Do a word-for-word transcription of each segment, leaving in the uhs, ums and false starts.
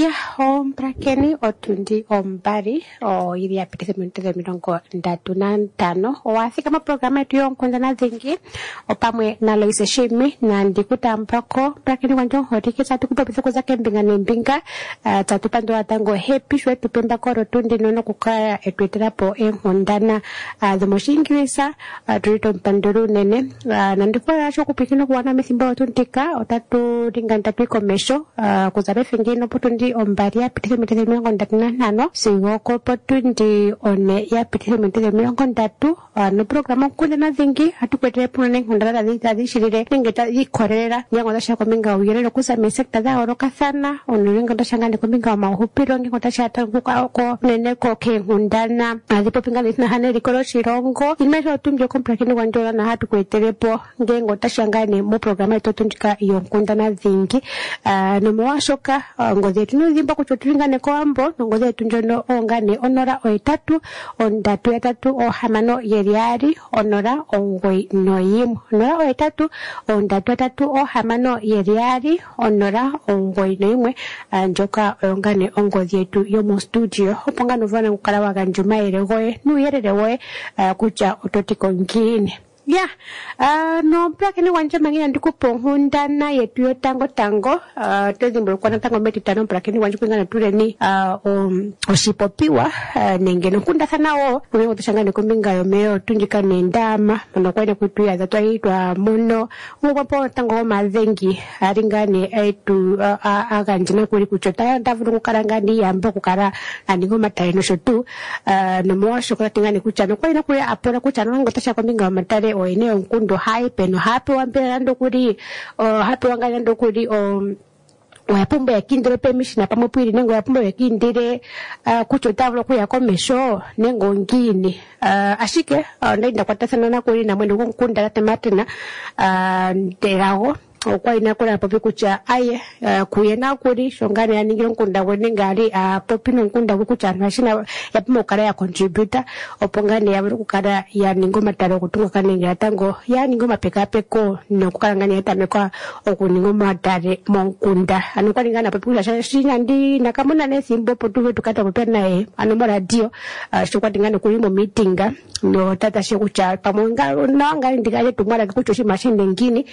Ya, om prakeni otundi ombari o ili ya pitise mwinteze milongo ndatu na ntano o asi kama programa yetu yonkonza na zingi o pamwe na Loise Shimi na ndikuta mpako prakeni wanjo horiki sa tukupapisa kuza kembinga nembinga uh, tatu pando watango happy shwe tupemba koro tundi nono kukaya etueterapo enkondana uh, dhomoshingiwisa uh, turito mpanduru nene uh, na ndikuwa rasho kupikino kuwana misimba otuntika otatu ringa ntatu ikomesho uh, kuzabe fingino potundi ombari ya pitise miteze milongo ndatu na nano siwoko potundi one ya pitise miteze milongo ndatu uh, no programa kule na zingi hatukwetele punane nkundala zi tazi shirire ningeta ikorera nyango tasha kominga uyerero kusa mesekta za oroka sana onuringa tasha ngane kominga wa mauhupiro ngingo tasha atanguka oko nene koke nkundana azipo pinga nisina hane rikoro shirongo ilmesho otumjo komprakini wanjola na hatukwetelepo ngengo tasha ngane mo programa ito tundika iyo nkundana zingi uh, numawashoka uh, ngozi yetu nuzimba kuchoturingane kwa ambo ngozi yetu njono ongane onora oitatu ondatu ya tatu o hamano yeriari onora ongoi noyimu onora oitatu ondatu ya tatu o hamano yeriari onora ongoi noyimwe uh, njoka ongane ongozi yetu yomo studio opongano vana kukala ganjuma eregoe nuyererewe uh, kucha ototiko ngine. Ya, uh, no plakini wanja mangina ndikupo hundana yetu yo tango tango uh, tezimbo kwa tango meti tano plakini wanja kuingana tule ni uh, um, oshipopiwa uh, nengeno kunda sana o kumingo tushangani kumbinga yomeo tunjika nendama mano kwa ine kutuya zato aitwa mono uwapo tango mazengi haringani aitu uh, aganjina kuri kuchota ndavu kukarangani yambo kukara aningo mataino shotu uh, nomoa shokora tingani kuchano kwa ina kuri apora kuchano nango tasha kumbinga wamatare o eneo nkundo hype no happy wambera ndo kuri o happy wanganya ndo kuri o wapumba ya kindire permission apa mupiri nengo wapumba ya kindire uh, kuchotavlo kuya komesho nengo ngini uh, ashike uh, ndainda kwatasana na kuri na mwendo nkunda tematina uh, nderago okwa ina kula popi kucha aye uh, kuyena kuri shongani ya ningiro nkunda wenengari uh, popi nkunda kucha nashina yapimo kara ya contributor opongani ya kukara ya ningoma taro kutunga kanengira tango ya ningoma peka peko no kukarangani ya tamekwa oku ningoma tare monkunda anukwa ningana popi kucha shina ndi nakamuna nesimbo potuwe tukata popi nae anomora dio uh, shokwa tingane kulimo meetinga no tata shekucha pamonga no ngari ndikaje tumara kuchoshi mashinde ngini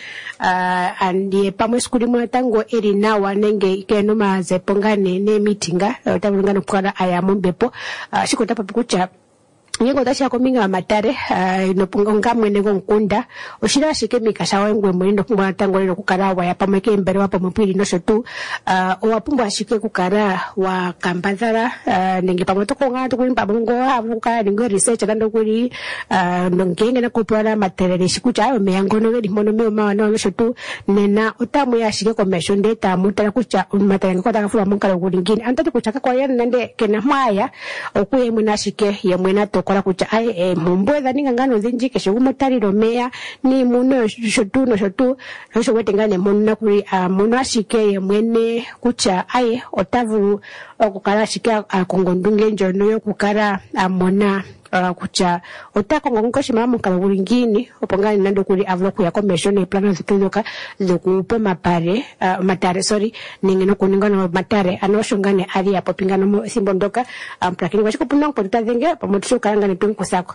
uh, andi pamwe skuli mwa tango eri nawa nenge ikeno maze pongane ne meetinga tabulungana kukara aya mombepo uh, shikota papikucha Nyego tasha kominga matare uh, inopunga ngamwe nego nkunda oshira shike mikasha wengwe mwindo kumwa tango lero kukara wa yapameke mbere wapo mpiri no shotu uh, owapumba shike kukara wa kambazara uh, nenge pamoto ko ngatu kulimba bongo avuka ningo research ndo kuri uh, ndongenge na kupara materere shikucha ayo meyangono wedi mono me ma no shotu nena otamu ya shike commission data mutara kucha materere ko taka fula munkara kuringini antati kuchaka kwa yana nande kena mwaya okuye mwina shike ya mwina to kora kucha ai e, mumbweza ninga ngano zinji kesho kumotari romea ni muno shotu no shotu no wetengane muno kuri uh, muno ashike ye mwene kucha ai otavu okukara shike akongondunge njono yo kukara amona uh, kucha otako ngongoshi mama kala kuringini opongani nando kuri avlo kuya commission e plano zituzoka zokupo mapare uh, matare sorry ningeno kuningana matare anoshongane ali hapo pingano simbondoka um, lakini washiko punang ponta zinge pamotisho karanga ni pinko sako.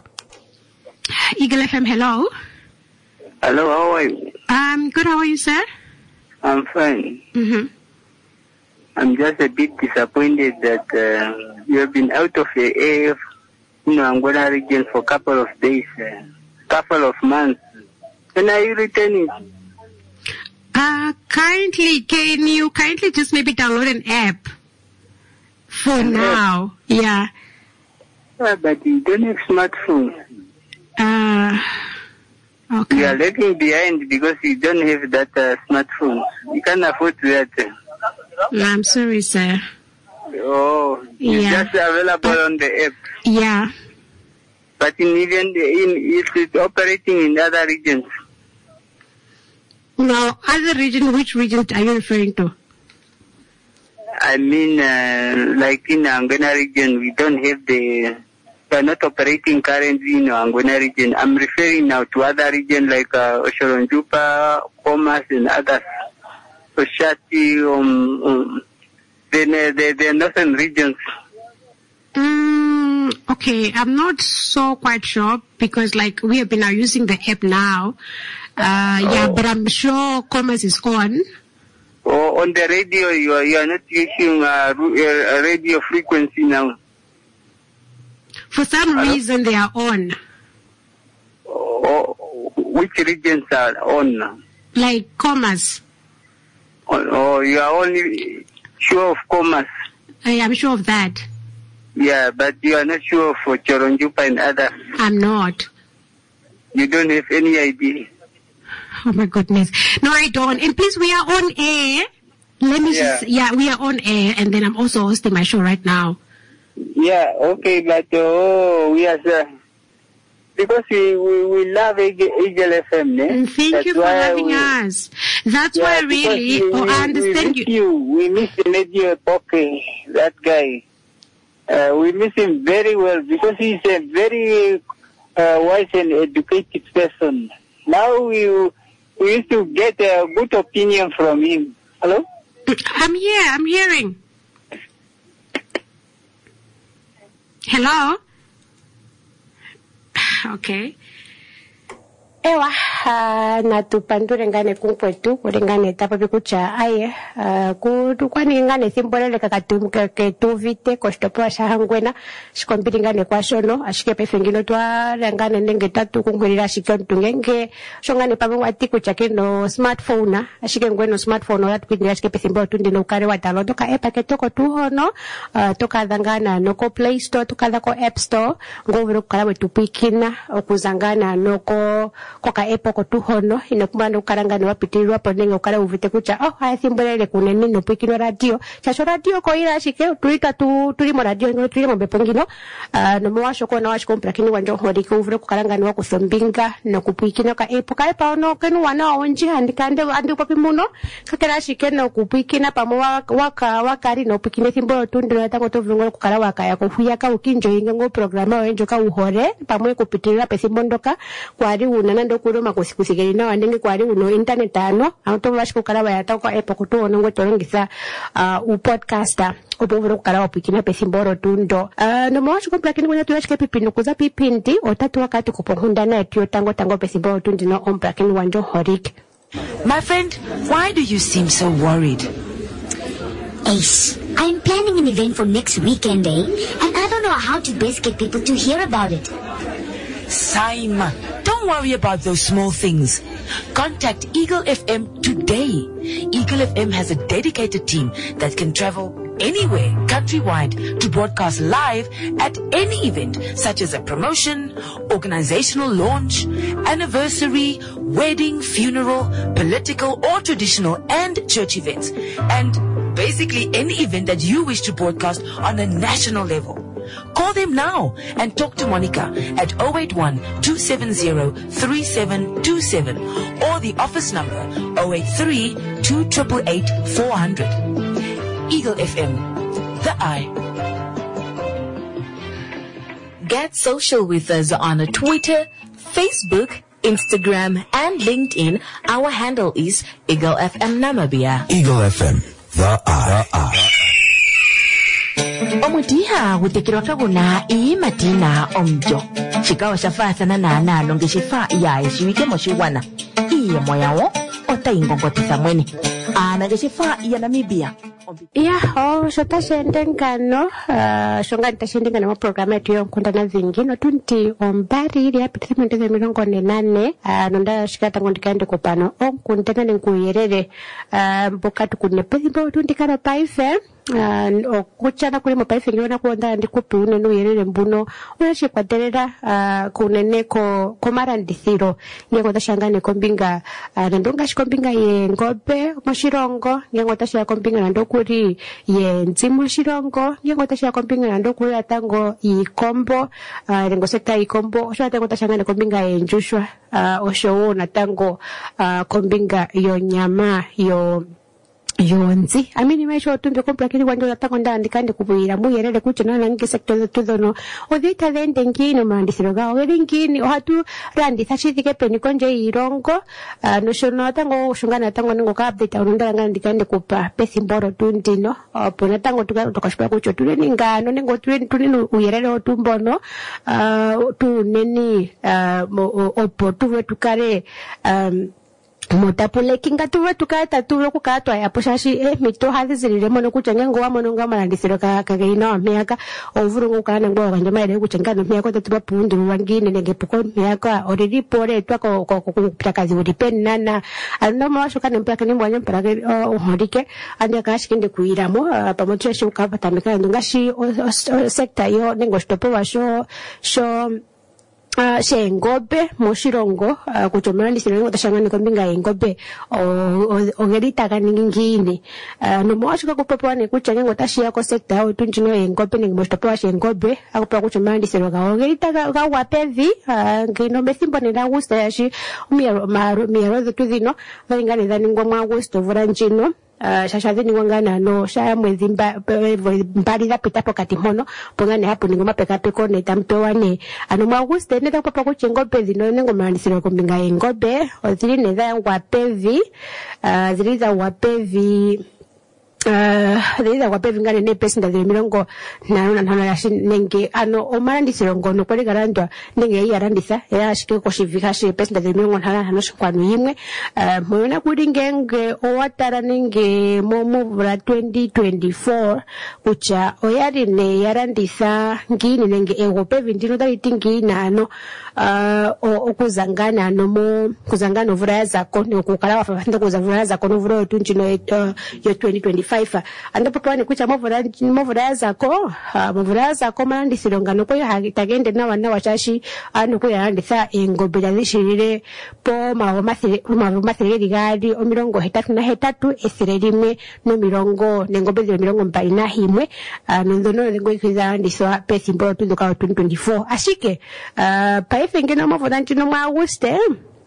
Eagle F M, hello. Hello, how are you? Um, good, how are you, sir? I'm fine. Mm-hmm. I'm just a bit disappointed that uh, you have been out of the air, you know, Angola region for a couple of days, uh, couple of months. When are you returning? Uh, kindly, can you kindly just maybe download an app for an now? App? Yeah. Yeah, but you don't have smartphones. Uh, okay. You are lagging behind because you don't have that uh, smartphone. You can't afford that. No, I'm sorry, sir. Oh, it's yeah. just available but, on the app. Yeah. But in even in it's operating in other regions. No, other region. Which region are you referring to? I mean, uh, like in Angona region, we don't have the. We are not operating currently in Angona region. I'm referring now to other regions like uh, Oshoronjupa, Komas, and others. Oshati, um, um, the, the, the northern regions. Mm, okay, I'm not so quite sure because like we have been now using the app now. Uh, oh. Yeah, but I'm sure Commerce is on. Oh, on the radio, you are, you are not using uh, a radio frequency now. For some Hello? reason, they are on. Oh, which regions are on now? Like Commerce. Oh, oh, you are only sure of Commerce. I am sure of that. Yeah, but you are not sure of Choronjupa and others. I'm not. You don't have any idea. Oh my goodness. No, I don't. And please, we are on air. Let me yeah. just, yeah, we are on air and then I'm also hosting my show right now. Yeah, okay, but oh, we are, uh, because we, we, we love Eagle F M, eh? And thank That's you for having we, us. That's yeah, why really, we, oh, we, I understand we miss you. you. We miss Lady Poppy, that guy. Uh, we miss him very well because he's a very uh, wise and educated person. Now we we used to get a good opinion from him. Hello? I'm here. I'm hearing. Hello? Okay. Ewa, uh, natupandure ngane kumpwetu, urengane tapa pikucha aye, uh, kutu kwani ngane simbolele kakatumuke ketuvite, kostopo ashahangwena, shikompiri ngane kwa shono, ashike pefengino tuwa, rengane nenge tatu kungwirira shikontu ngenge, shongane pamu wati kuchakino smartphone, ashike ngweno smartphone, watu kwini ashike pesimbolo tundi no ukare watalo, toka epa ketoko tuhono, uh, toka dhangana noko Play Store, toka dhako App Store, ngoviru kukarawe tupikina, okuzangana noko, koka epo ko tuhono inokumana ukarangani wapitirwa ponenge ukara uvite kucha oh haya simbolele kuneni no pikino radio chacho radio ko ira shike tuita tu tulimo radio ngo tulimo bepongino uh, no mwasho ko na washiko mprakini wanjo hodi ko uvire kukarangani wako sombinga no kupikino ka epo ka epa ono kenu wana onji handikande andi papi muno kakera shike no kupikina pamo waka wakari no pikine simbolo tundi no tako tuvungo kukara waka ya kufuya ka ukinjo ingo programa wenjo ka uhore pamo kupitirwa pesimbondoka kwari una ndo kuroma kusikusigirina wandenge kwari uno internet ano auto bashiko kala bayata ko epo kutuona ngo tolongisa uh, u podcaster obuvuro kala opikina pesimboro tundo uh, no mwacho komplakini ngonya tuyashike pipino kuza pipindi otatu wakati kupohunda na etio tango tango pesimboro tundi no omplakini wanjo horik. My friend, why do you seem so worried? Ace, I'm planning an event for next weekend, eh? And I don't know how to best get people to hear about it. Saima, don't worry about those small things. Contact Eagle F M today. Eagle F M has a dedicated team that can travel anywhere countrywide to broadcast live at any event, such as a promotion, organizational launch, anniversary, wedding, funeral, political or traditional and church events, and basically any event that you wish to broadcast on a national level. Call them now and talk to Monica at zero eight one, two seven zero, three seven two seven or the office number zero eight three, two eight eight, four hundred. Eagle F M, the eye. Get social with us on Twitter, Facebook, Instagram and LinkedIn. Our handle is Eagle F M Namibia. Eagle F M, the eye. The eye. Omutiha gutekirwa kaguna ii matina omjo. Shikawa shafasa na nana longe shifa ya ishiwike moshiwana. Iye moyawo ota ingongotisa mwene. Ana geshifa ya Namibia. Yeah, oh, shota shendengano, uh, shonga nita shendengano wa programa yetu yo mkundana zingino tunti ombari ili hapi tisi mwendeze milongo nenane, uh, nonda shikata ngondikande kupano, o mkundana nkuyerere, uh, mboka tukunepezi mbo tunti kano paife, uh, kuchana kuli mo paife ngiona kuonda ndikupi unenu yerere mbuno, unashi kwa derera, uh, kunene ko, komara ndithiro, ngengo tashangane kombinga, uh, nandunga shikombinga ye ngobe, moshirongo, ngengo tashia kombinga nandoku kuri ye nzimo shirongo ngengo tashia kompinga na ndokuri atango ikombo uh, rengo sekta ikombo osho atango tashangane kompinga ye njushwa uh, osho na tango uh, kompinga yo nyama yo yonzi amini maisho tumbe kompra kili wando natako ndandi kandi kubuira muyerere kuchona nangi sector tudono odita dende ngino mandisiroga ogeri ngini ohatu randi thachithike peni konje irongo uh, no shono tango shungana tango ningo ka update urunda ngandi kandi kupa pesi mboro tundino opona tango tukashpa kucho tule ningano ningo tule tule uyerere otumbono uh, tu neni uh, opo tuwe tukare um, motapule kinga tuwe tukata tuwe kukatwa ya poshashi eh mito hathi zirire mono kuchenga ngowa mono ngama landisiro ka kagaina miaka ovurungu kana ngowa kanjama ile kuchenga no miaka tatuba pundu wangine nenge puko miaka oriri pore twako kupita kazi uripen nana ando mwasho kana mpaka ni mwanya mpaka ohorike andi akashikinde kuiramo pamoja shi ukapa tamika ndongashi sector yo nengo stopo washo sho Uh, she ngobe moshirongo uh, kuchomera ndisiro tashangana kombinga ngobe ogerita kaningini uh, no mwashika kupopwa ne kuchanga ngotashia ko sector au tunjino ngobe ne mostopwa she ngobe akupa kuchomera ndisiro ga ogerita ga wapevi uh, ngino mesimbo ne la gusta yashi umia miaro tudino valingane dhani ngwa August vuranjino Uh, shashadhini wangana no shaya mwezi mba, mbali da pita pokati mono pongane hapo ningoma peka peko neta mpewane ano mwaguste neta kupapa kuche ngobe zino nengo manisiro kumbinga ngobe ozili neza wapevi uh, zili za wapevi Uh, theiza kwa pevi ngane ne pesi ndazire mirongo nana nana yashi nenge ano omara ndisiro ngono kweli garandwa nenge iya randisa ya ashike ko shivika shi pesi ndazire mirongo nana nana shikwanu yimwe uh, mwena kuri ngenge owatara nenge momo vura twenty twenty-four kucha oyari ne yarandisa ngini nenge ego pevi ndino daliti ngina ano uh, okuzangana ano mo kuzangana vura ya zako ni okukala wafafanda kuzavura ya zako no vura yotunjino uh, yo twenty twenty-five andapo pwani kucha movura movura zako movura zako mandi silongano ko yagende na wana wachashi anu ko yandisa engobera zishirire po mawo masire mawo masire ligadi o mirongo hetatu na hetatu esire limwe no mirongo nengobera mirongo mbali na himwe nondono lengo ikiza ndiswa pesi mbo tuduka twenty twenty-four ashike paife ngena movura ntino mwa Auguste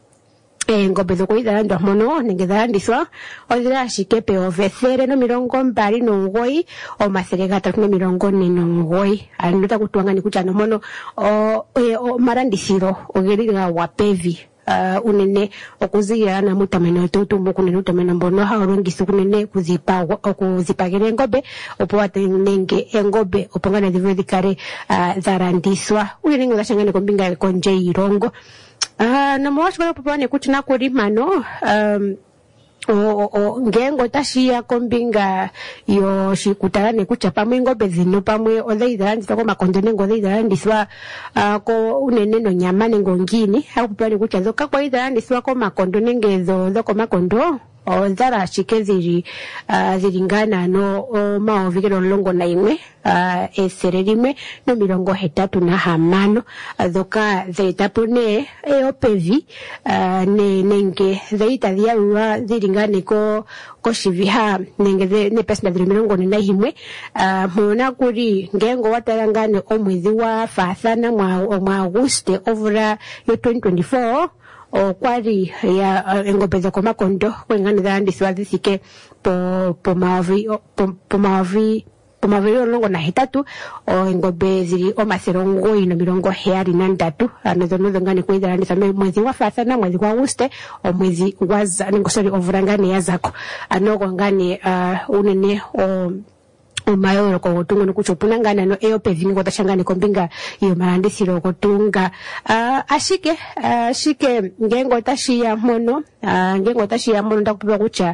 ngobe zokuida ndo mono ningeza ndiswa odira shikepe ovesere no mirongo mbali no ngoi o maserega tatu no mirongo ne no ngoi anota kutwanga ni kucha no mono o, o marandisiro ogerira wapevi uh, unene okuzigira na mutameno tutu mukunene utameno mbono haorongiso kunene kuzipa okuzipagire ngobe opowate nenge engobe opongana divodikare uh, zarandiswa uyenengo zashangane kombinga konje irongo Ah, uh, na mwashi kwa popwane kuchina kuri mano um o o ngengo tashia kombinga yo shikutarane kucha pamwe ngobe zino pamwe ozaidandi sako makondene ngozaidandi swa uh, ko unene no nyama nengo ngini hapo popwane kucha zoka kwa idandi swa ko makondone ngezo zoko makondo o zara shike ziri uh, ziringana no o maovikero longo na imwe uh, esererime no mirongo hetatu na hamano zoka zeitapune eopevi uh, ne nenge zeita diarua ziringane ko ko shiviha nenge ze ne pesa na mirongo na himwe uh, mona kuri ngengo watarangane omwezi wa fasana mwa mwa Auguste ovura yo twenty twenty-four o kwari ya uh, engobezo kwa makondo kwengane dhandi swazisike po po mavi po, po mavi po mavi longo na hitatu o engobe ziri o maserongo ino mirongo heari na ndatu anazo nozo ngane kwa dhandi same mwezi wa fasana mwezi wa Auguste o mwezi wa ningo sorry ovurangane ya zako anogo ngane uh, unene o umayoro ko tunga no kuchopuna ngana no eopevi ngo tashangane kombinga iyo marandisiro ko tunga uh, ashike uh, ashike ngengo tashiya mono uh, ngengo tashiya mono ndakupiwa kucha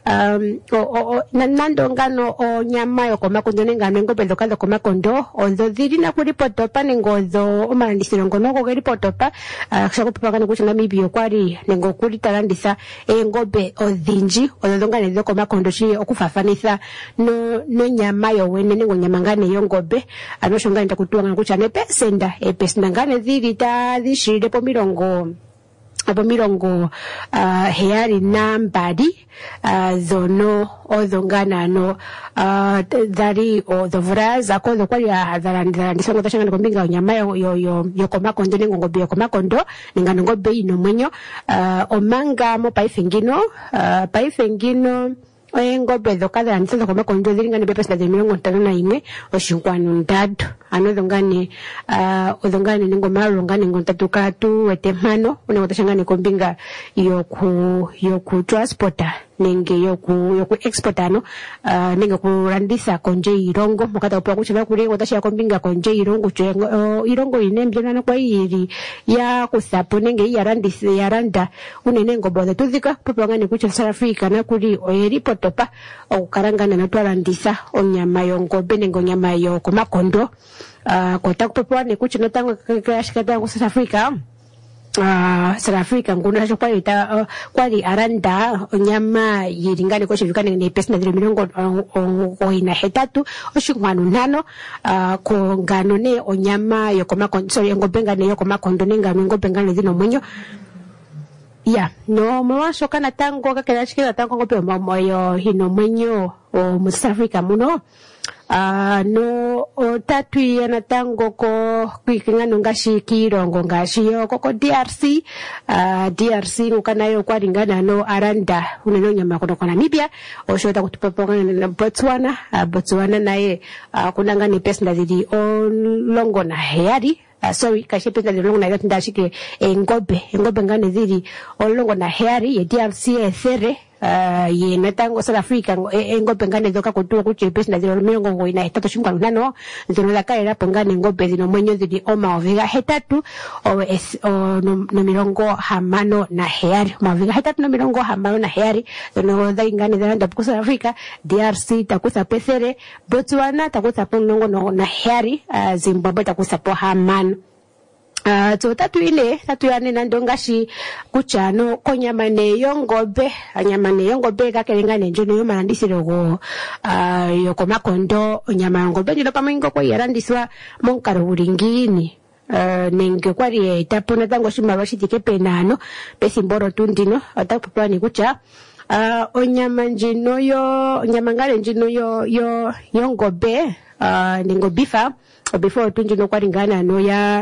um o, o, nando ngano o nyama yo koma kondo ngano ngo pezo kazo koma kondo ozo ziri na kuri potopa nengozo o marandisiro ngono ko geri potopa uh, kusha kupiwa kana kucha ngamibi yo kwari nengo kuri tarandisa engobe ozinji ozo ngane zo koma kondo shi okufafanisa no no nyama mayo wene nengo nyamangane yongobe anoshonga nda kutuanga kucha ne pesenda e pesenda ngane ziri ta zishire po mirongo abo mirongo uh, heari nambadi uh, zono ozongana no uh, dari o dovraza ko kwa ya zarandira ndisongo tashanga kombinga nyama yo yo yo, yo koma kondo nengo be koma kondo ngano ngobe ino mwenyo uh, omanga mo paifengino uh, paifengino engombe dhoka dhalanditha komakondo dhiringa ne pesa za milongo ntano na imwe oshinkwanu ndatu ano dhongane uh, odhongane ningoma longane ngontatu katu wetemano une ngotashangane kombinga yoku yoku transporta nenge yoku yoku exporta no uh, nenge kurandisa konje irongo mukata upa kuchira kuri ngotashia kombinga konje irongo chengo uh, irongo inembyo nana kwa iri ya kusapo nenge yarandisa yaranda unene ngombo dhatudhika popangane kuchira South Africa na kuri oyeripo topa okukarangana na twarandisa onyama yongombe nenge onyama yoko makondo uh, kota kupopoa ne kuchino tango kashikata ku South Africa uh, South Africa nguna cho kwa ita uh, kwali aranda onyama yiringane ko shivikane ne pesa na milongo oina hetatu oshinkwanu nano uh, ko ngano ne onyama yoko makondo sorry ngombe ngane yoko makondo nenga ngombe ngane zino mwenyo. Ya, no mwa shoka na tango kakela chikela tango ngope moyo hino mwenyo o mu South Africa muno. Ah uh, no o tatu yana tango ko kwikingano ngashi kirongo ngashi yo koko D R C uh, D R C ukanayo kwa ringana no aranda uneno nyama kono kona Namibia o shota kutupoponga na Botswana uh, Botswana naye uh, kunanga ni pesa ndidi on longo na heari. Uh, sorry kashe pesa longo na yati ndashike engobe engobe ngane ziri olongo na heari ye D R C ethere uh, ye natango South Africa engobe ngane doka kutua kuche pesa na ziro milongo ngo ina hetatu shunga nano zino daka era pengane ngobe zino mwenyo ziri oma oviga hetatu o, es, o no, no milongo hamano na heari oma oviga hetatu no milongo hamano na heari zino dha ingane ziranda puku South Africa D R C takusa pesere Botswana takusa pongongo no, na heari uh, Zimbabwe takusa po hamano. Uh, so tatu ile tatu yane nandongashi kuchano konyama ne yongobe anyama ne yongobe kakelenga ne njono yoma ndisiro go uh, yoko makondo nyama yongobe ndilo pamingo ko yarandiswa monkaro buringini uh, nenge kwari etapona tango shima bashitike penano pesimboro tundino atapupani kucha uh, onyama njino yo nyama ngale njino yo yo yongobe uh, ningo bifa before tunjino kwari ngana no ya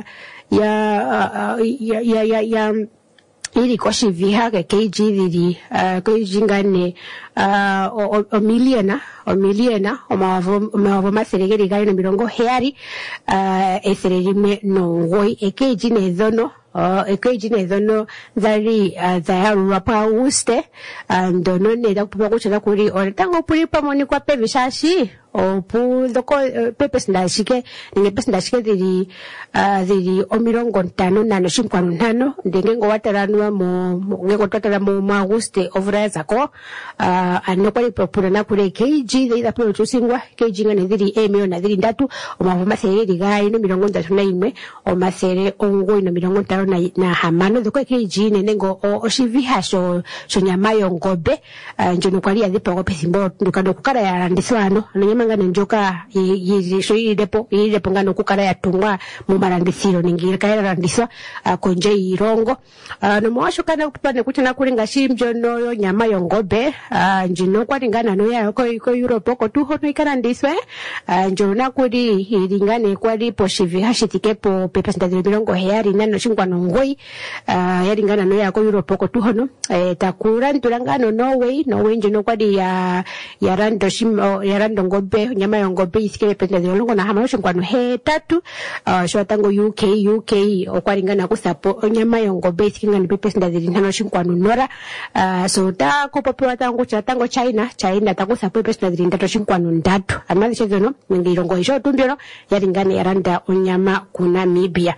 ya uh, ya ya ya, ya ili koshi vihaga kg diri uh, kg ngane uh, o, o miliona o miliona o mavo mavo maseregeri gari no mirongo heari uh, esererime no ngoi e kg ne zono Uh, ekweji nezono zari uh, zaharu wapa uste ando none da kupa kuchela kuri ore tango puri pamoni kwa pevi shashi o pu doko uh, pepes ndashike ninge pes ndashike diri uh, diri omirongo ntano nano shimkwanu nano ndenge ngo wataranua mo ngeko totara mo maguste ovra zako uh, ano kwali propura na kure kg dira pro chusingwa kg ngane diri emio na diri ndatu o mavuma sereri gai no mirongo ntatu na imwe o masere ongo no mirongo ntano na na hamano doko kg nengo o, o shiviha sho sho nyama yongobe uh, njono kwali adipo ko pesimbo ndukado kukara ya ndiswano nyama ngane njoka yi sho yi depo yi depo ngano kukara ya tungwa mu marandisiro ningira kaira randiswa uh, konje irongo uh, no mwasho kana kupane kuchana kulinga shimjono yo nyama yongobe uh, njino kwali ngana no ya ko ko Europe ko tu hono ikarandiswe uh, njona kuri iringane kwali po shiviha shitikepo pepesa ndadirongo heari nano shingwa ngoi uh, yaringana no yako Europe ko tuhono eh, takura nturangano Norway Norway njino kwadi ya ya rando shim oh, ya rando ngobe nyama ya ngobe isikele penda zolongo na hama shingwano he tatu uh, shwa tango U K U K okwaringana kusapo nyama ya ngobe isikingana pependa zilintano shingwano nora uh, so ta ko popewa tango cha tango China China takusapo pependa zilintano shingwano ndatu amazi chezono ngirongo isho tumbiro yaringana ya randa onyama kuna Namibia.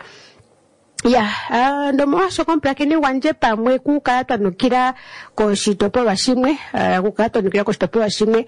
Ya, uh, ndo mwasho kompla kini wanje pamwe kukata nukira ko shitopo wa shimwe, uh, kukata nukira ko shitopo wa shimwe,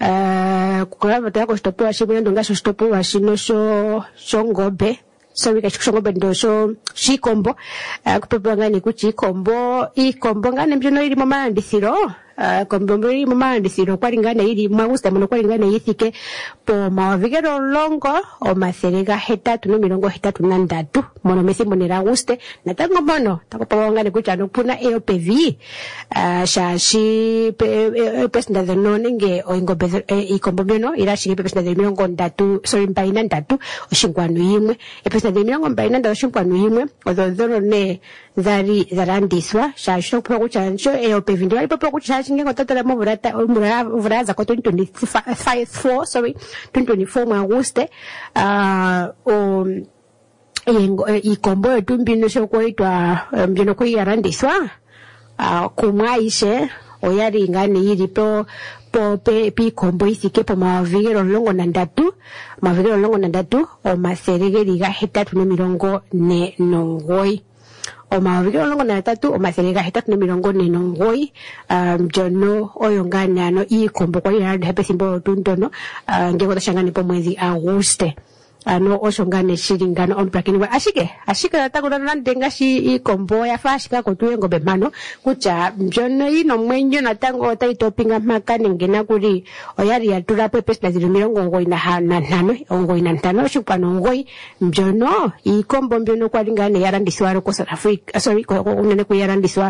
uh, kukata ko shitopo wa shimwe, ndo nga shitopo wa shino sho, sho ngobe, so wika shongobe ndo sho, shikombo, uh, kupepo ngani kuchi kombo, i kombo ngani mjono ili mama ndisiro, uh, kombo mbili mama ndisiro, kwa ringane ili magusta mno kwa ringane yithike po mawavigero longo, o maserega hetatu no milongo hetatu nandatu, mono mesi monera guste, na tango mono, tako pa ngani kucha nukuna E O P V, uh, shashi, pe, e, pes nda zono nge, o ingo bezo, e, i kombo miono, ira shige pes nda milongo ndatu, sorry mpaina ndatu, o shingwanu yimwe, e pes nda milongo mpaina ndatu shingwanu yimwe, o zono ne, zari, zarandiswa, shashi no kucha ncho, E O P V, ndiwa ipo kucha shinge ngotatola mo burata buraza ko twenty twenty-five four sorry twenty twenty-four mwa Agosto ah o yengo ikombo etumbino shokoitwa mbino kuyarandiswa ah kumwaishe oyari ngane yiri po po pe pi kombo isike po mavigero longo nandatu mavigero longo nandatu o maserege liga hetatu ne mirongo ne nongoi o mavigero longo nandatu o maserege hetatu ne mirongo ne nongoi um jono oyo ngane ano i kombo kwa yari hepe simbo tuntono ngeko tashangane po mwezi Agosto ano oshongane shiringano omprakini wa ashike ashike natagura nandenga shi ikombo ya fashika kotuye ngobe mano kucha mjono ino mwenyo natango taitopinga makani ngena kuri oyari yatura pe pesa ziro mirongo ngoi na hana nano ngoi na ntano shupano ngoi mjono ikombo mjono kwa lingane yarandiswa ko South Africa sorry ko unene ku yarandiswa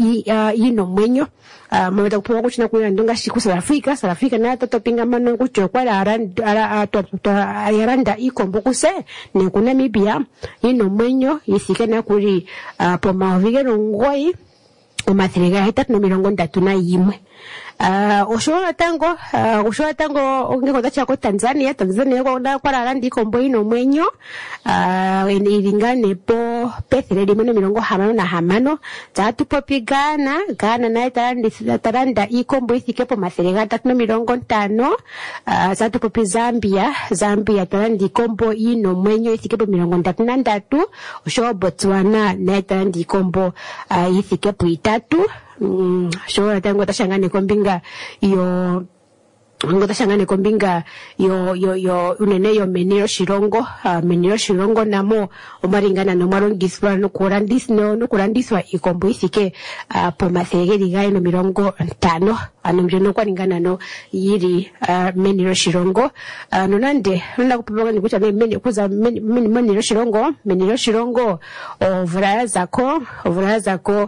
ino mwenyo mweta kupoa kuchina kuya ndunga shi ku South Africa South Africa na tatopinga mano kucho kwa aranda yaranda iko mbukuse ne kunamibia ino mwenyo isike na kuri uh, po mavigero ngoi o mathirega hetatu na mirongo ndatu na yimwe uh, oshola tango uh, oshola tango ngeko tacha ko Tanzania Tanzania ko nda kwa randi kombo ino mwenyo uh, ilingane po pethere di meno mirongo hamano na hamano tatu popi Ghana Ghana na tarandi taranda ikombo isike po mathirega tatu na mirongo tano uh, tatu popi Zambia Zambia tarandi kombo ino mwenyo isike po mirongo tatu na ndatu osho Botswana na tarandi kombo uh, isike po itatu mm, sho tango tashangane kombinga yo ngota shangane kombinga yo yo yo unene yo meniro shirongo uh, meniro shirongo namo omaringana no marongiswa no kurandis no no kurandiswa ikombo isike uh, po masegeri gai no mirongo tano ano mjono kwa lingana no yiri uh, meniro shirongo uh, no nande nunda kupanga nikucha meni kuza meni meniro shirongo meniro shirongo ovra zako ovra zako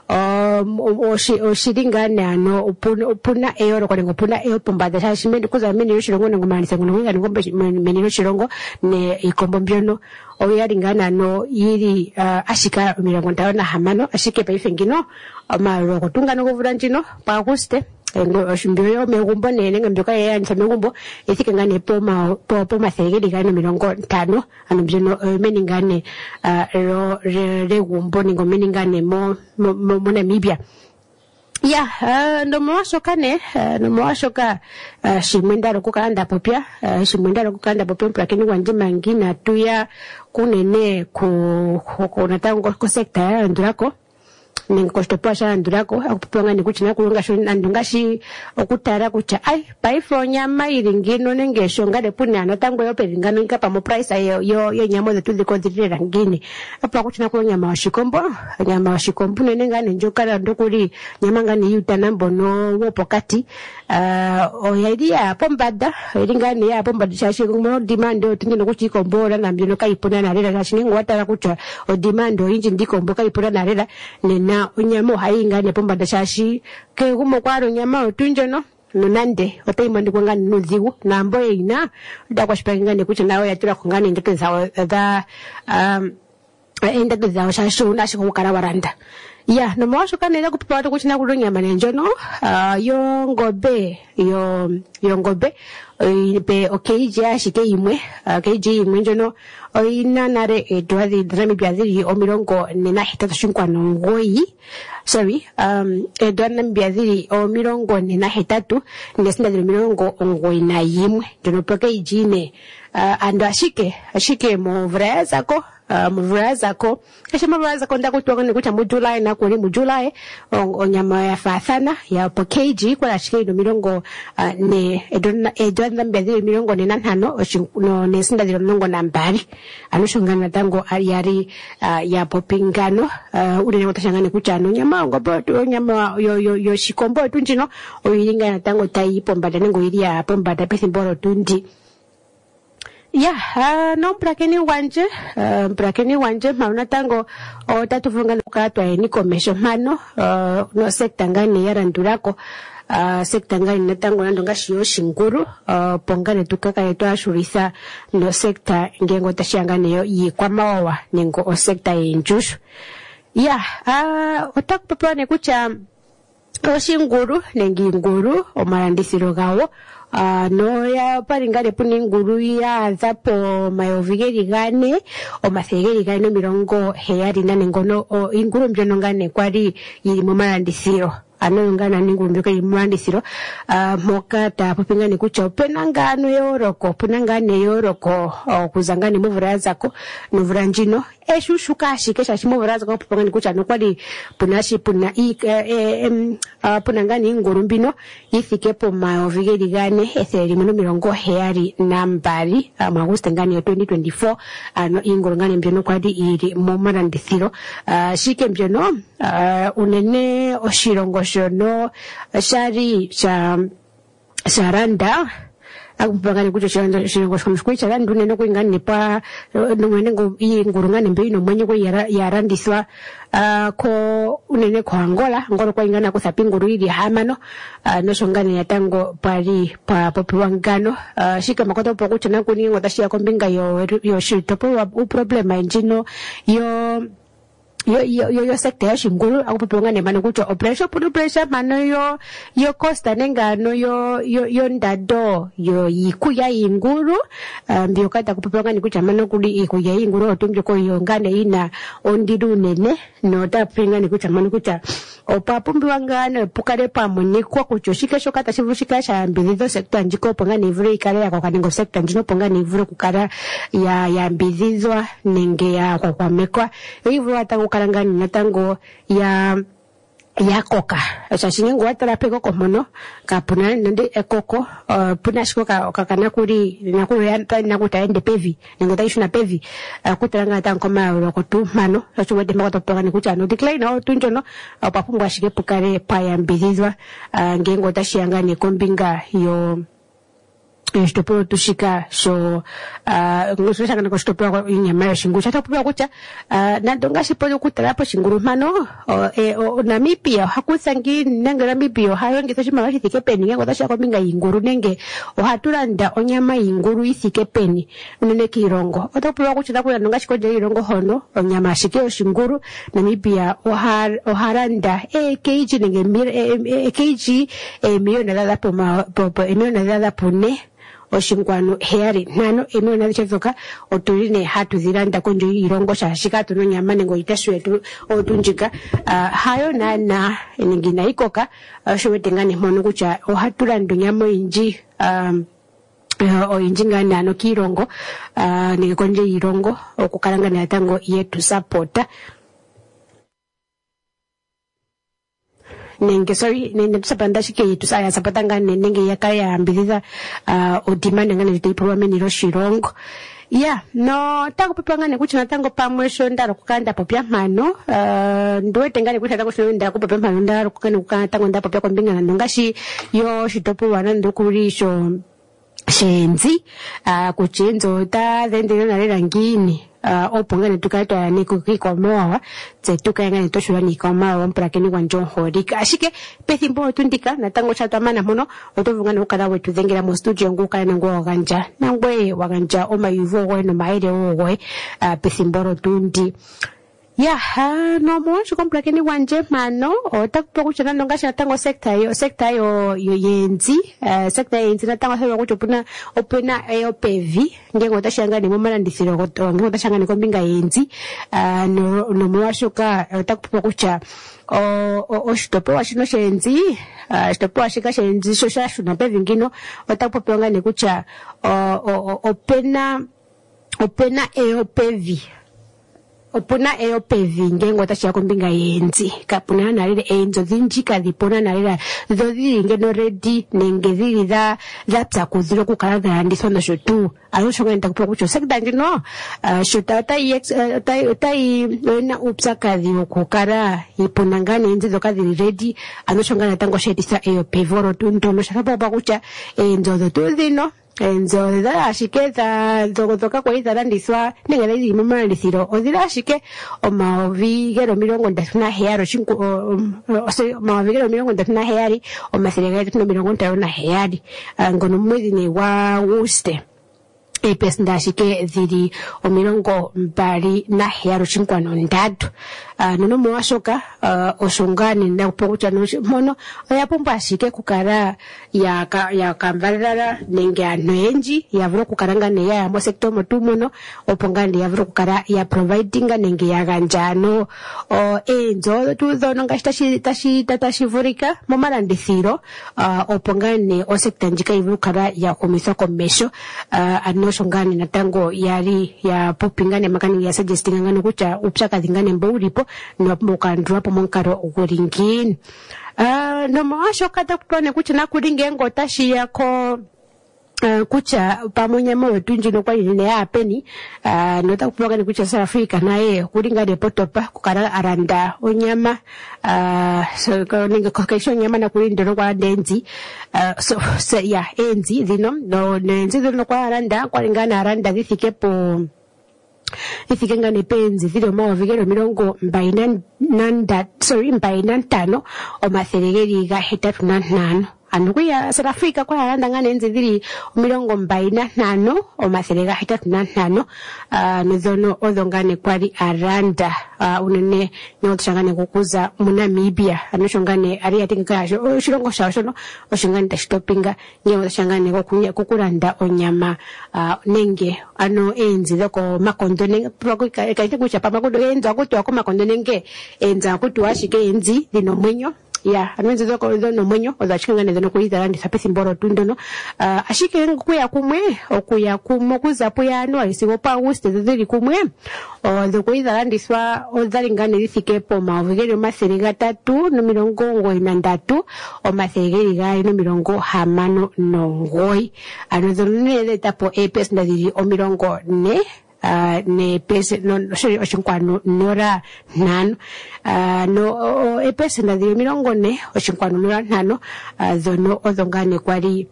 um oshiringane ano upuna upuna euro kwa ngopuna euro pombada shashimeni kuza meniro shirongo ngomanisa ngoninga ngombe meniro shirongo ne ikombo mbyono oyaringana no yiri uh, ashika mirongo tano na hamano ashike pa ifengino amaro kutunga no kuvuranjino pa Agosto ngo oshimbyo megumbo nene ngambyuka yanisa megumbo esike ngane po ma po po masegeri gane mirongo tano ano mbyono uh, meningane uh, ro re gumbo ningo meningane mo mo, mo, mo Namibia ya uh, ndo mwashokane uh, ndo mwashoka uh, shimwenda rokukanda popya uh, shimwenda rokukanda popya mprakini wanje mangina tuya kunene ku kunatango ko sector ya ndurako ningostopasha ndurako akupanga nikuchina kulunga sho ndungashi okutara kucha ai paifo nyama iringino nengesho ngade puni anatango yo peringano nkapa mo price yo yo, yo nyama zetu zikondirira ngini apa kuchina kulunga nyama washikombo nyama washikombo nenga nenjokara ndokuri nyama ngani yutana mbono wo pokati uh, oyaidia pombada iringani ya pombada shashi mo demand otingino kuchikombora na mbino kaipona na rera shashi ngwatara kucha o demand inji ndikombo kaipona na rera nena unyamo haingane pombada shashi ke gumo kwaro nyama otunjono nonande otaima ndikwanga nuzigu nambo ina ndakwa shipangane kucha nawe yatura kungane ndeke zawo da um enda da shashi unashi kukara waranda ya no mwasho kanela kupata kuchina kurunya manenjono uh, yo ngobe yo yo ngobe uh, pe okeji ashike imwe okeji imwe njono oina nare edwazi drami biaziri omirongo nena hitata shinkwano ngoi sorry um edwana biaziri omirongo nena hitatu nesina mirongo ngoi na yimwe njono okeji ne uh, ando ashike ashike mo vreza ko Uh, mvuraza ko kesha mvuraza ko ndakutoka nikucha mu July na kuri mu July onyama ya fathana ya po kg kwa shike mirongo uh, ne edona edona mbezi mirongo ne nanhano no nesinda mirongo nambari anushungana tango ari uh, ya popingano uh, uri utashangane kuchano nyama ngobo nyama yo yo yo shikombo tunjino oyiringa na tango tai pombada nengo iri ya pombada pesimboro tundi ya uh, no prakeni wanje uh, prakeni wanje mauna tango o tatu funga nukatwa ni komesho mano uh, no sekta ngani yarandurako uh, sekta ngani natango nandonga shiyo shinguru uh, pongane tukaka yetu ashurisa no sekta ngengo tashangane yo yikwa mawawa nengo o sekta yenjushu ya uh, otaku papa ne kucha oshinguru nengi nguru omarandisiro gawo. Uh, no ya paringale puni nguru ya zapo mayovigeri gane o mathegeri gane mirongo heyari nane ngono o inguru mbyono ngane kwari yiri mu marandisiro ano ngana ninguru mbyoka yiri mu marandisiro uh, moka ta popingane kucha opena ngano yoroko puna ngane yoroko uh, kuzangane muvura zako nuvura njino eshushu kashi kesha shimuvura zako popingane kucha no kwari punashi puna i e, e, uh, puna ngane inguru mbino yithikepo mayovigeri gane etheri muno mirongo heyari nambari uh, maguste ngani ya twenty twenty-four ano uh, ingoro ngani mbyono kwadi iri mu marandisiro uh, shike mbyono uh, unene oshirongo shono shari cha sharanda akupangani kucho chiranda shirongo shomshkwi charanda unene kuingani pa nwene ngo ingoro ngani mbino mwenye kwa yara, yarandiswa Uh, ko unene kwa Angola ngoro kwa ingana kusapinguru ili hamano uh, nosho ngani yatango pari pa popi wangano uh, shika makoto pokucha na kuni ngotashi ya kombinga yo yo shitopo u problema njino yo yo yo yo, yo sekta ya shinguru akupanga ne mano kucho operation puru pressure mano yo yo costa nenga no yo yo yo ndado yo ikuya inguru mbyo um, kata kupanga ni kucha mano kuli ikuya inguru otumjo ko yo ngane ina ondiru nene no tapinga ni kucha mano kucha opapumbi wangana pukare pamone kwa kucho shike shokata shivushika sha mbizizo sekta njiko panga ni vure ikare ya kwa kaningo sekta njino panga ni vure kukara ya ya mbizizwa nenge ya kwa kwa mekwa hivyo atangu karangani natango ya ya koka shashingo watara peko komono kapuna nende ekoko uh, puna shiko ka kakana kuri nakuri anta nakutaende pevi ngota ishu na pevi uh, kutaranga tanko ma rokotu mano sacho wede makoto pangani kucha no decline au tunjono uh, papungwa shike pukare paya mbizizwa uh, ngengo tashianga ni kombinga yo Stoporo tushika so uh ngosha kana ko stoporo inyama shingu chata pwa kucha uh na donga sipo kutarapo shinguru mano uh, e o Namibia hakusangi nanga Namibia hayo ngisa shima washi tikepeni ngo tasha ko minga inguru nenge o haturanda onyama inguru isike peni unene kirongo otopwa kucha kuya donga shiko je irongo hono onyama shike shinguru Namibia o har o haranda e kg nenge mir e kg e milioni dala po ma po milioni dala pone oshingwano heyari nano eno na chezoka oturine hatu ziranda konjo irongo shashika tuno nyama nengo itashwetu otunjika uh, hayo na na ningina ikoka uh, shwetengane mono kucha ohaturando nyama inji um Uh, o injinga nano kirongo uh, ni konje irongo okukalanga na tango yetu supporta nenge sorry nenge tusapanda shike yetu saya sapatanga nenge yakaya mbiziza uh, odimanda ngane teiprowa meniro shirongo yeah no tango pepangane kuti natango pamwesho ndaro kukanda popya mano uh, ndoete ngane kuti tango shonda kupopya mano ndaro kukanda kukanda tango ndapo pya kombinga ndongashi yo shitopo wana ndokurisho shenzi uh, kuchenzo ta zendero na rangini uh, opongane tukata niko kikomoa zetuka ngane toshura nikomoa mprakeni wanjo horika ashike pethimbo tundika natango chatamana mono otovungana ukala wetu zengera mo studio nguka nango waganja nangwe waganja omayuvo weno maire wowe uh, pethimbo tundi ya ha no mo shikomplakeni wanje mano otakupa kuchana ndonga shatango sector yo sector yo yenzi uh, sector yenzi natango sewa kucho puna opuna A O P V ngengo tashanga ni momala ndisiro goto ngengo tashanga ni kombinga yenzi uh, no no mwashoka otakupa kucha o o, o shitopo washino shenzi uh, shitopo washika shenzi shosha shuna pevi ngino otakupa pionga ni kucha o o opena opena A O P V opuna A O P V ngengo tashia kombinga yenzi kapuna nalile enzo zinjika zipona nalila zozili ngeno ready nenge zili za zapsa kuzilo kukala zalandiswa na shotu alosho ngenda kupo kucho sekda ngino uh, shota tai ex uh, tai tai wena upsa kazi kukara ipona ngane enzi zo kazi ready alosho ngana tango shetisa A O P V oro tunto no shakapa bakucha enzo zo tuzino enzo da ashikeza zogozoka kwa izarandiswa nengera izi mama ndisiro ozira ashike o mavigero mirongo ndatu na heyari chinku o se mavigero mirongo ndatu na heyari o maserega ndatu mirongo ndatu na heyari ngono mwezi ni wa uste epesi ndashike ziri omirongo mbali na heyaro chinkwano ndatu. Uh, nono mwashoka uh, oshungani na upokucha mono oyapumba ashike kukara ya ka, ya kambarara nenge anoenji yavuro kukaranga ne ya mo sector motu mono opongandi yavuro kukara ya providinga nenge ya ganjano o enzo tu zono ngashitashi tashi tatashi vurika momarandithiro uh, opongani o sector njika yavuro kukara ya komiso komesho uh, ano shungani natango yari ya popingane makani ya suggestinga ngano kucha upsaka dhingane mburipo no mukandwa po monkaro uguringin uh, no mwasho kata kupone kucha na kuringe ngota shia ko Uh, kucha pamoja mo tunji no kwa ile ya peni uh, nota kupoka ni kucha South Africa na ye kuringa de potopa kukara aranda onyama uh, so ko ninga kokesho nyama na kurinda no kwa denzi uh, so so yeah enzi dino no nenzi no kwa aranda kwa lingana aranda dhifike po ifikenga nepenzi video mawa vigero mirongo mbaina nanda sorry mbaina tano o matheregeri ga hetatu na nano anukuya South Africa kwa aranda ngane enzi dhiri mirongo mbaina nano o maserega hetatu na nano uh, nizono odhongane kwari aranda uh, unene nyotushangane kukuza munamibia anushongane ari atinga shirongo shashono oshingane tashitopinga nyotushangane kukunya kukuranda onyama uh, nenge ano enzi loko makondo nenge proko kaite kuchapa makondo enzi akutu akoma makondo nenge enzi akutu ashike enzi lino mwenyo ya anwenze zoko no mwenyo ozachikanga nezeno kuiza randi sapesi mboro tundono uh, ashike kuya kumwe okuya kumo kuzapo ya no isiwo pa August zili kumwe o zo kuiza randi swa ozalingane zifikepo mavugero maserega tatu no mirongo ngoi na ndatu o maserega gai no mirongo hamano no ngoi anozo nele tapo epes ndazili o mirongo ne Uh, ne pese no sorry oshinkwano nora nano uh, no o, e pese na dhiri mirongo ne oshinkwano nora nano uh, zono odhongane kwari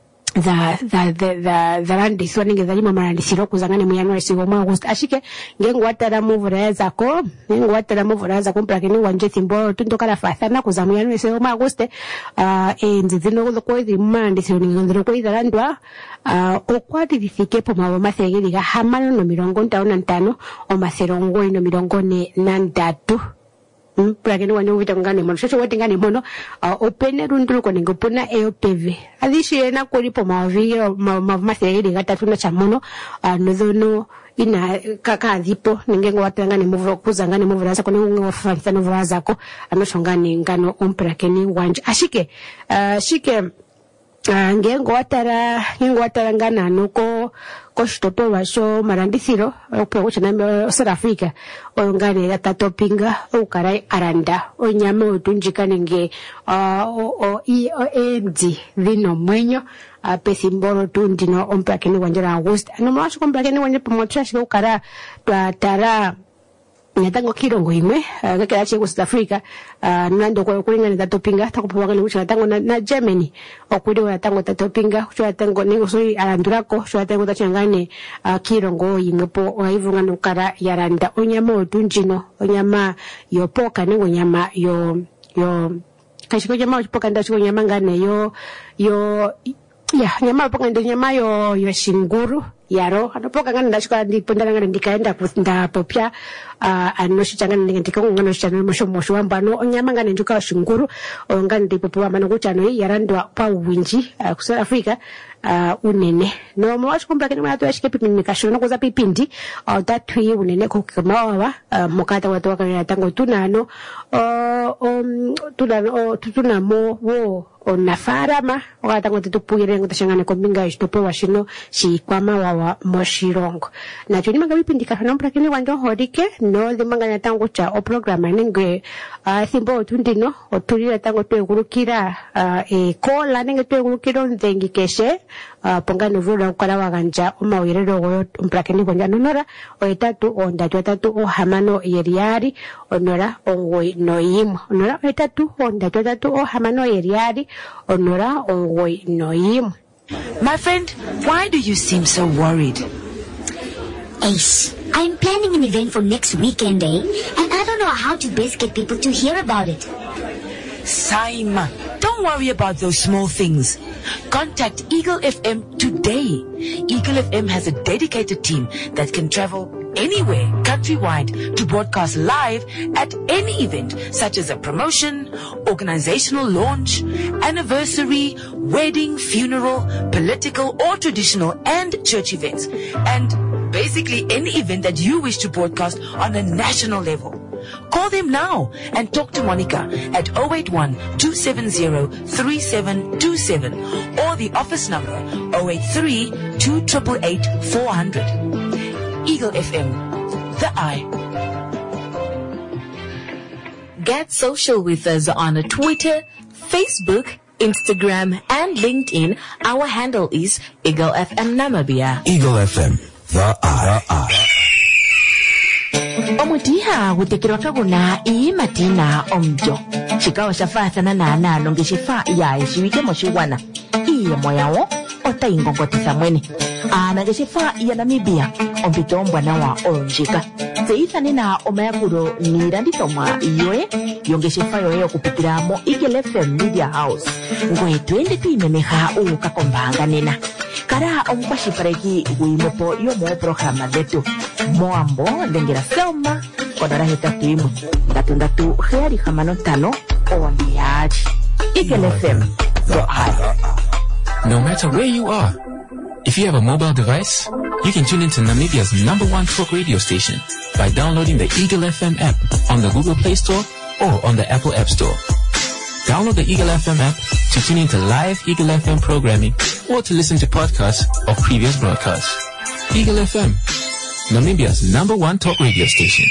za za za za randi swa ninge zalima marandi siro kuzangane mu January sigo mu August ashike ngengo watara muvura zako ngengo watara muvura zako mprakeni wanje timbo tundokala fathana kuza mu January sigo mu August uh enzi zino ko izi marandi siro ninge ndiro ko iza randwa uh okwati difike po mawo mathegiri ga hamano no mirongo ntano ntano o maserongo ino mirongo ne nandatu mprakeni wanje uvitangane mono shosho watingane mono uh, opene rundulu ko ningo pona E O P V adishi ena kulipo maviro mathegiri ga tatu na chamono uh, nozono ina kaka zipo ningengo watangane muvu kuzangane muvu raza kone unge wafanisa muvu raza ko anoshongane ngano umprakeni wanje ashike uh, shike uh, ngengo watara ngengo watara ngana nuko ko shitopo washo marandithiro opo kucha na South Africa ongane ya tatopinga ukarai aranda onyama utunjika nenge uh, o o i o enzi vino mwenyo uh, pesimboro tundino omprakeni wanjera August no mwasho komprakeni wanje pomotrash ukara tara nyatango kirongo imwe uh, kakela chego South Africa uh, nando kwa kulingana na topinga takupoka ni kucha tango na, na Germany okudi wa tango tatopinga kucha tango ningo soi arandurako kucha tango tachangane uh, kirongo imwe po waivunga nukara yaranda onyama otunjino onyama yopoka ningo nyama yo yo kashiko nyama yopoka ndashiko nyama ngane yo yo ya nyama yopoka ndo nyama yo yo shinguru yaro anopoka ngana ndashika ndipondana ngana ndikaenda kunda popya uh, anoshichanga ndingendika ngana shichana mosho mosho wambano onyama ngana njuka shinguru ngana ndipopo amana kuchano yarandwa pa winji uh, ku South Africa uh, unene no mwachi kumbla kene mwana tuashike pipi mikashona kuza pipindi uh, tatwi unene kukamawa uh, mokata watu wakana tango tunano uh, um, tunano uh, tunamo wo onafarama okatango tetupuyire ngutashangane kombinga ishtopo washino shikwama wawa moshirongo nacho ni mangabi pindika hanompra kene wanjo horike no dhimanganya tango cha o programa nenge uh, thimbo otundino otulira tango tuegurukira uh, e kola nenge tuegurukira nzengi keshe uh, ponga novula ukala waganja umawirero goyo mpra kene wanja nonora o etatu o ndatu etatu o hamano yeriari onora ongoi noimo onora o etatu o ndatu etatu o hamano yeriari onora ongoi noimo. My friend, why do you seem so worried? Ace, I'm planning an event for next weekend, eh? And I don't know how to best get people to hear about it. Saima, don't worry about those small things. Contact Eagle F M today. Eagle F M has a dedicated team that can travel anywhere countrywide to broadcast live at any event, such as a promotion, organizational launch, anniversary, wedding, funeral, political or traditional and church events, and basically any event that you wish to broadcast on a national level. Call them now and talk to Monica at zero eight one, two seven zero, three seven two seven or the office number zero eight three, two eight eight, four hundred. Eagle F M, the eye. Get social with us on Twitter, Facebook, Instagram, and LinkedIn. Our handle is Eagle F M Namibia. Eagle F M, the eye. The eye. Omutiha gutekirwa kaguna ii matina omjo. Chikawa shafathana na nano ngeshifa ya ishiwike moshiwana. Iye moyawo ota ingongotisa mwene. Ana ngeshifa ya Namibia ompito mbwana wa olonjika. Zeithani na omayakuro niranditoma iyoe yongeshifa yoye okupitira mo Eagle F M Media House. Ngwe twende tuimemeha uka kombanga nena. Kara omukwashipareki wimopo yomo programa detu. Moambo lengera Selma kodara hetatu imwe ndatu ndatu heari hamano tano ondiaji. Eagle F M, the eye. No matter where you are, if you have a mobile device, you can tune into Namibia's number one talk radio station by downloading the Eagle F M app on the Google Play Store or on the Apple App Store. Download the Eagle F M app to tune into live Eagle F M programming or to listen to podcasts of previous broadcasts. Eagle F M, Namibia's number one talk radio station.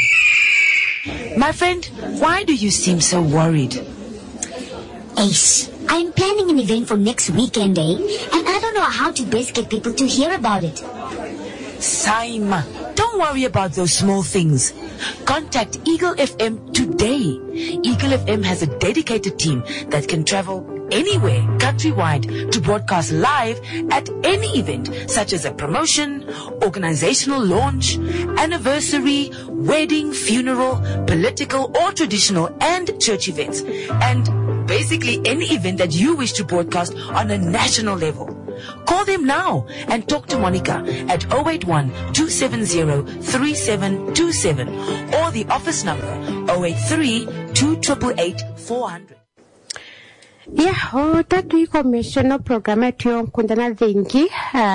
My friend, why do you seem so worried? Ace, I'm planning an event for next weekend, eh? And I don't know how to best get people to hear about it. Saima, don't worry about those small things. Contact Eagle F M today. Eagle F M has a dedicated team that can travel anywhere countrywide to broadcast live at any event, such as a promotion, organizational launch, anniversary, wedding, funeral, political or traditional and church events, and basically any event that you wish to broadcast on a national level. Call them now and talk to Monica at zero eight one, two seven zero, three seven two seven or the office number zero eight three, two eight eight, four hundred. Yeah, tatu iko missiono programa tuyo kundana zingi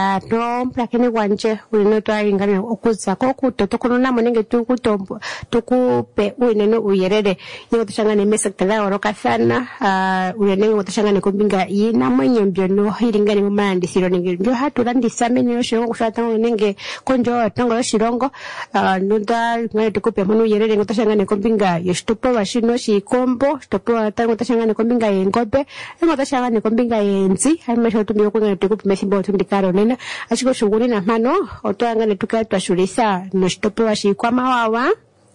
no lakini wanje ulinotoa ingane okuza ko kuto kunona monenge tu kutombo tukupe uineno uyerere ngo tushangane mesakala oroka sana ulenenge ngo tushangane kumbinga yina mwenye mbyono hiringani mu mandi siro ningi ndio haturandi sameni no shongo kushata nenge konjo tongo shirongo nunda ngane tukupe munu uyerere ngo tushangane kumbinga yeshtopo bashino shikombo stopo tango tushangane kumbinga yengobe Ema shanga ni kombinga yenzi haimasho tumio kunga tukupi mesimbo tundikaro nena ashiko shuguri na mano otoanga netuka twashulisa noshitopewa shikwa mawawa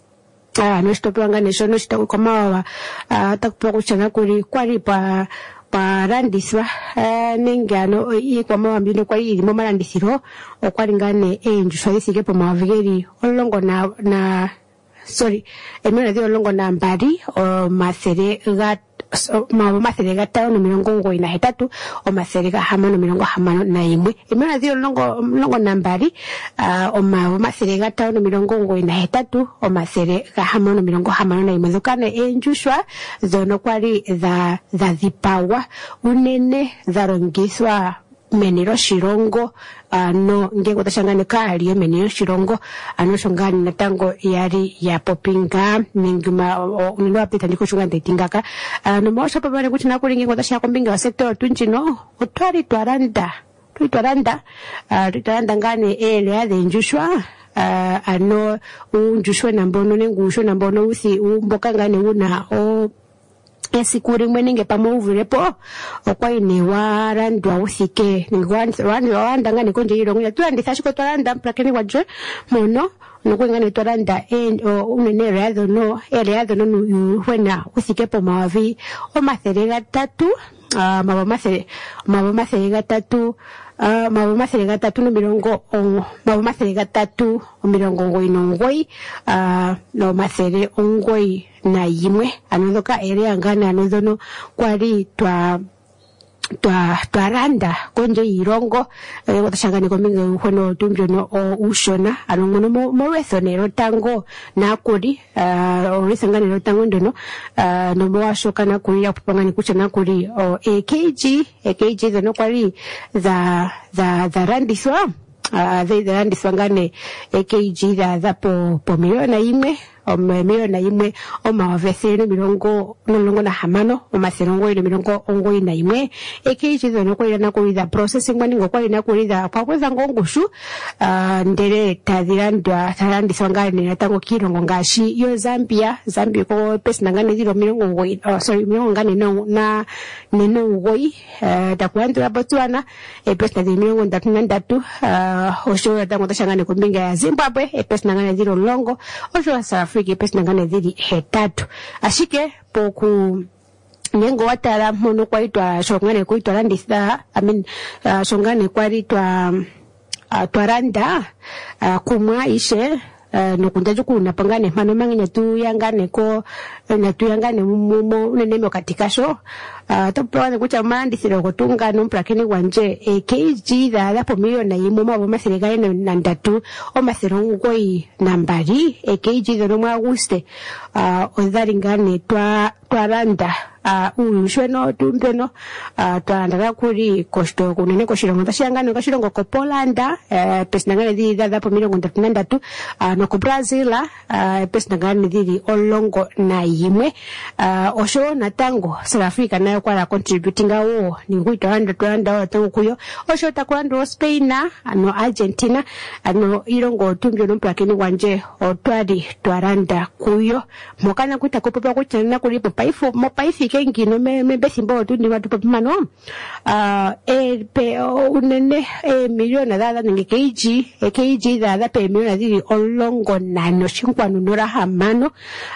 ah noshitopewa nga nesho noshitopewa kwa mawawa atakupewa kuchanga kuri kwari pa parandiswa nengano ikwa mawawa mbino kwa hii limo marandisiro okwari ngane enju swalisike po mawavigeri olongo na na sorry emena dio olongo na mbari o masere gat mabo maserega tano mirongo ngoi na hetatu o maserega hamano mirongo hamano na imwe imena dio longo longo nambari o mabo maserega tano mirongo ngoi na hetatu o maserega hamano mirongo hamano na imwe zokane enjushwa zono kwari za za zipawa unene zarongiswa meniro shirongo ano ngeko tashangane kali meniro shirongo ano shongani natango yari ya popinga ninguma unilo apita ndiko shungana tetingaka ano mosha pabane kuti nakulingi ngeko tashakombinga wa sector tunjino otwari twaranda twaranda twaranda ngane ele ya njushwa ano unjushwe nambono nengusho nambono usi umboka ngane una o esikuri mwenenge pamovurepo okwaine warandwa usike ngwanze wandwa wandanga nikonje yirongo twandisa shiko twanda plakeni wajwe mono nokwengane twanda en unene rather no ele rather no wena usike po mavi o maserega tatu mabo masere mabo maserega tatu Uh, mabo maserega tatu no mirongo on mabo maserega tatu o mirongo ngoi no ngoi uh, no masere ngoi na yimwe anodoka ere angana anodono kwari twa twa twaranda konje irongo eh, watashangani kominga uhono tumjono o ushona anongono mo morethonero tango na kuri uh, orisangani ro tango ndono uh, no mwashoka na kuri ya kupangani kucha na kuri o A K G A K G the no kwari the the the randiswa uh, the the randiswa ngane A K G the the po po miliona imwe o miliona imwe o mavesero milongo nolongo na hamano o maserongo ile milongo ongo ina imwe A K G no kwira na kuida processing mani ngo kwira na kuida kwa kweza ngongushu uh, ndere tadhirandwa tarandi swangane na tango kirongo ngashi yo Zambia Zambia ko pesa ngane zero milongo ngo oh, sorry milongo ngane no na neno ngoi uh, takwandra Botswana e pesa de milongo ndatu ndatu uh, osho tango tashangane kumbinga ya Zimbabwe e pesa ngane zero longo osho sa Afrika pesa ngane zili hetatu ashike poku nengo watara mono kwa itwa shongane kwa itwa randisa I mean uh, shongane kwa itwa uh, twaranda uh, kumwa ishe Uh, nukundajo kuna pangane mano mangi nyatu yangane ko nyatu yangane mumo uneneme katika show uh, topewane kucha mandi siro kutunga numpra kini wanje A K G da da po miliona yimo mabo masirigane na ndatu o masirongoi nambari A K G da no mwaguste uh, ozaringane twa twaranda uh, uyushweno tumpeno uh, twaranda kuri kosto kunene koshirongo tashangane koshirongo ko Polanda uh, pesnangane di da da po miliona ndatu uh, no ko Brazil uh, pesnangane di olongo na yimwe uh, osho na tango South Africa nayo kwa contributing awo ninguito handa twanda tango kuyo osho takwando Spain na no Argentina ano irongo tunjo no plakini wanje otwadi twaranda kuyo mokana kuita kopopa kuchana kulipo paifu mo paifi kengi no me, me besimbo tundi watu papimano uh, e pe unene e miliona dada ninge kg e kg dada pe miliona dili olongo nano shinkwanu nora hamano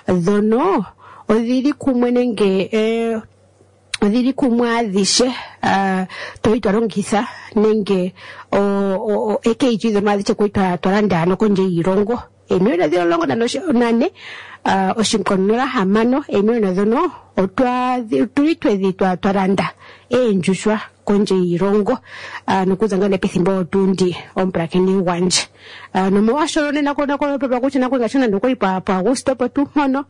dono odiri kumwenenge eh odiri kumwadhishe uh, toitwa rongisa nenge o, o, o A K G the madhiche kuitwa twaranda no konje irongo emiliona dili olongo nano nane uh, oshinkonura hamano emiliona dono otwa tuitwe dhitwa twaranda enjushwa konje irongo uh, nukuzangane pithimbo tundi omprakeni wanje uh, nomo washorone nakona kwa pepa kuchi nakwe ngashona ndukoi pa pa Augusto pa tuhono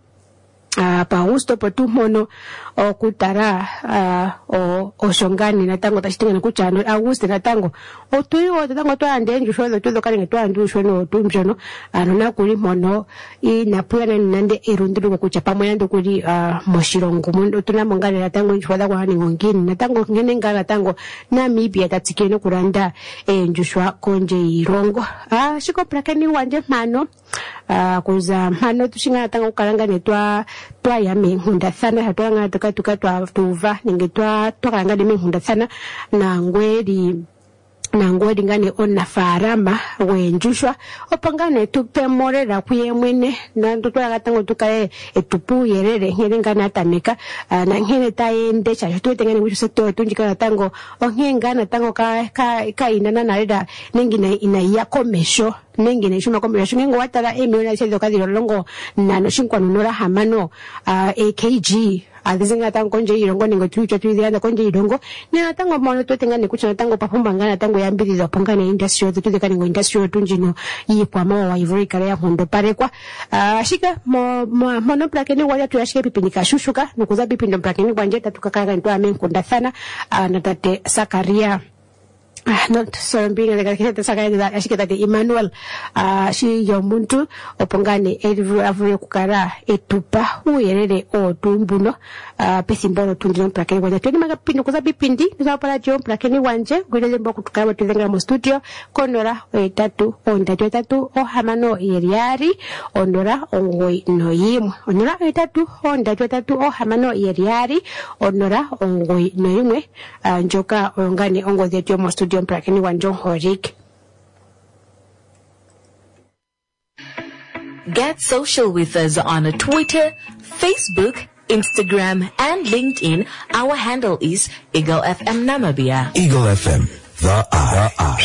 Uh, pa Augusto pa tumono o kutara uh, o o shongani na tango tashitinga na kuchano Augusto na tango o tuyo tango to ande nju shwe to kali to andu shwe no tumjono anona kuli mono I na pula nande irundu kucha pamoja ndo kuli uh, moshirongo mundo tuna mongale na tango nju kwa ni ngongini na tango ngene ngala tango na mibia tatsikeno kuranda e nju shwa konje irongo ah uh, shiko prakeni wanje mano uh, kuza mano tushinga tango kalanga netwa twa ya mihunda sana hatwanga tuka tuka twa tuva ningetwa twanga de mihunda sana na ngweri na ngweri ngane ona farama wenjushwa opangane tupe morera kuyemwene na tutwanga tango tukae etupu yerere ngengana tameka uh, na ngene taende cha tutengene mwisho seto tunjika tango ongengana tango ka ka, ka inana na reda ningine ina ya komesho nengine ishuma komesho shingo watara emiliona sedo kadiro longo na no shinkwa nura hamano uh, A K G azizinga tango konje irongo ningo tuicho tuizianda konje irongo nina tango mono tutengane kuchana tango papumba ngana tango yambiri za pongane industry tu tukani ngo industry tunjino yipwa mawa wa Ivory kare ya hondo pare kwa uh, shika mo, mo mono plakeni wala tuyashike pipindika shushuka nukuza pipindo plakeni wanjeta tukakanga nitoa menkunda sana uh, natate Sakaria ah not so being the kete saka da ashiketa de Emmanuel ah shi yomuntu opongane edvu avuye kukara etupa uyerere o tumbuno ah pesimbolo tundino plakeni wanje tuni magapindi kuza bipindi nizapala jo plakeni wanje gwelele mboku tukaba tuzenga mu studio konora etatu onda etatu o hamano yeriari onora ongoi noyimwe onora etatu onda etatu o hamano yeriari onora ongoi noyimwe ah njoka ongane ongozi etyo mu studio Mprakeni wanjo horik. Get social with us on Twitter, Facebook, Instagram, and LinkedIn. Our handle is Eagle F M Namibia. Eagle F M, the R.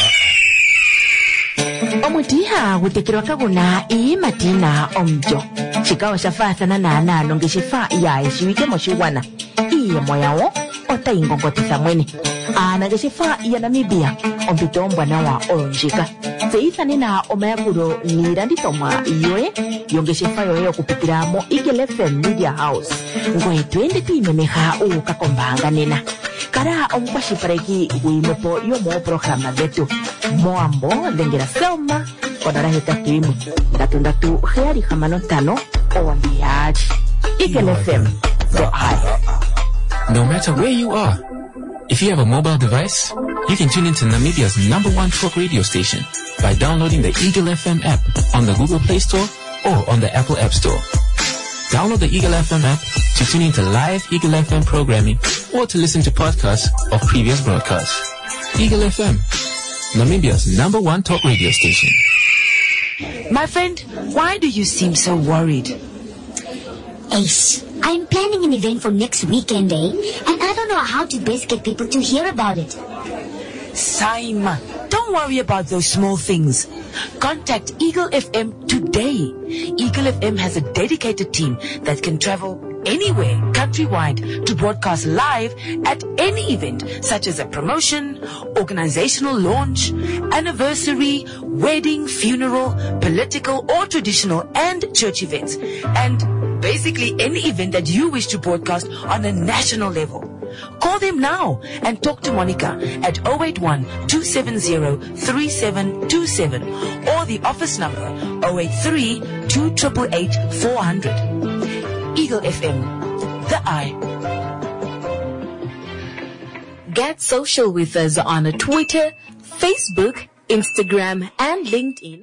Omutiha gutekirwa kaguna ii matina omjo. Chikawa shafasa na na na longe shifa ya ishiwike moshiwana. Iye moyawo. otayingongotisa mwene aanangeshefa ya Namibia ompito ombwanawa olonjika tseyithanena omayakulo niilandithomwa yoye yongeshefa yoye okupitila mo Eagle F M Media House ngoye twende twiimemeha uuka kombaanga nena. Kala omukwashilipaleki gwiimwepo yomoopologhalama dhetu moambo dhengela Selma konola hetatu imwe ndatu ndatu heyali hamano ntano ombiyali. Eagle F M, the eye. No matter where you are, if you have a mobile device, you can tune into Namibia's number one talk radio station by downloading the Eagle F M app on the Google Play Store or on the Apple App Store. Download the Eagle F M app to tune into live Eagle F M programming or to listen to podcasts of previous broadcasts. Eagle F M, Namibia's number one talk radio station. My friend, why do you seem so worried? Ace, I'm planning an event for next weekend, eh? And I don't know how to best get people to hear about it. Saima, don't worry about those small things. Contact Eagle F M today. Eagle F M has a dedicated team that can travel anywhere countrywide to broadcast live at any event, such as a promotion, organizational launch, anniversary, wedding, funeral, political or traditional and church events, and basically any event that you wish to broadcast on a national level. Call them now and talk to Monica at zero eight one, two seven zero, three seven two seven or the office number zero eight three, two eight eight, four hundred. Eagle F M, the eye. Get social with us on Twitter, Facebook, Instagram, and LinkedIn.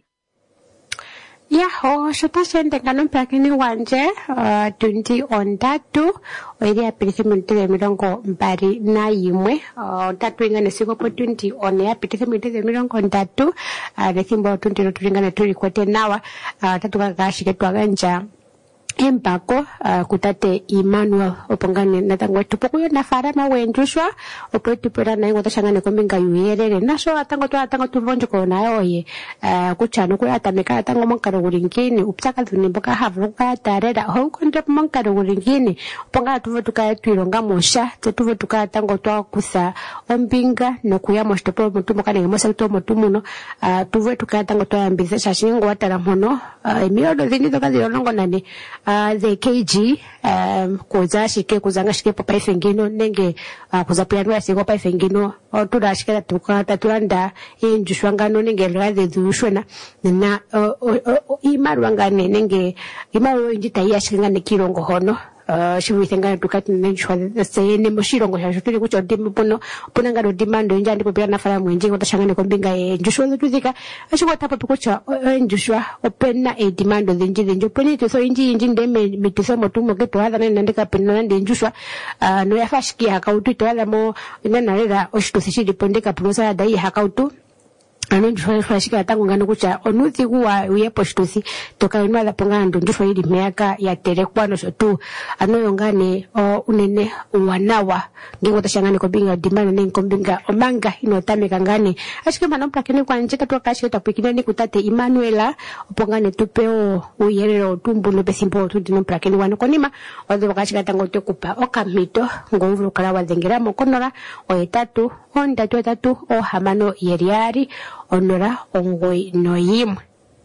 Yaho, shota shende kanon prakini wanje, uh, tundi ondatu, oiri apirisi mwintile mirongo mbari na imwe, ondatu ingane siko po tundi one apirisi mwintile mirongo ondatu, uh, nethimbo tundi no turingane turi kote nawa, uh, tatu kakashike tuaganja. Empako uh, kutate Emmanuel opongane natango tupokuyo na farama wenjushwa opetu pera na ingota shangane kombinga yuyerere naso atango to atango tuvonjo kona oye uh, kuchano ku atameka atango monkaro guringini upchaka tunimboka havuka tarera ho kontra monkaro guringini ponga tuvo tuka twironga mosha tuvo tuka atango to kusa ombinga no kuya mostopo mutumo kane mosa to mutumuno uh, tuvo tuka atango to ambiza shashingo watara mono uh, emiodo zini toka zirongo nani Uh, the K G um kuza shike kuzanga shike papa ifengino nenge uh, kuza piano asiko pa ifengino otura shike tuka tatulanda injushwangano nenge lade dushwana na uh, uh, uh, imarwangane nenge imarwo injita yashikanga nekirongo hono uh, shiwithenga tukati nenjwa sene mushirongo shashutuli kucho dimu puno punanga do demand njandi popera na fara mwenji ngotashangane kombinga enjushwa tuzika ashiko tapa pikucha enjushwa opena e demand zinji zinji poni to so inji inji ndeme mitiso motumo geto hada nandika pena ndi enjushwa uh, no yafashiki hakautu to hada mo inanarera oshitusi dipondeka punosa dai hakautu ano njufwa fashika tangu ngano kucha onuthi kuwa uyepo shitusi toka inwa la pongando njufwa hili miaka ya terekwano sotu ano yongane o unene uwanawa ngingo tashangane kombinga dimano nengi kombinga omanga inotame kangane ashike manompla kene kwa njeka tuwa kashike tapikine ni kutate Emmanuela opongane tupeo uyerero tumbu nupesimpo tuti nompla kene wano konima ozo wakashika tango tekupa okamito ngomvulu kala wazengera mokonora oetatu ondatu etatu o hamano yeriari onora ongoi noyim.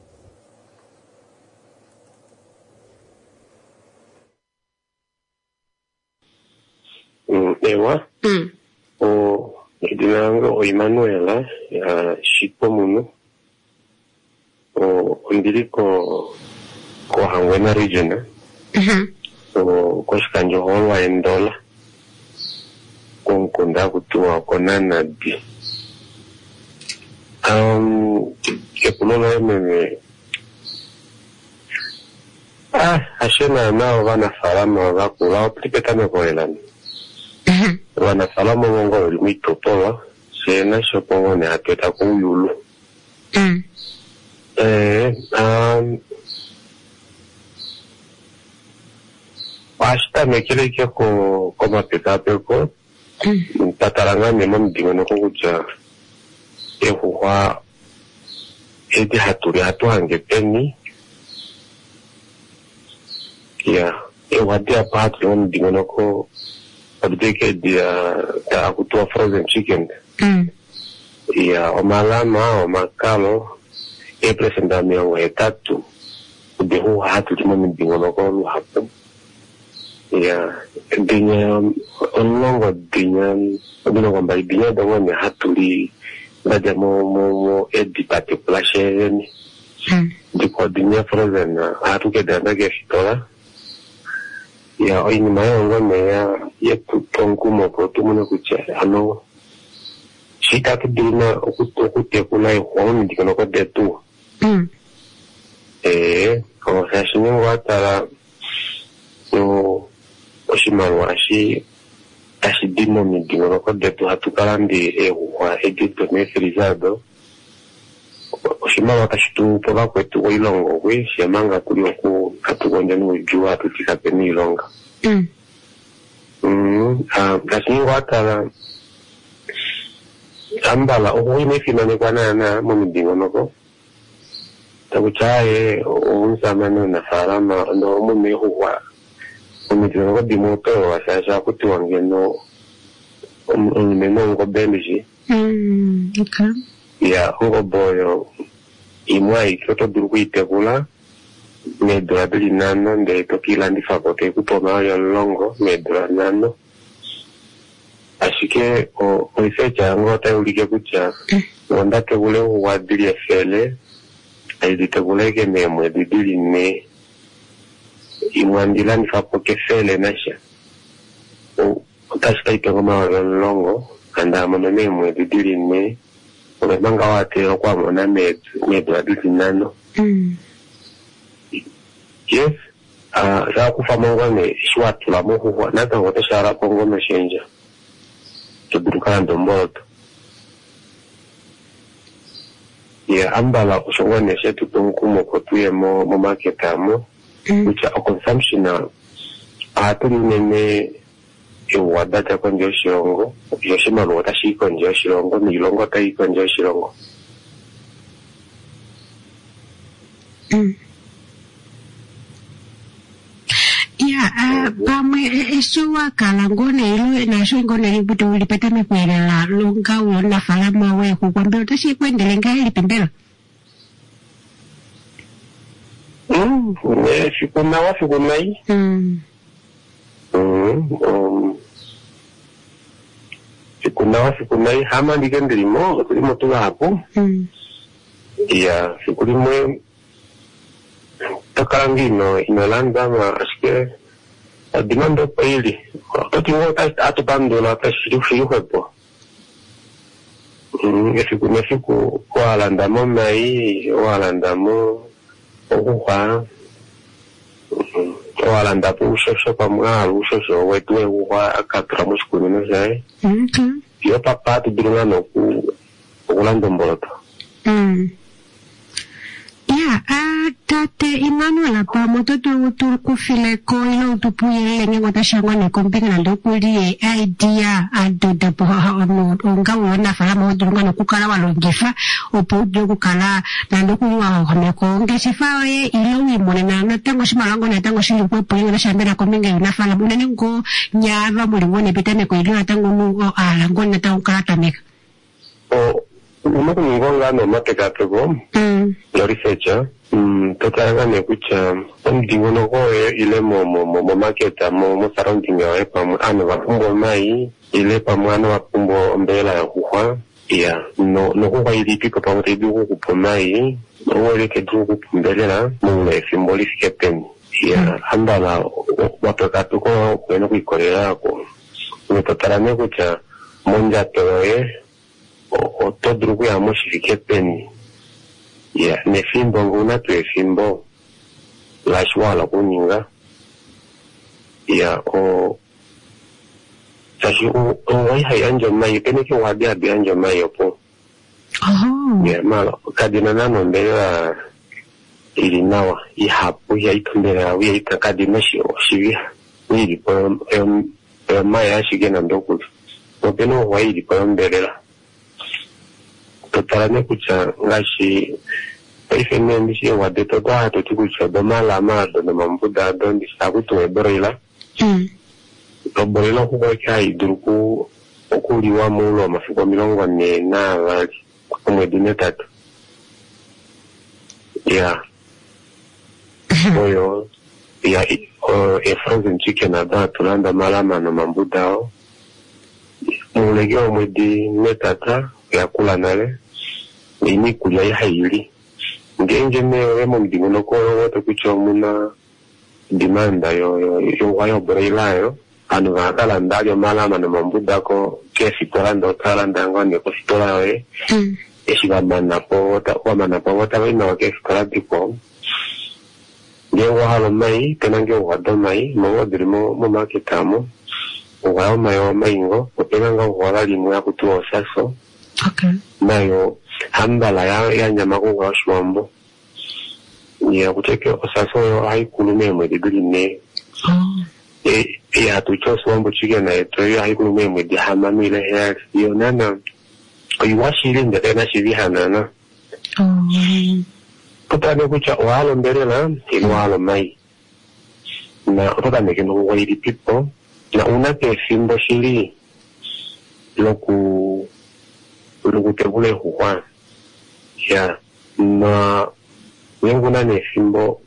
Mm, ewa. Mm. O idinanga o Emmanuela ya shipo muno. O ondiri ko ko hangwena region. Mhm. So ko skanjo holwa endola. Kon konda kutua konana di. Um, que pulola meme. Ah, ashena nao wana salama wakula opliketa me koelani. Mhm. Wana salama mongo limito tola, sena shopongo ne ateta kuyulu. Mhm. Eh, um Basta me quiere que ko koma petape ko. Mhm. Tataranga me mom dingono ko kucha. Ehuwa edi haturi hatu hange peni ya ewa dia pati on dingono ko abdike dia ta kutoa frozen chicken. Mm. Ya omalama omakalo e presenta miongo etatu udehu hatu timo mbingono ko hapo. Ya dinya onlongo dinya obino kwamba dinya dawo ni hatuli baada mo mo mo edi particular share ni. Mm. Diko dinya frozen hatu ke dana ke fitola. Ya oini mayongo me ya yetu tongu mo ko tumuno kucha ano shita kidina okute kula ihoni dikono ko detu. Mm. Eh, como se hace un guatara no oshimalwashi tashidimo mi dikono ko detu hatukalandi e wa edito me frizado. Oshimalwa tashitu pola kwetu ko ilongo we shemanga kuli ku katugonja no jua tutika peni ilonga. Mm. Mm, ah, tashingo guatara ambala uhuine finane kwa nana mumidingo noko takuchaye unsamano na farama ndo mume huwa mumidingo noko dimoto wasasha kuti wangeno umimeno ngo benji. Mm. Okay. Ya ngo boyo imwai kyoto duruku itekula medra bili nano nde tokila ndi fakote kupoma yo longo medra nano. Así que o o fecha ngota ulike kucha wanda ke ule wa dili fele ai dite ule ke me mo dili ne imwandila ni fapo ke fele nasha o tashika itongoma longo anda mo me mo dili ne o manga wate kwa mona me me dili nano. Mm. Yes, ah za kufa mongo ne shwatu la mo kwa na tango tashara kongo no shenja keburukan domboto. Ya ambala usongone shetu tunkumo kotuye mo mo marketamo. Mm. Ucha o consumption na aturi nene e wadata konjo shirongo. Yoshima lo watashi konjo shirongo ni longo tai konjo shirongo. Mm. Ya, ah, pame eso wakala ngone ilo na so ngone libuto lipeta me kwela la longa wona fala mawe ku kwambelo tashi kwendele ngai lipembelo. Mm, ne fikuna wa fikunai. Mm. Mm, um fikuna wa fikunai hama ndikendelimo kulimo tuga hapo. Mm. Ya, fikulimo takalangino inolanda ma aske dimando paili toti ngota atubando la tashiru fiyo hapo. Mm, efiku nefiku wala ndamo mai wala ndamo okuwa wala ndapo ushosho kwa mga ushosho wetuwe uwa akatra mushkuni nuzai. Okay. Yo papa tu birunga noku ukulando mboloto. Mm. Ya, ah, tate Emmanuel pa moto tu tu kufile ko ilo tu puye lenye ngota shangwa ne kompinga na ndokuli idea ado de po ono onga wona fala mo dunga no kukala walongefa opo jo kukala na ndokuli wa home ko ngesifa we ilo wi monena na tango shimalango na tango shili po puye na shambera kompinga ina fala munene ngo nyava muri ngone pitane ko ilo tango no ala ngone tango kala tameka. O uno kungonga no mateka tego. Mm. Lo risecha mm totanga ne kucha ndingo no ko ile mo mo mo market mo mo surrounding ya pa ano vapumbo mai ile pa mwana vapumbo mbela ya kuhwa ya no no ko ili piko pa wote bi ko po mai no ile ke du ko mbela mo le symbolique pen ya andala watoka tuko kwenda kuikolea ko no totarane kucha monja toye o to drugu ya moshifike pen. Ya, ne fimbo nguna tu e fimbo la shwala kuninga. Ya, o sashi o o wai hai anjo mai pene ki wadi abi anjo mai opo. Oh. Ya, malo kadina nano mbela ili nawa i hapu ya ikambela ya ita kadina shi o shivi ili po em em mai ya shigena ndoku. O peno wai ili po mbela. Totalane kucha ngashi paife nende shi wade toto hato tukucha doma la mado na mambuda dondi sakutu eborila. Mm. obolela okuba kyayidduruku okuliwa mulo amafuko mirongo ane n'abali omwezi n'etatu ya oyo ya e frozen chicken aba tulanda malama no mambudao mulege omwezi n'etata yakula nale ini kulya yahili ngenje ne mo mdingo no ko wote kucho muna demanda yo yo yo wayo breilayo anu vakala ndalyo malama no mambuda ko kesi torando talanda ngone ko sitora we eshigamana po wota wamana po wota we no kesi toradi ko ngengo halo mai tenange wado mai mo dirimo mo maketamo wayo mayo maingo openanga wala limu ya kutuo saso okay nayo hambala ya ya nyama ko wa shwambo ya kuteke osaso yo haikulume mwedi gline oh e ya tucho swambo chige na eto yo haikulume mwedi hamamile ya yo nana oyiwashile ndete na shivihana na oh kutane kucha walo mberela ino walo mai na otoka mekeno wairi pipo na unake simbo shili loku loku tebule huwa ya na wengu na nesimbo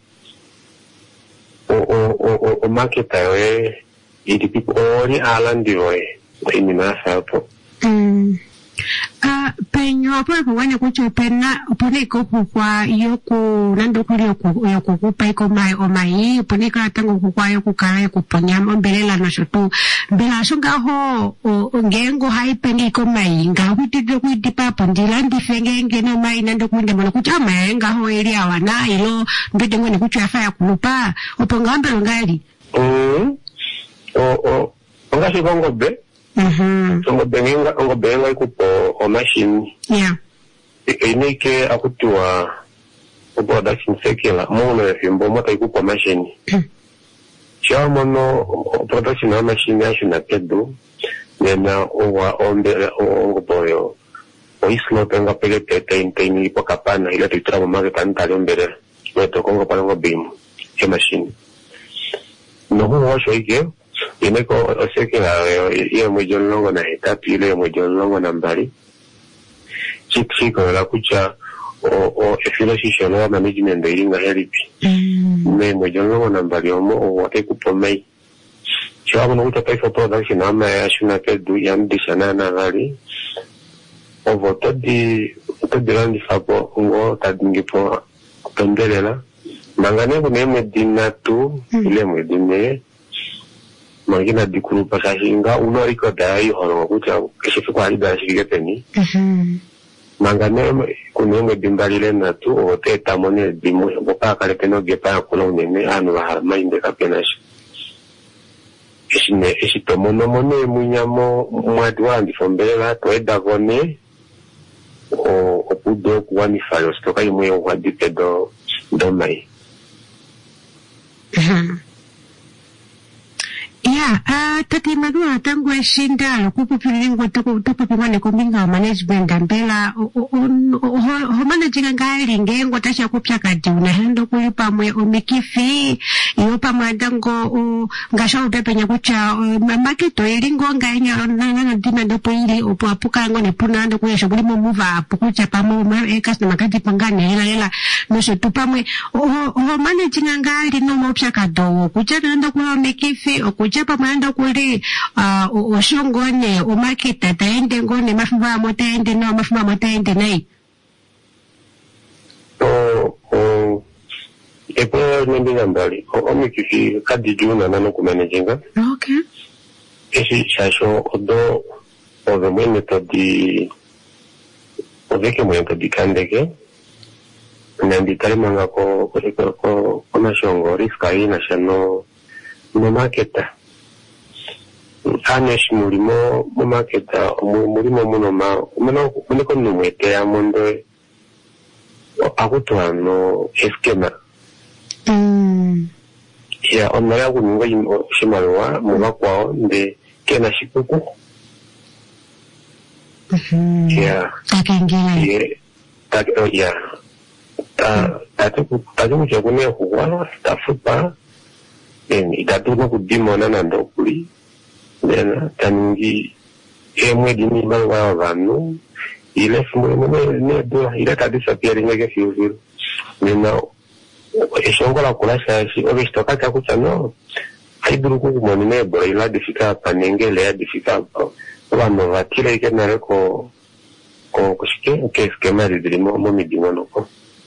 o o o o market awe iti pipo ori alandi oe ini nasa hapo mm ah penyo hapo kuwane kucho pena upone koku kwa yoku nando kuli yoku yoku kupa iko mai o mai upone ka tango kwa yoku kala yoku ponyama mbelela na shotu mbela shonga ho o ngengo haipeni iko mai nga hutito kuti papa ndilandi fengenge no mai nando kunde mwana kucha mai nga ho eli awana ilo mbede ngone kucho afaya kulupa uponga mbelo ngali mm o o ngashi kongo be mhm ngo benga ngo benga ikupo o machine yeah ini ke akutua o production sekela mono ya fimbo mota ikupo machine chama no production na machine ya shina kedo nena o wa onde o boyo o islo tenga pele tete inteni po kapana ile tutramo mage tantale mbere weto kongo para ngo bim e machine no ho sho ike ine ko osekela ye mo jonlongo na etapi ile mo jonlongo na mbali chiko la kucha o o efilo shishono management ile nga heripi me mo jonlongo na mbali omo o wate kupomei chama no uta paifa production ama ya shuna kedu yam dishana na gali o voto di to dilandi fapo ngo tadingi po pendelela mangane ko me dinna tu ile mo dinne magina dikuru pakashinga uno rikoda yi horo kucha keshifu kwa ida shigepeni mhm mangane kunenge dimbalile na tu o teta mone dimu boka kale peno gepa kulo nene anu ha mainde kapenash ishine ishito mono mone munyamo mwadwa ndi fombela to edagone o opudo kwani falo stoka imwe wa dipedo do mai mhm yeah ah tati madua tangu eshinda lokupo pilingo toko toko pimane kombinga management ambela ho managing ngali ngengo tasha kupya kati una hendo kulipa mwe omikifi yo pamwe dango ngasha upepenya kucha market elingo nganya na na dina dopo ili opo apuka ngo ne punando kuyesha bulimo muva apukucha pamo e customer kati pangane ela ela no se tupamwe ho managing ngali no mopya kado kucha ndo kulo mikifi okucha pamanda kuli uh oshongone o market taende ngone mafuba motaende no mafuba motaende nai o o epo nembi ngambali o mikifi kadi juna nano kumanejinga okay esi shasho odo o the method di o veke mwento di kandeke nandi tarimanga ko ko ko ko na shongo riska ina shano no marketa anesh mulimo mu marketa mulimo muno ma muno muno ko numwete ya mondo akutwano eskema mm ya onaya kuningo yimo shimalwa muba kwao nde kena shikuku mhm ya takengela ya ya ta tatu tatu chakune kuwa tafupa en idatu no kudimo na nando kuli Then taningi emwe dini bangwa vanu ile fumwe ne ne do ile ta disappearing ke fiu nina eshongola kulasha shi obistoka chakucha no aiburuku kumoni nebo ila difika panengele ya difika wano vatira ike nareko ko kushike ke skema dirimo mo midimo noko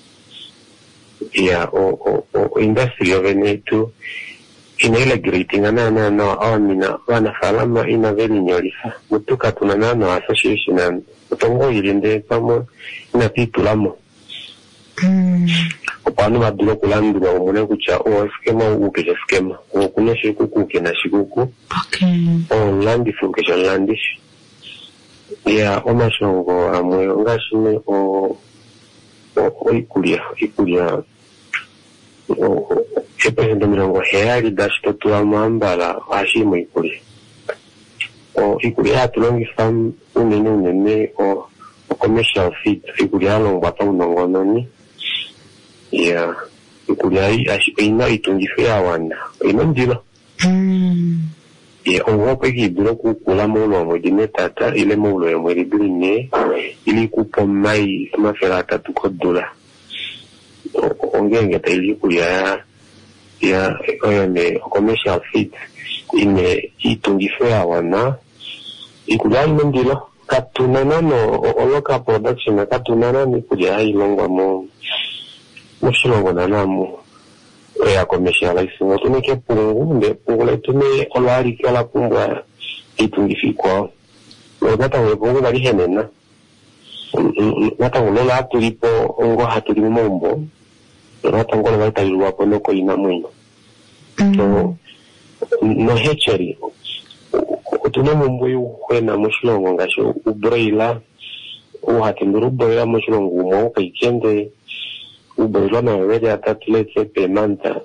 ya o o o industry of enetu inele greeting ana na na amina wana salama ina veli nyolisa mutuka tunana no association and utongo ilinde pamo ina pitulamo mm opano badulo kulandura omune kucha o skema uke skema o kuna shikuku kena shikuku okay o landi function landish ya oma shongo amwe ngashine o o ikulia ikulia o epende mirongo heali dashito tuamambala ashimo ikulia o ikulia tulongi fam unene unene o commercial fit ikulia longwa pa unongononi ya ikulia ina itungifea wana ina ndilo mm ya ongope kiduro kukula mulo mwedine tata ile mulo ya mwedine ili kupo mai mafera tatu dola ongenge ta ili kulia ya ya oyone commercial fit ine itungifea wana ikulia ina ndilo katunana no oloka production katunana ni kulia ilongwa mo mushilongo nanamu ya commercializing otuneke pungu nde pungu le tume olwari kala pumbwa itungifikwa ngata wepungu bali henena ngata ulola atulipo ngo hatuli mombo ngata ngola baitaliwa pono ko ina mwino so no hecheri otune mombo yukwena mushilongo ngasho ubreila uhatinduru boya mushilongo mo kaikende uboilo na wewe atatlete pemanta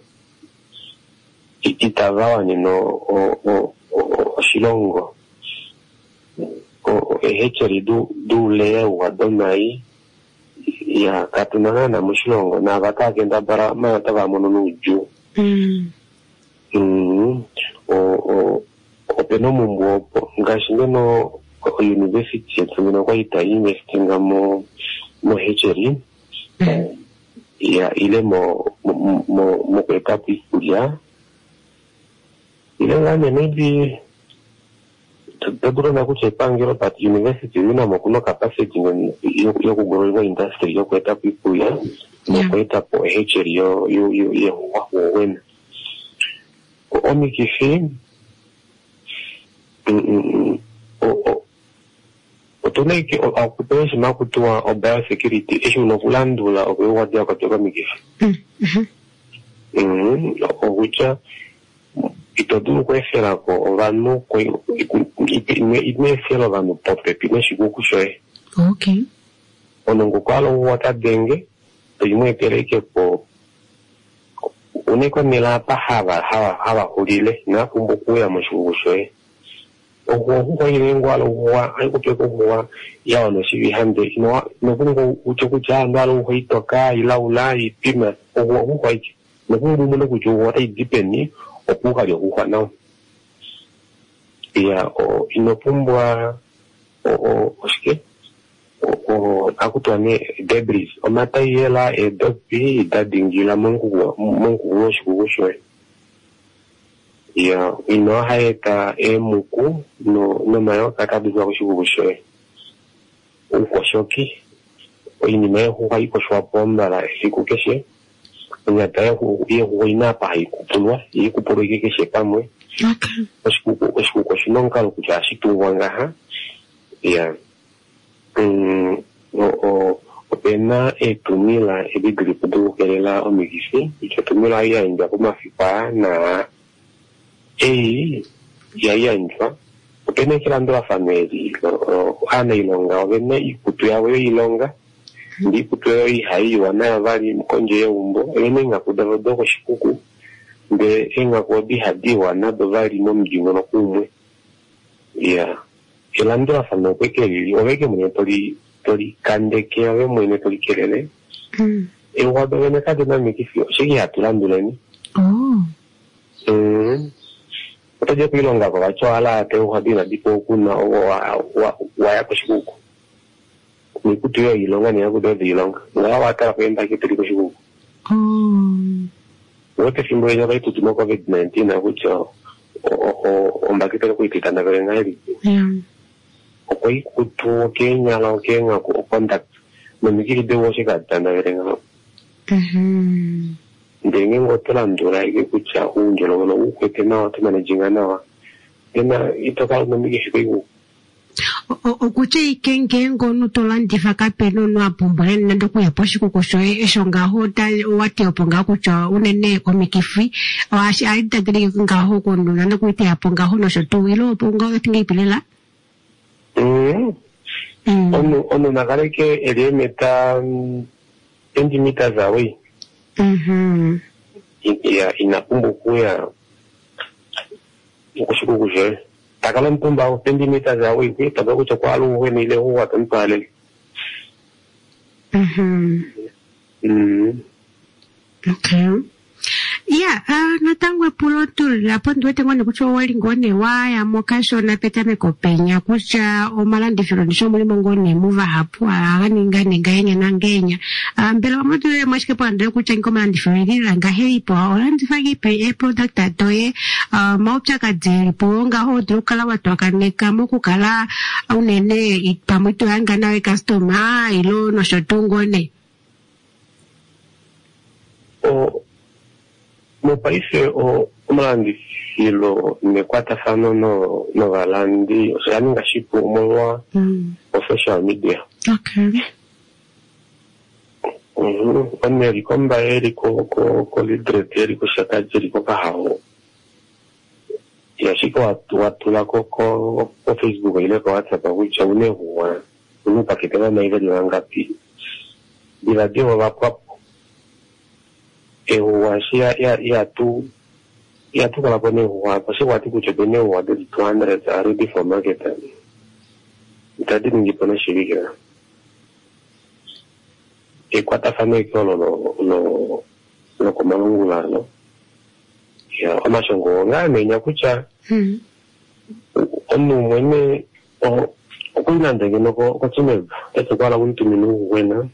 itagawa nino o o o shilongo o ehecheri du du le wa donai ya katunana na mushilongo na bakagenda bara mata ba mononu ju mm mm o o o peno mumbo ngashinde no university tumino kwa ita investinga mo mo hecheri ya ile mo mo mo mo kweta pikulia ile ngane maybe taduro na kuchepangiro but university ina mo kuno capacity yo yo kugorwa industry yo kweta pikulia mo kweta po hecheri yo yo yo yo wa wen omi kifi o otoneke okupensi makutua obaya security ishu nokulandula okuwadia kutoka migifu mhm mhm okucha itodulu kwefera ko vanu ko ime fera vanu pope pime shikuku shoe okay onongo kwalo wata denge imwe pereke po uneko nilapa hava hava hava hulile na kumbukuya mshikuku shoe ogo huwa ilengo alo huwa aikupeko huwa ya no sivi hande ino no kungo uchokucha ndalo huitoka ila ulai pima ogo huwa iki no kungo muno kucho ai dipeni okuka lyo huwa nao ya o inopumbwa o o oske o akutwane debris o mata yela e dopi dadingila mungu mungu woshikushwe ya ino haeta e muku no no mayo katabiza kushikushwe uko shoki ini me huwa iko shwa pomba la sikukeshe nyata ya huwa huwa pa ikupulwa ikupuro ikekeshe pamwe okay osikuko osikuko shinonka lokuja shitungwanga ha ya mm o o opena etumila ebigripu do kelela omigisi ichotumila ya inda kumafipa na eh ya ya inda opena kilando la family ana ilonga opena ikutu yawe ilonga ndi kutu yawe hai wana bali mkonje umbo ene ngakudavudo ko shikuku nde enga ko di hadi wana bali mo mjingo no kumwe ya kilando la family kwekeli obeke mwe tori tori kande ke ave mwe tori kelele mm e wado ene ka de na mikifio shigi atulanduleni oh mm utaje kuilonga kwa chwala te uhadina dipo kuna wa wa ya kushikuku ni kutu yo ilonga ni yakudo ilonga ngawa watara kwenda kitu liko shikuku oh wote fimbo ya baitu tumo covid nineteen na kucho o ombakitaka kuititana vile ngari yeah okoi kutu Kenya la Kenya ku contact nomikiri de wo shika tana vile ngao mhm ndenge ngotola ndura iki kucha unjolo no ukwete na tumana jingana wa ena itoka nomikiri shiku okuche ikenge ngono tolandi fakapeno no apumbwe nando kuya poshi kukusho eshonga hota wati oponga kucho unene komikifi ashi aita gri ngaho kono nando kuite aponga hono shotu ilo oponga tingi pilela mm ono ono nagareke elemeta twenty meters away mhm ya inakumbu kuya kushuku kuje takala mtumba twenty meters away kwe tabaku chakwa alu we nile huwa tampale mhm mm okay yeah uh, natangwe pulo tu la pondo tengo ne kucho wali ngone waya mokasho na peta me kopenya kucha o malandi filondisho muri mongone muva hapo agani ngane nganya na ngenya mbele wa mtu ya mashike pa ndo kucha ngo malandi filondira nga heripo orandi fagi pe e product atoye maucha ka jeri ponga ho drukala watu akaneka moku kala unene pamoto anga nawe customer ilo no shotungone o mo paese o malandi filo ne kwata fano no no galandi o sea ninga shipu mo mm. o social media okay mhm ane rikomba eri ko ko ko lidreteri ko shakaji ko kahaho ya shiko watu watu la ko ko ko Facebook ile ko WhatsApp ko chaune huwa unu pakitana na ile ngapi bila dio wa kwa e huwa shia ya ya tu ya tu kala pone huwa pasi watu kuchobene huwa de two hundred are ready for market itadi ningipona shirika e kwata fane ko lo lo lo ko mangula no ya amashongo ngane nyakucha mhm onu mwene o okunanda ngeno ko ko chimeba esokwala umuntu minu wena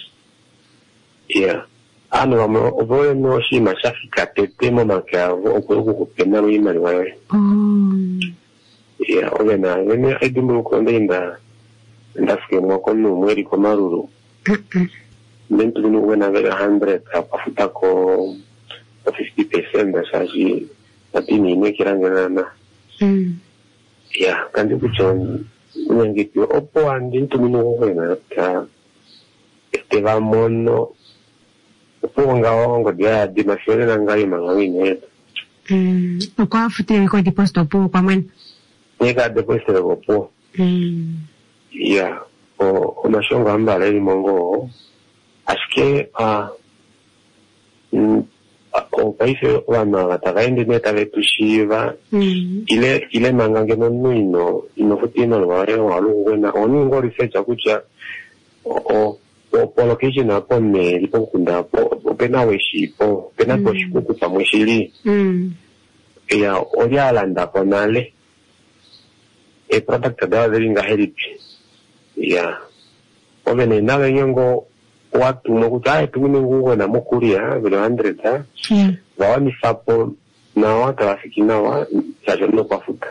ya ano amo oboye no shima shafika tete mo makavo okwo kupenda no imali wawe oh ya ogena ngene edumbu ko ndinda ndafike mo ko no mweri ko maruru mentu no wena vera one hundred apafuta ko fifty percent sashi atini ne kirangana na mm ya kandi kuchon nyengi opo andi tumino wena ka este va mono opo ngaongo dia di masione na ngai mangawine mm okwa futile ko deposit po kwa mwen nika deposit ko po mm ya o o mashonga mbale ni mongo aske a o paise wana watakaende neta vetushiva mm ile ile mangange no nuino inofutina lware walu wena oni ngo research akucha o o po location apo ne lipo kunda po pena weshipo pena to shikuku pamweshili mm ya oya landa ponale e product da veringa help ya ovene nawe nyongo watu mokuta tumine nguo na mukuria vile one hundred ha yeah wawani sapo na watu rafiki na wa chajono kwa futa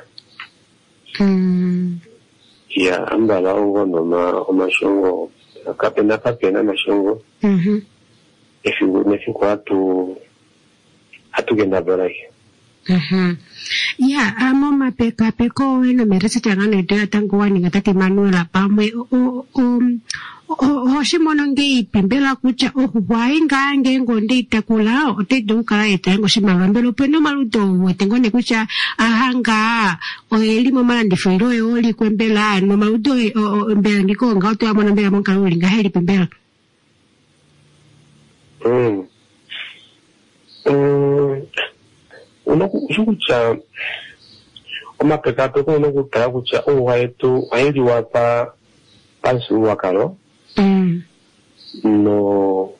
mm ya ambala ngo no ma omashongo kapena kapena mashongo mhm efingo nefiko watu hatugenda baraki mhm ya amo mapeka peko wena merese tangana ndio tango wani ngatati manuela pamwe o o o shimono ngi pimbela kucha o huwainga ngengo ndita kula o te duka etengo shimabambelo peno maluto wetengo ne kucha ahanga o elimo malandi fero e oli kwembela no maluto o mbela ndiko ngauto amona mbela monka oli ngaheli pimbela mm mm uno kucha oma pekato ko no kutaya kucha o waetu aili wapa pansu wakalo mm no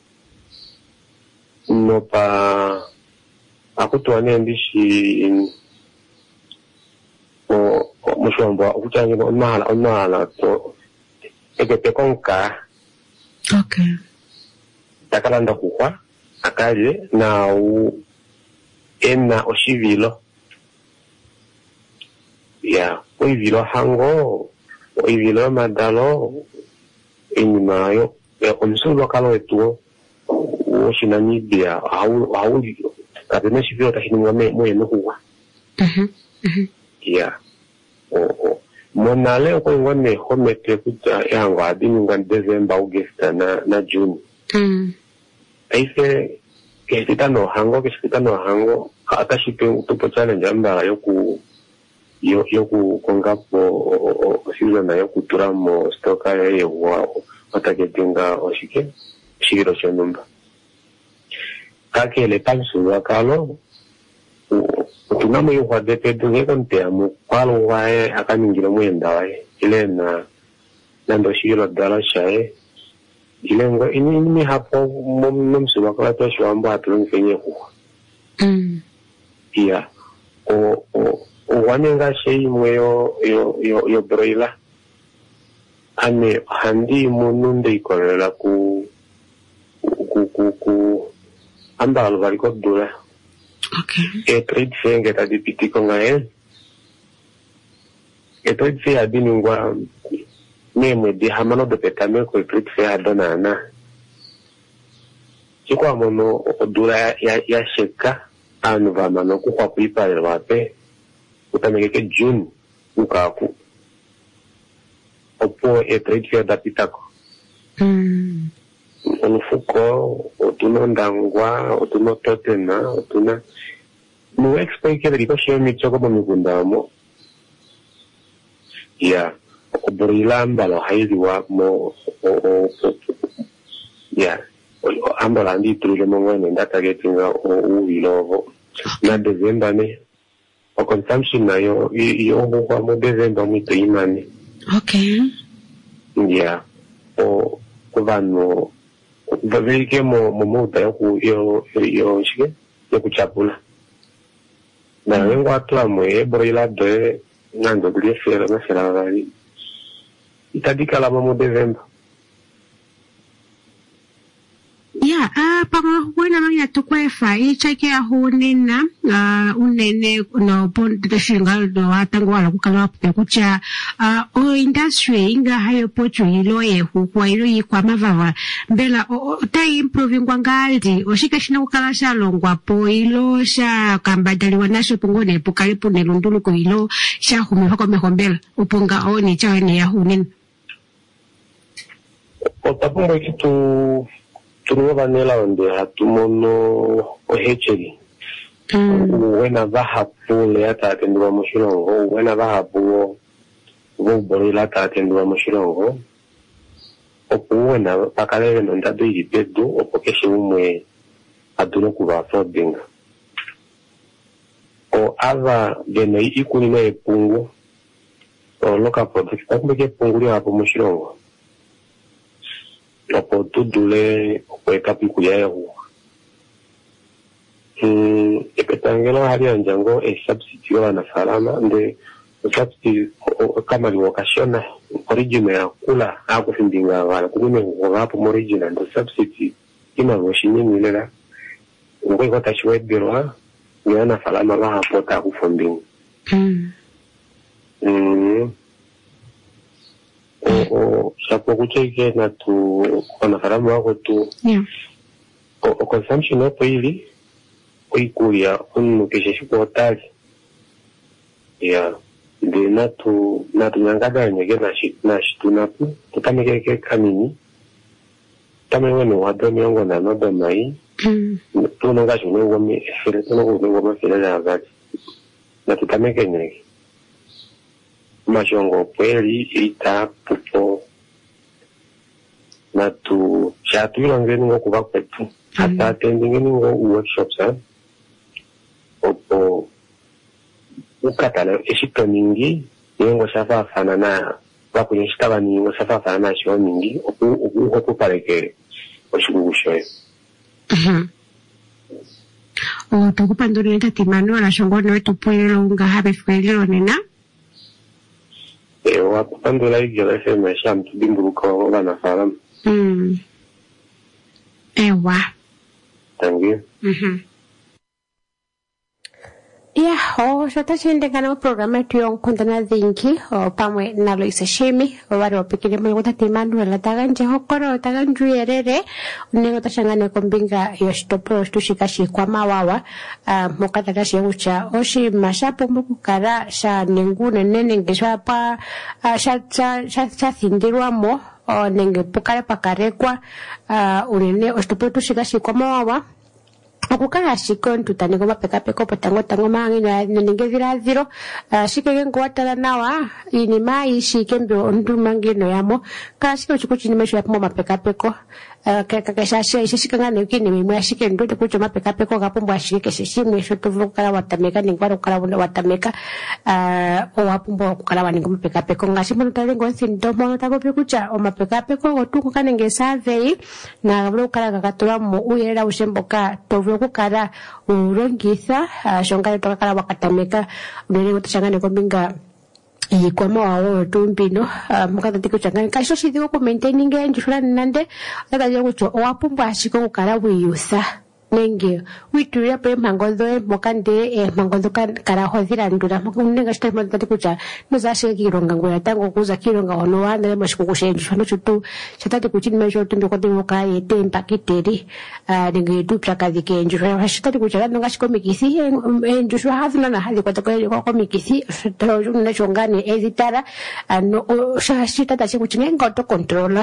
no pa akuto ane ndishi mushombo ukutange onala onala to ekete konka. Okay. Takalanda kukwa akale na u ena oshivilo. Ya, oivilo hango, oivilo madalo, enima yo, omusulu akalo etuo, oshinamibia, hau, hau, kapene shivilo tashinunga me, moye nuhuwa. Mhm, mhm. Ya, o, o, monale oko ingwane homete kuta yango adinunga December, August, na, na June. Mm. Aise, keshita no hango, keshita no hango, atashipe utupo challenge amba yoku, yo yoku kongapo o season na yoku turamo stoka ye wa ataketinga oshike shiro chonumba kake le pansu wakalo tunamo yo kwa depedo ngekonte amu kwalo wae akaningira mwenda wae ile na nando shiro dala shae ile ngo ini ni hapo momsu wakala to shwamba atulungenye kwa mm iya o o wanenga shei mweyo yo yo yo broila ane handi mununde ikorela ku ku ku ku amba alvariko dura. Okay. E trade fair ngeta dipitiko ngae. E trade fair adinungwa meme di hamano de petame ko trade fair adona na. Chikwa mono dura ya ya sheka anu vamano ku kwa kuipa wape. Utamekeke June ukaku opo e trade fair da pitako mm onufuko otuno ndangwa otuno totena otuna mu explain riko shemi choko bomigundamo ya oborilamba lo haidi wa mo o ya ambala ndi trule mongone ndata getinga o uilovo na December ne o consumption na yo yo kwa mo December muito imani. Okay. Yeah. O kuvano vavike mo mo muta yo ku yo yo shike yo kuchapula. Na wengo atla mo e broila de nando glie fera na fera vari. Itadika la mo December. Yeah, ah, pang wena mang yatukwe fa ichake ahunena ah unene no pon de shingal do atangwala kukala kucha ah o industry inga hayo pocho ilo e hukwa ilo yikwa mavava mbela o ta improving kwangaldi oshika shina kukala sha longwa po ilo sha kambadali wanasho pungone pukali pune lundulu ko ilo sha hume kwa mehombela uponga oni chawe ne yahunena o tapungo kitu tunuwa vanela onde hatumono ohecheri. Mm. Uwena vahapule hata atenduwa moshilongo, uwena vahapuo vuborila hata atenduwa moshilongo. Opo uwena pakalele nondado ilipedu, opo keshi umwe aduno kuwa affording. O ava gene ikunina epungu, o local products, takumbeke pungu liya hapo moshilongo. Opo tudule opo ekapiku ya yahu. Hmm, epetangelo hali anjango e substitute wana salama nde substitute kama liwakashona original ya kula haku fimbinga wala kumime kukuhapo original ndo substitute ima voshini nilela ngwe kwa tashiwebirwa niwana salama waha pota kufumbinga. Hmm. Hmm. O o sapo kucheke na tu kona haramu wako tu yeah o, o consumption opo ili oikuya unu kesheshi kwa otali ya de natu natu nyangada nyege na shi na shitu napu tutamekeke kanini tame wene wado miongo na nodo mai mm tuno gashi mwengo mi fere tuno mwengo ma fere na agati na tutameke nyege mashongo kweli ita pupo na tu chatu ngeni ngo kuba kwetu hata attending ngo workshops ha opo ukatala eshito mingi ngo shafa fana na bakunyishita bani ngo shafa fana na sho mingi opo opo opo pareke oshugusho mhm o tukupandurira tatimano ala shongo no tupuelo nga habe fuelero nena wakupandula igila F M sham tudimburuko bana salam. Mm. Ewa. Thank you. Mhm. Ya, o shota chende kana programa tuyo kontana zinki o pamwe na Loisa Shimi o wari o pikini mo ngota timanu la taganje hokoro taganju yerere ningo tashangane kombinga yoshitopo tushikashi kwa mawawa mokata tashi ucha oshi mashapo mukara sha ningune nene ngesha pa sha sha sha sindirwa mo o nenge pokare pakarekwa unene oshitopo tushikashi kwa mawawa akukala shiko ntutane ngoma peka peko patango tango mangi na ningezira zero shike gengo watala nawa ini mai shike mbyo ndu mangi no yamo ka shike chikuchi ni mesho yapo mapeka peko kaka kashashe shike ngane ukini mimwe shike ndu te kucho mapeka peko kapumbo shike shishi mesho tuvu kala watameka ningwaro kala watameka o wapumbo kala waningo mapeka peko ngashi mwana talengo nsindo mwana tago pekucha o mapeka peko otuku kanenge survey na gabro kala kakatula mo uyera ushemboka tovu kukara urongitha shongale toka kala wakatameka ndele utachangane kombinga ikwama wawo tumbino mukata tikuchangane kasho shidiko ku maintaining enjura nande ataje kucho owapumba ashiko kukara wiyusa nenge wituya pe mangondo mokande e mangondo kan kara hodira ndura mukunenga shita manda tikucha muzashe kironga ngwe tango kuza kironga ono wana mashiko kushenjwa no chutu chatati kuchini mesho tumbe kote muka yete impakiteri nenge dupla kadike njura hashita tikucha ndo ngashiko mikisi njura hazina na hadi kwa toko kwa mikisi na shongane ezitara no shashita tachi kuchine ngoto controller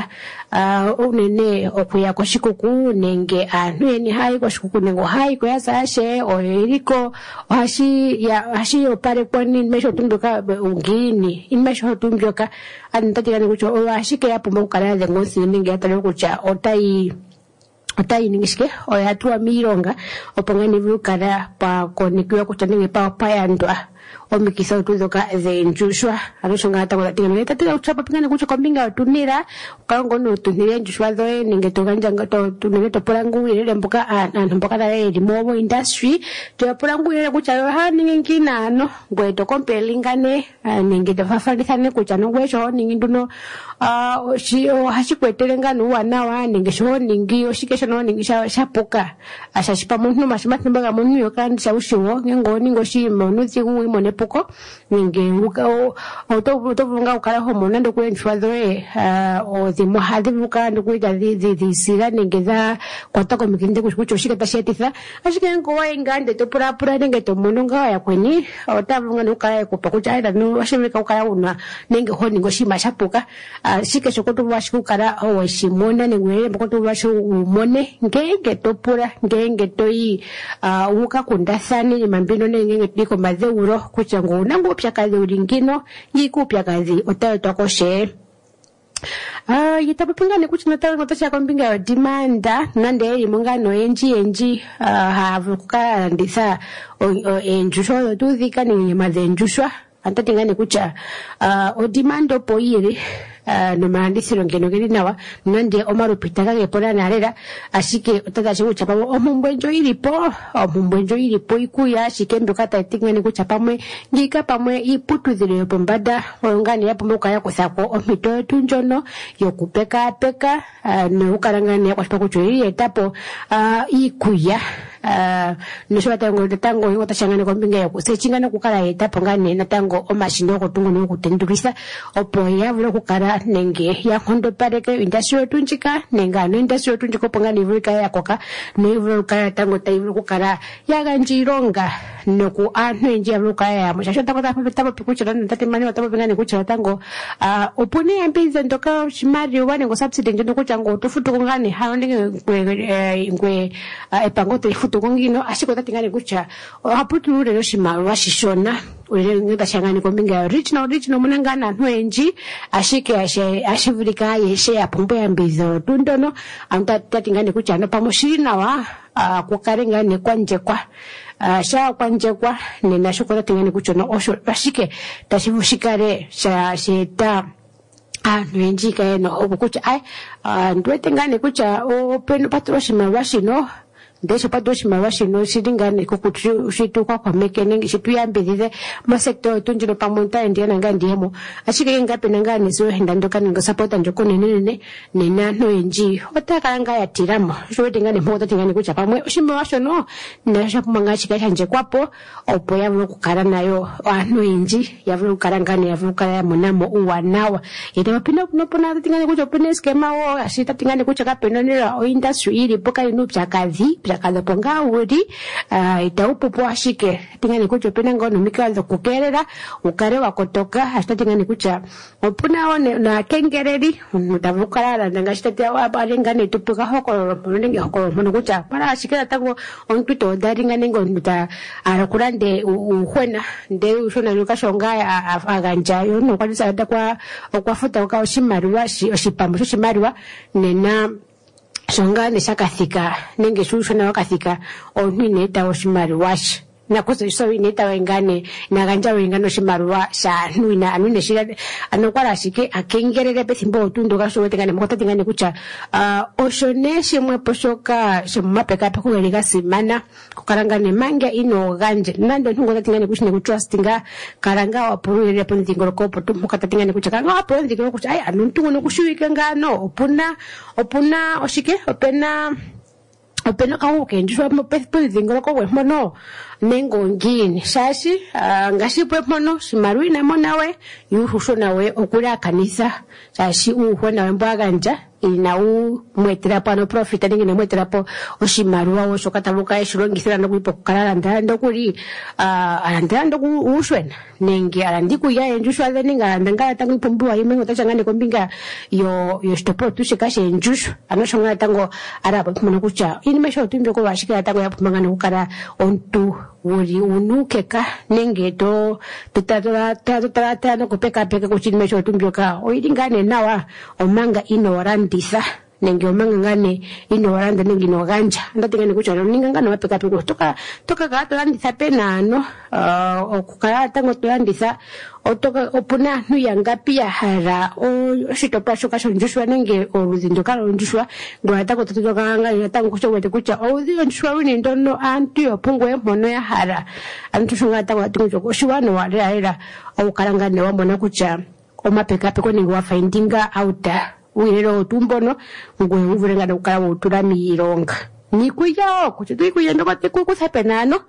unene okuya kwa shikuku nenge anu eni hai kwa kukunengo hai kwa sashe o eriko hashi ya hashi opare kwa ni mesho tumdoka ungini in mesho tumdoka antatika ni kucho o hashi ke yapo mukara de ngosi ninge atalo kucha otai otai ningishike o yatua mironga opangani vukara pa konikwa kuchanenge pa payandwa omikisa utuzoka zenjushwa arishonga hata kwa tingana tatira uchapa pingana kucho kombinga utunira ukaongo no tunire njushwa zoe ninge tonganja ngato tunire toporangu ile mboka ana mboka na ile mobo industry toporangu ile kucha ha ninge ngina no ngweto kompelingane ninge tofafalithane kucha no ngwecho ninge nduno ah oshi hashikwetelenga no wana wa ninge sho ninge oshikesho no ninge shapoka ashashipa muntu mashimati mbaga muntu yokandi shawushiwo ngo ningo shimo nuzi mone poko ninge uka o to to vunga ukala homona ndo kwenchwa zoe o zimo hadi buka ndo kuita zi zi sira ninge za kwata ko mikinde kucho shika tashetisa ashike ngo wa ingande to pura pura ninge to mununga ya kweni o ta vunga ndo kala ko pakucha ida no washimika ukala una ninge ho ningo shima shapuka shike shokoto washiku kala o shimona ninge mbokoto washu mone ngenge to pura ngenge to yi uka kundasani mambino ninge ndiko mazeuro kuchango nango pya kazi ulingino yikupya kazi otayo tokoshe ah yitapinga ne kuchina tawo ngotasha kombinga demanda nande imungano enji enji have kukala ndisa enjusho tuzika ni mazenjushwa antatinga ne kucha o demando poire no maandisiro ngeno geli nawa nande Omar pitaka ke pora narera asike utataje kuchapa omumbwenjo ilipo omumbwenjo ilipo ikuya asike mbukata tingene kuchapa mwe ngika pamwe iputu zile pombada ongani yapo muka ya kusako omito tunjono yokupeka peka no ukarangani kwa sababu kuchiri etapo ikuya nisho tango tango ngota shangane kombinga yako secingana kukala etapo ngane na tango omashino kutungo no kutendurisa opo ya vulo kukara nenge ya kondo pareke industry tunjika nenga no industry tunjiko pongani vuka yakoka no vuka tango taivu kukara ya ganjironga no ku anu enje vuka ya musha tango tapo tapo pikuchira ndate mani tapo pengane kuchira tango opone ambize ndoka shimari wane ngo subsidy nje kuchango tufutu ngani haonde ngwe ngwe epangote futu ngino ashiko tatingane kucha aputu rero shimari washishona ule ngita shangani kombinga original original munangana nwenji ashike ashe ashivulika yeshe yapumbo yambizo tundono anta tatingane kuchana pamoshina wa kukarenga ne kwanje kwa sha kwanje kwa nina shukura tingane kuchona osho ashike tashivushikare sha sheta ah nwenji kaeno obukucha ai ndwete ngane kucha o peno patroshima washino ndesho pato shimawa shino shiringane kukutu shitu kwa kwa mekening shitu yambirire ma sector tunjiro pamonta ndiana ngandiyemo ashike ngape nangane so hendandoka ningo support njoko nenene nena no enji otakalanga yatiramo shwete ngane mota tingane kucha pamwe shimawa shono nasha kumanga chika chanje kwapo opo yavulo kukara nayo ano enji yavulo kukara ngane yavulo kukara monamo uwanawa yete mapina kunopona tingane kucha pene skema wo ashita tingane kucha kapeno nira o industry iri poka inu pchakazi pchakaloponga uri uh, itaupupo ashike tingane kucha pene ngono mikalo kukerera ukare wakotoka ashita tingane kucha opuna one na kengereri mutavukara ndangashita wa barengane tupuka hoko ndenge hoko mono kucha para ashike tango on twito daringa nengo muta arakurande uhwena nde ushona lukashonga aganjayo no kwalisa atakwa okwafuta uka oshimariwa oshipambo oshimariwa nena shonga neshakathika nenge shushona wakathika onwine ta oshimariwa na kosa iso ineta wengane na ganja wengano shimarwa sha nuina anune shira anokwara shike akengerere pethimbo otundo gasho tengane mukota tengane kucha uh, oshone shimwe poshoka shimma peka pe kuweliga simana kukarangane manga ino ganje nando ntungo tengane kushine ku trustinga karanga wapurure po ndingoro kopo tumukata tengane kucha kanga wapo ndingoro kucha ai anuntungo no kushuika ngano opuna opuna oshike opena opena kawo kenjwa mo pepo ndingoro ko wemono nengo ngini shashi uh, ngashipo mono shimaruina monawe yuhusho nawe okura kanisa shashi uho nawe mbaganja ina u mwetera pano profit ningine mwetera po oshimaruwa osho katabuka eshilongisira no kuipo kukala ndando kuri uh, andando ku ushwena nengi arandiku ya enjushwa leninga ndanga tangu pumbuwa yimengo tachangane kombinga yo yo stopo tushikashe enjushu anoshonga tango araba kumono kucha inimesho tumbe ko bashika tango yapumangana kukara ontu uri unukeka nenge to tutatora tutatora tano kupeka peka kuchimesho tumbyoka oiringane nawa omanga inorandisa nenge omanga ngane inoranda nenge inoganja ndatingane kuchalo ninga ngane wapeka peka toka toka gato randisa pena no uh, okukara tango turandisa otoka opuna nu yangapi ya hara o shitopa shoka shonjushwa nenge oruzindo kalo njuswa ngwata ko tutoka nganga tango kucho wete kucha oruzindo njuswa wini ndono antu yopungwe mono ya hara antu shunga tango atungo ko shiwano wale era okarangane wambona kucha omapeka peko ningo wa findinga outa uirero tumbono ngwe uvurenga ukara utura mironga nikuyao kucho tuikuyendo bateku kusapenano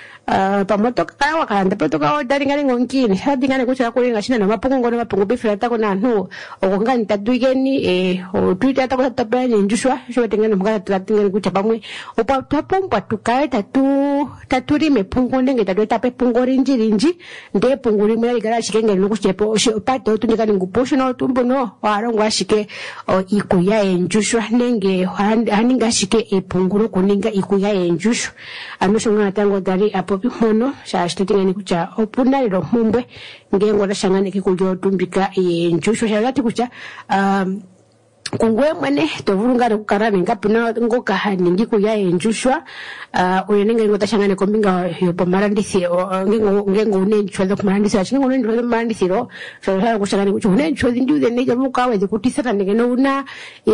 Uh, pamoto kawa kanda pamoto kawa dari ngani ngongini hadi ngani kucha kulinga shina na mapungu ngono mapungu bifira tako na nhu okongani tatuigeni eh o twitter tako tapani njuswa sho tengani mukata tatingani kucha pamwe opa tapompa tukae tatu taturi mepungu ndenge tatu tape pungori njirinji nde punguri mwe ligara shikenge no kuchepo opate otundikani ngupusho no tumbo no warongwa shike ikuya enjuswa nenge haninga shike epunguru kuninga ikuya enjuswa anoshonga tango dari apo mono shashite tingani kucha opuna lero mumbwe ngengo rashangane kikujo tumbika enjusho shalati kucha um kungwe mwene tovurunga kukarani ngapina ngoka haningi kuya enjushwa uh uyenenge ngota shangane kombinga yopo marandisi ngengo ngengo unenchwa zo marandisi achingo unenchwa zo marandisi ro so shala kushangane kucho unenchwa zinduze neja mukawe zikutisata ngeno una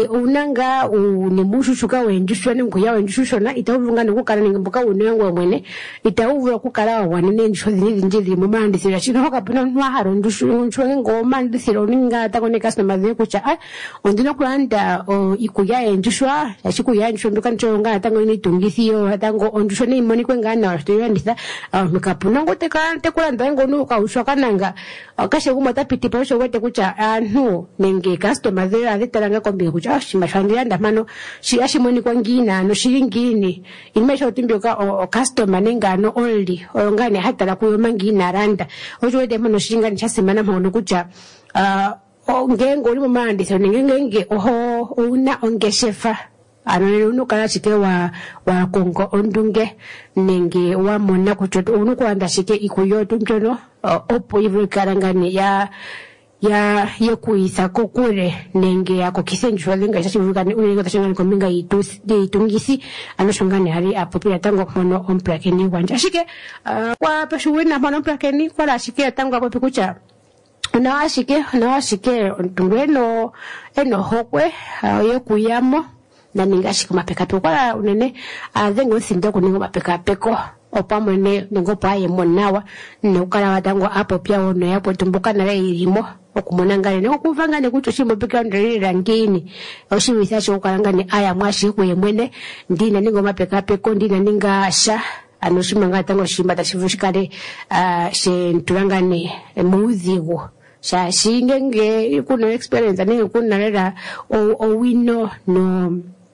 unanga unimushu shuka wenjushwa nengoya wenjushwa na itavurunga kukarani ngomboka unengo mwene itavurunga kukara wanenchwa zinjiri mu marandisi achingo hoka pina nwaharo njushwa ngo marandisi ro ninga takone customer ze kucha ai ondina anda o ikuya enjushwa yashikuya enjushwa ndukanchonga tango ni tungisiyo tango onjushwa ni moni kwengana wasituyandisa mikapuna ngote kante kulanda ngono kauswa kananga akashe kumata piti posho wete kucha anhu nenge customer there azitaranga kombi kucha shimashandi anda mano shi ashimoni kwangina no shiringini imesho timbyoka o customer nengano only ongane hatala kuyo mangina randa ojo wete mano shiringani chasimana mhono kucha uh ngengo uri mumandisa ngenge oho una ongeshefa ano uno kana chike wa wa kongo ondunge nenge wa mona kuchoto uno kwanda shike ikuyoto mtono opo ivu karangane ya ya yekuisa kokure nenge yako kisenjwa lenga chachivukane unenga tashangane kombinga itusi itungisi anoshongane hari apo pia tango mono omprakeni wanja shike uh, kwa peshuwina mono omprakeni kwa la shike tango apo pikucha nawashike nawashike ntungweno eno hokwe uh, yekuyamo na ningashi mapeka peko kwa unene azengo sindo kuningo mapeka peko opamwe ne ningo paye monawa ne ukala watango hapo pia ono yapo tumbuka na ilimo okumonangane ne okuvangane kucho shimbo peka ndiri rangini oshimisa ukalangane aya mwashi kuyemwene ndina ningo mapeka peko ndina ningasha anoshimanga tango shimba tashivushikale uh, she ntulangane muzigo sha shingenge kuna experience ne kuna rera o, o wino no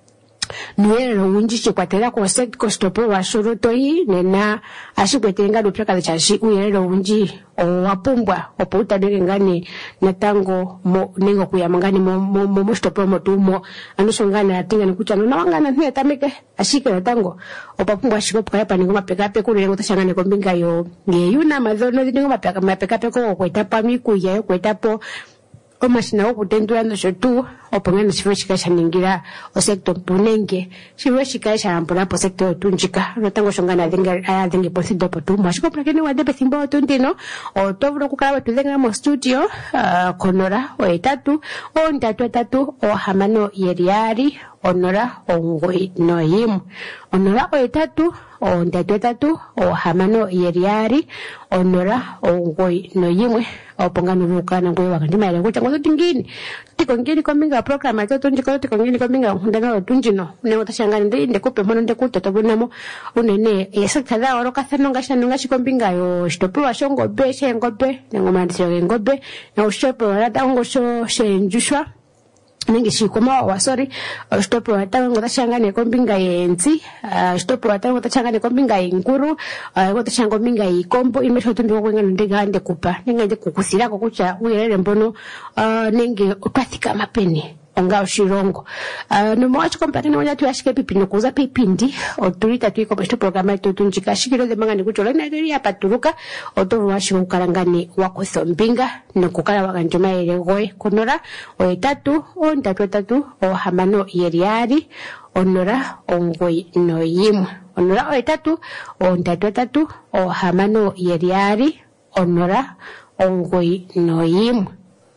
nuero unjiche kwatera ko set ko stopo wa shoroto yi nena ashikwetenga dopeka chashi uyero unji o wapumbwa oputa ngani natango mo ningo kuyamangani mo mo, mo stopo mo tumo anushongana atinga nikucha no wangana ne tameke ashike natango opapumbwa shikopo yapa ningo mapeka pe kule ngo tashangane ko mbinga yo ngeyuna mazono ningo mapeka mapeka pe ko kwetapa mikuya yo kwetapo o mashina okutendula nosho tu opongana shifo shikasha ningira o sector punenge shifo shikasha ampura po sector tunjika notango shongana denga aya denga po sido po tu mashiko prakeni wa debe simbo tuntino o tovro kukala tu denga mo studio uh, konora o etatu o ntatu etatu o hamano yeriari onora ongoi no yim onora o etatu o ntatu etatu o hamano yeriari onora ongoi no yimwe opongana rukana ngoi wakandima ile kucha ngoto tingini tiko ngini kominga program ato tunjiko tiko ngini kominga ndano tunjino ne utashangana ndi ndekupe mono ndekuto tobunamo unene yesakada oroka sanonga shanonga shikombinga yo stopwa shongo be shengobe ngoma ndisho ngobe na ushopo rata ngo sho shenjushwa ningi shikoma wa sorry stop wata ngota shangane kombinga yenzi stop wata ngota shangane kombinga inkuru ngota shango minga ikombo imesho tumbi kwenga ndiga ande kupa ninga nje kukusira ko kucha uyerere mbono ningi upathika mapeni onga ushirongo no mwachi kompani no nyatu ashike pipi no kuza pipindi oturita tuiko besto programa to tunjika shikiro de mangani kuchola na iri apaturuka otoru washi ukarangani wako sombinga no kukala wakanjuma ile goy konora o etatu o ntatu tatu o hamano yeriari onora ongoi no yim onora o etatu o ntatu tatu o hamano yeriari onora ongoi no yim.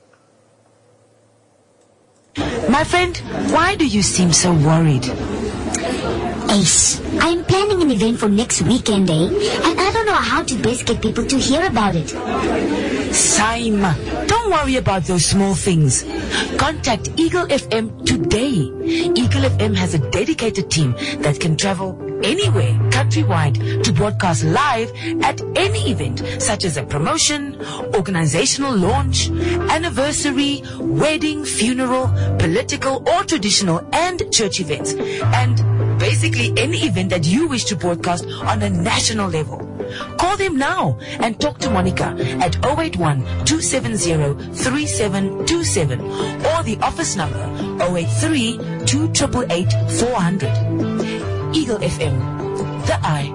My friend, why do you seem so worried? Ace, I'm planning an event for next weekend, eh? And I don't know how to best get people to hear about it. Saima, don't worry about those small things. Contact Eagle F M today. Eagle F M has a dedicated team that can travel anywhere countrywide to broadcast live at any event, such as a promotion, organizational launch, anniversary, wedding, funeral, political or traditional and church events, and basically any event that you wish to broadcast on a national level. Call them now and talk to Monica at zero eight one, two seven zero, three seven two seven or the office number zero eight three, two eight eight, four hundred. Eagle F M, the eye.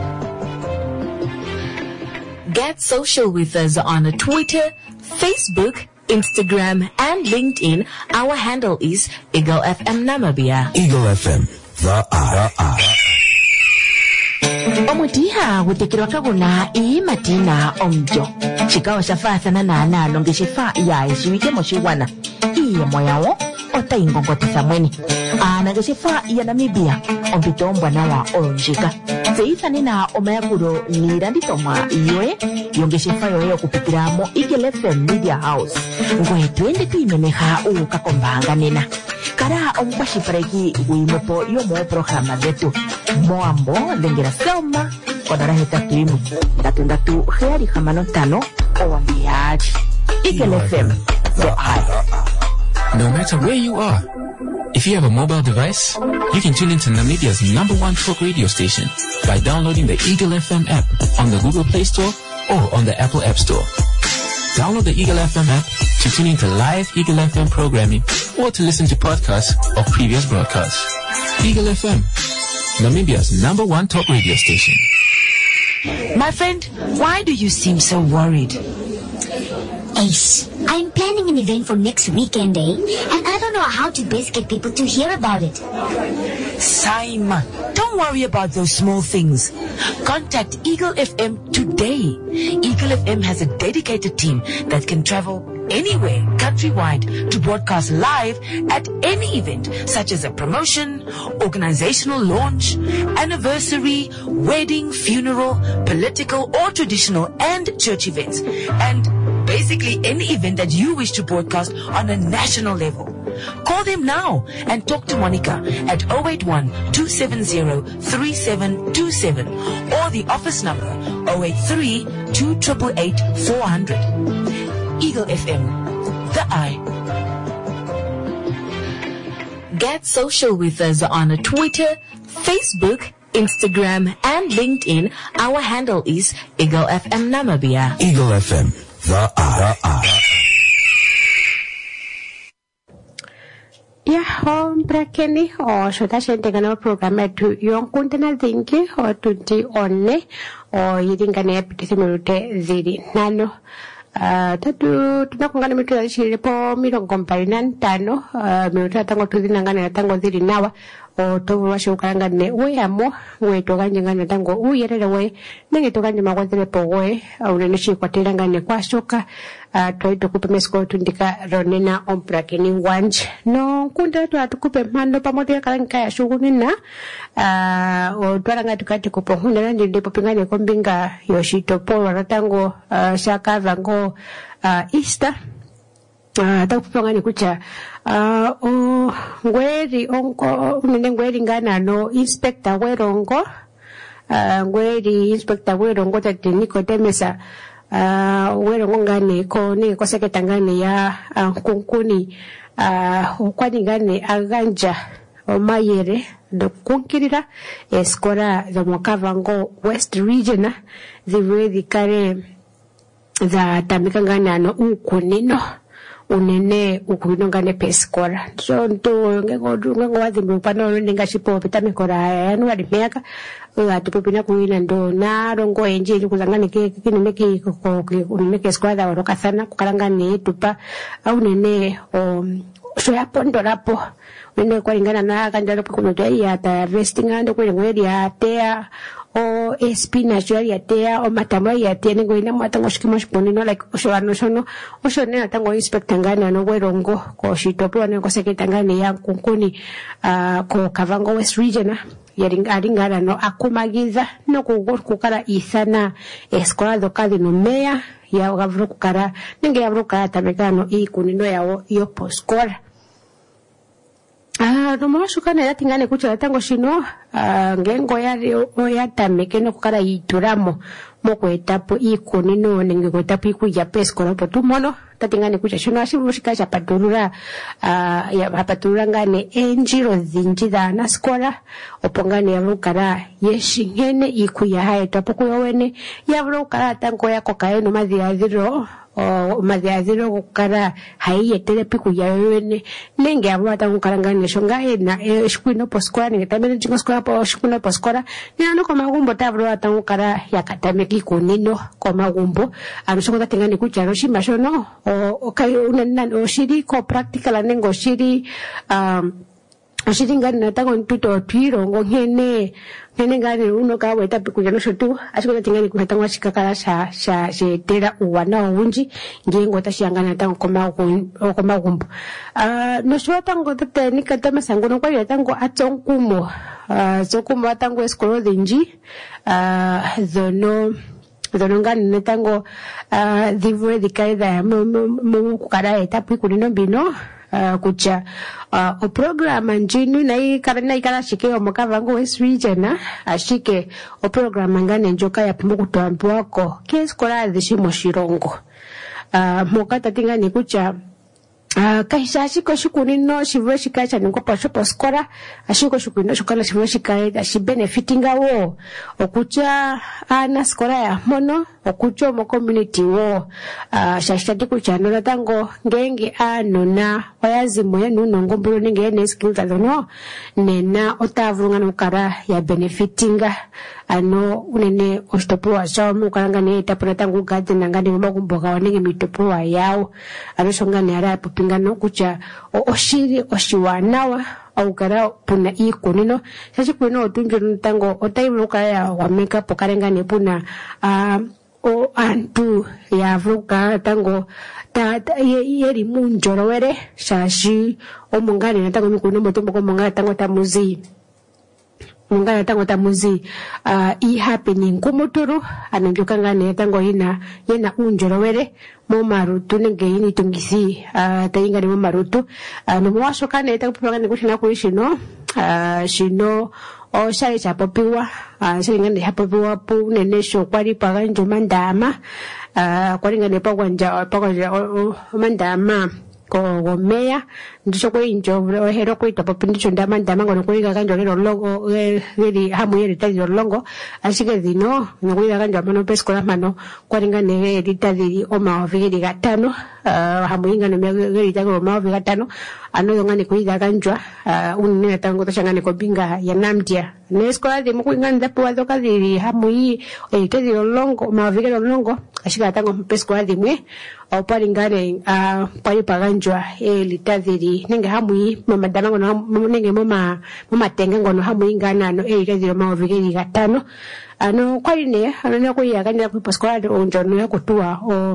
Get social with us on Twitter, Facebook, Instagram, and LinkedIn. Our handle is Eagle F M Namibia. Eagle F M, the eye. The eye. Omutiha gutekirwa kaguna ii matina omjo chikawa shafathana na nalo ngeshifa ya ishiwike moshiwana iye moyawo ota ingongotisa mweni ana ngeshifa ya Namibia ompito mbwana wa onjika seithani na omayakuro niranditomwa iyoe yongeshifa yoye okupikiramo Eagle F M Media House ngwe twende tuimeneha ukakombanga nena kara omukwashifareki wimopo yomo programa zetu moambo lengera selma kodara hetatu imu tatu ndatu heari hamano tano owambiaji Eagle F M, the eye. No matter where you are, if you have a mobile device, you can tune into Namibia's number one folk radio station by downloading the Eagle F M app on the Google Play Store or on the Apple App Store. Download the Eagle F M app to tune into live Eagle F M programming or to listen to podcasts of previous broadcasts. Eagle F M, Namibia's number one talk radio station. My friend, why do you seem so worried? Ace, I'm planning an event for next weekend, eh? And I don't know how to best get people to hear about it. Saima, don't worry about those small things. Contact Eagle F M today. Eagle F M has a dedicated team that can travel anywhere countrywide to broadcast live at any event such as a promotion, organizational launch, anniversary, wedding, funeral, political or traditional and church events, and basically any event that you wish to broadcast on a national level. Call them now and talk to Monica at zero eight one, two seven zero, three seven two seven or the office number zero eight three, two eight eight, four hundred. Eagle F M, the eye. Get social with us on Twitter, Facebook, Instagram, and LinkedIn. Our handle is Eagle F M Namibia. Eagle F M, the eye. The eye. Ya, hombra keni o shota shente gana programa tu yon kuntana zingi o tunti onne o yidingane epitisi mirute ziri nano. Uh, tatu tunakungana mitu ya shiri po miro komparinan tano uh, miruta tango tuzi nangana ya tango ziri nawa o tovu washu ukarangane ue amo ue toganje ngane tango ue yerele ue nenge toganje magwazile po ue au neneshi kwa tirangane kwa shoka uh, toi tukupe mesko tundika ronena ompra keni wanj no kunda tu atukupe mando pamoja ya kalanka ya shugunina uh, o tuaranga tukati kupo hunda nandi ndipo pingane kombinga yoshito po waratango uh, shaka vango uh, Easter uh, takupangani kucha uh, o ngweri onko unene ngweri ngana no inspector werongo uh, ngweri inspector werongo tati Nicodemus uh, werongo ngane ko ni ko seketangane ya uh, kunkuni uh, ukwani ngane aganja o mayere do kunkirira eskora za mwakavango West Region ziwe dikare za tamika ngana no ukunino unene ukunino ngane peskora so nto ngego ngego wazimbu pano ninga shipo pitamikora yanu wali meka atupopina kuina ndo na rongo enje kuzangane ke kinene ke ko unene ke squad wa rokasana kukalangane tupa au nene o so ya pondo rapo unene kwa lingana na kanjalo kuno ya ta resting ando kwa ngwedi ya tea o espinach ya tea o matama ya tea ngo ina matango shikimo shiponino like oshano shono oshone atango inspector ngana no werongo ko shitopo ne ko seketangane ya kunkuni uh, ko Kavango West Region yaringa aringana no akumagiza no kukara isana eskola dokadi no meya ya gavro kukara ninge yavro kara tabekano ikunino yawo yo poskora. Ah, no mo shukana ya tingane kucha tango shino ah ngengo ya ya tameke no kukara ituramo moko etapo ikoni no nenge ko etapo ikuya pesko no potumono tatingane kucha shino ashimushika cha paturura ah ya paturura ngane enjiro zinjida na skola opongane ya rukara yeshingene ikuya haye tapo kuyowene ya rukara tango ya kokaeno madhiadhiro o madhiadhiro kukara haiye telepi kuyawene nenge abata kukarangane shonga ena shikuino poskora nenge tamene jingo skora po shikuino poskora nino ko magumbo tabro atangukara yakatame kikunino ko magumbo anushongo tatingane kucharo shimashono o kai unan o shiri ko practical nengo shiri um oshiri ngani natango ntuto twiro ngene ngene ngani uno kawe tapi kujano shotu ashiko tingani kuhatangwa shikakala sha sha jetera uwana unji ngengo tashiyangana tango koma koma gumbo ah no shotango tete nikatama sangono kwa yatango atsonkumo ah zokumo tango eskolo dinji ah zono zonongani netango ah divwe dikaida mu kukara etapi kunino bino Uh, kucha uh, o programa njinu na hii karana ikala shike o Makavango West Region ashike o programa ngane njoka ya pumuku tuampu wako kes kola dhishimo shirongo uh, mokata tinga ni kucha Uh, kaisha ashiko shukunino shivwe shikacha niko pa shopo skora ashiko shukunino shukana shivwe shikacha shi benefitinga wo okucha ana skora ya mono okucha mo community wo uh, shashati kuchano na tango ngenge ano na wayazi moya nuno ngombolo nenge ene skills alono nena otavunga nukara ya benefitinga ano unene ostopo wa shamu ukaranga ne tapura tangu gade nangani mbakumboka wanenge mitopo wa yao arosonga ne ara pingano kucha oshiri oshiwanawa au kara puna ikunino sachi kuno otunjo ntango otaibuka ya wameka pokarenga ne puna uh, o antu yavuka tango ta, ta yeri munjoro were shashi o mungani na tango mikuno motombo ko mungani tango tamuzi mungana tango tamuzi uh, i happening kumuturu ananjuka ngane tango ina yena unjoro were mo marutu nenge ini tungisi uh, tainga ni mo marutu uh, no mwaso kane tango pipanga nikushina kuishi no uh, shino o shari chapopiwa uh, shari ngane hapopiwa pu nenesho kwari paganjo mandama uh, kwari ngane pagwanja pagwanja o, o mandama ko gomea ndicho ko injo hero ko ito papindicho ndama ndama ngono ko iga kanjo lero logo ngeri hamu yeri tadi longo asike dino ngo iga kanjo mano pesko la mano kwaringa ne eri tadi o ma oviri gatano hamu inga ne ngeri tadi o ma oviri gatano ano ngani ko iga kanjo unne tango to changane ko binga ya namdia nesko adi mo ko inga ndapo ado kadi hamu yi eri tadi longo ma oviri longo asika tango pesko adi mwe o paringane a pari paganjwa e litadiri ninge hamui mama dama ngono ninge mama mama tenga ngono hamui ngana no e litadiri ma ovigeri gatano ano kwaline ano ko ya kanya ku paskwala onjo no yakutua o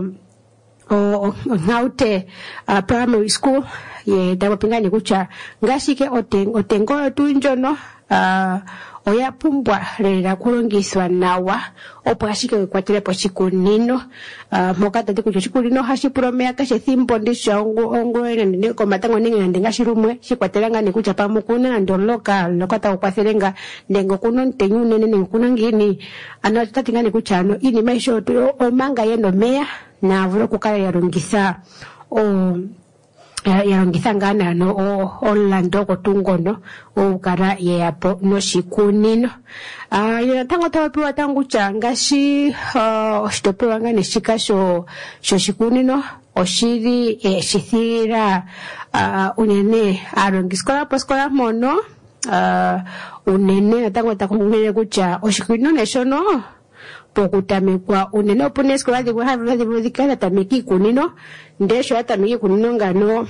o ngaute a primary school ye dawa pingani kucha ngashike oteng otengo tunjono a oya pumbwa rera kulongiswa nawa opashike kwatire po chikunino uh, mokata tiku chikunino hashi promea kashe thimbo ndisho ongo ongo ene ko matango ninge ndinga shirumwe shikwatelanga ne kucha pamukuna ndoloka lokata ukwaselenga ndengo kuno ntenyune nene kuno ngini ana tatinga ne kucha no ini maisho o manga yeno mea na vulo kukala yarungisa o yarongisa ngana no o Orlando kotungono o kara yeapo no shikunino ah ya tango tawapiwa tangu changa shi uh, oshitopewa ngane shikasho sho shikunino oshiri e shithira uh, unene arongiskola poskola mono uh, unene tango takungene kucha oshikunino neshono pokutamekwa unene opunesko ladi bwa ladi bwa dikala tameki kunino ndesho atameki kunino ngano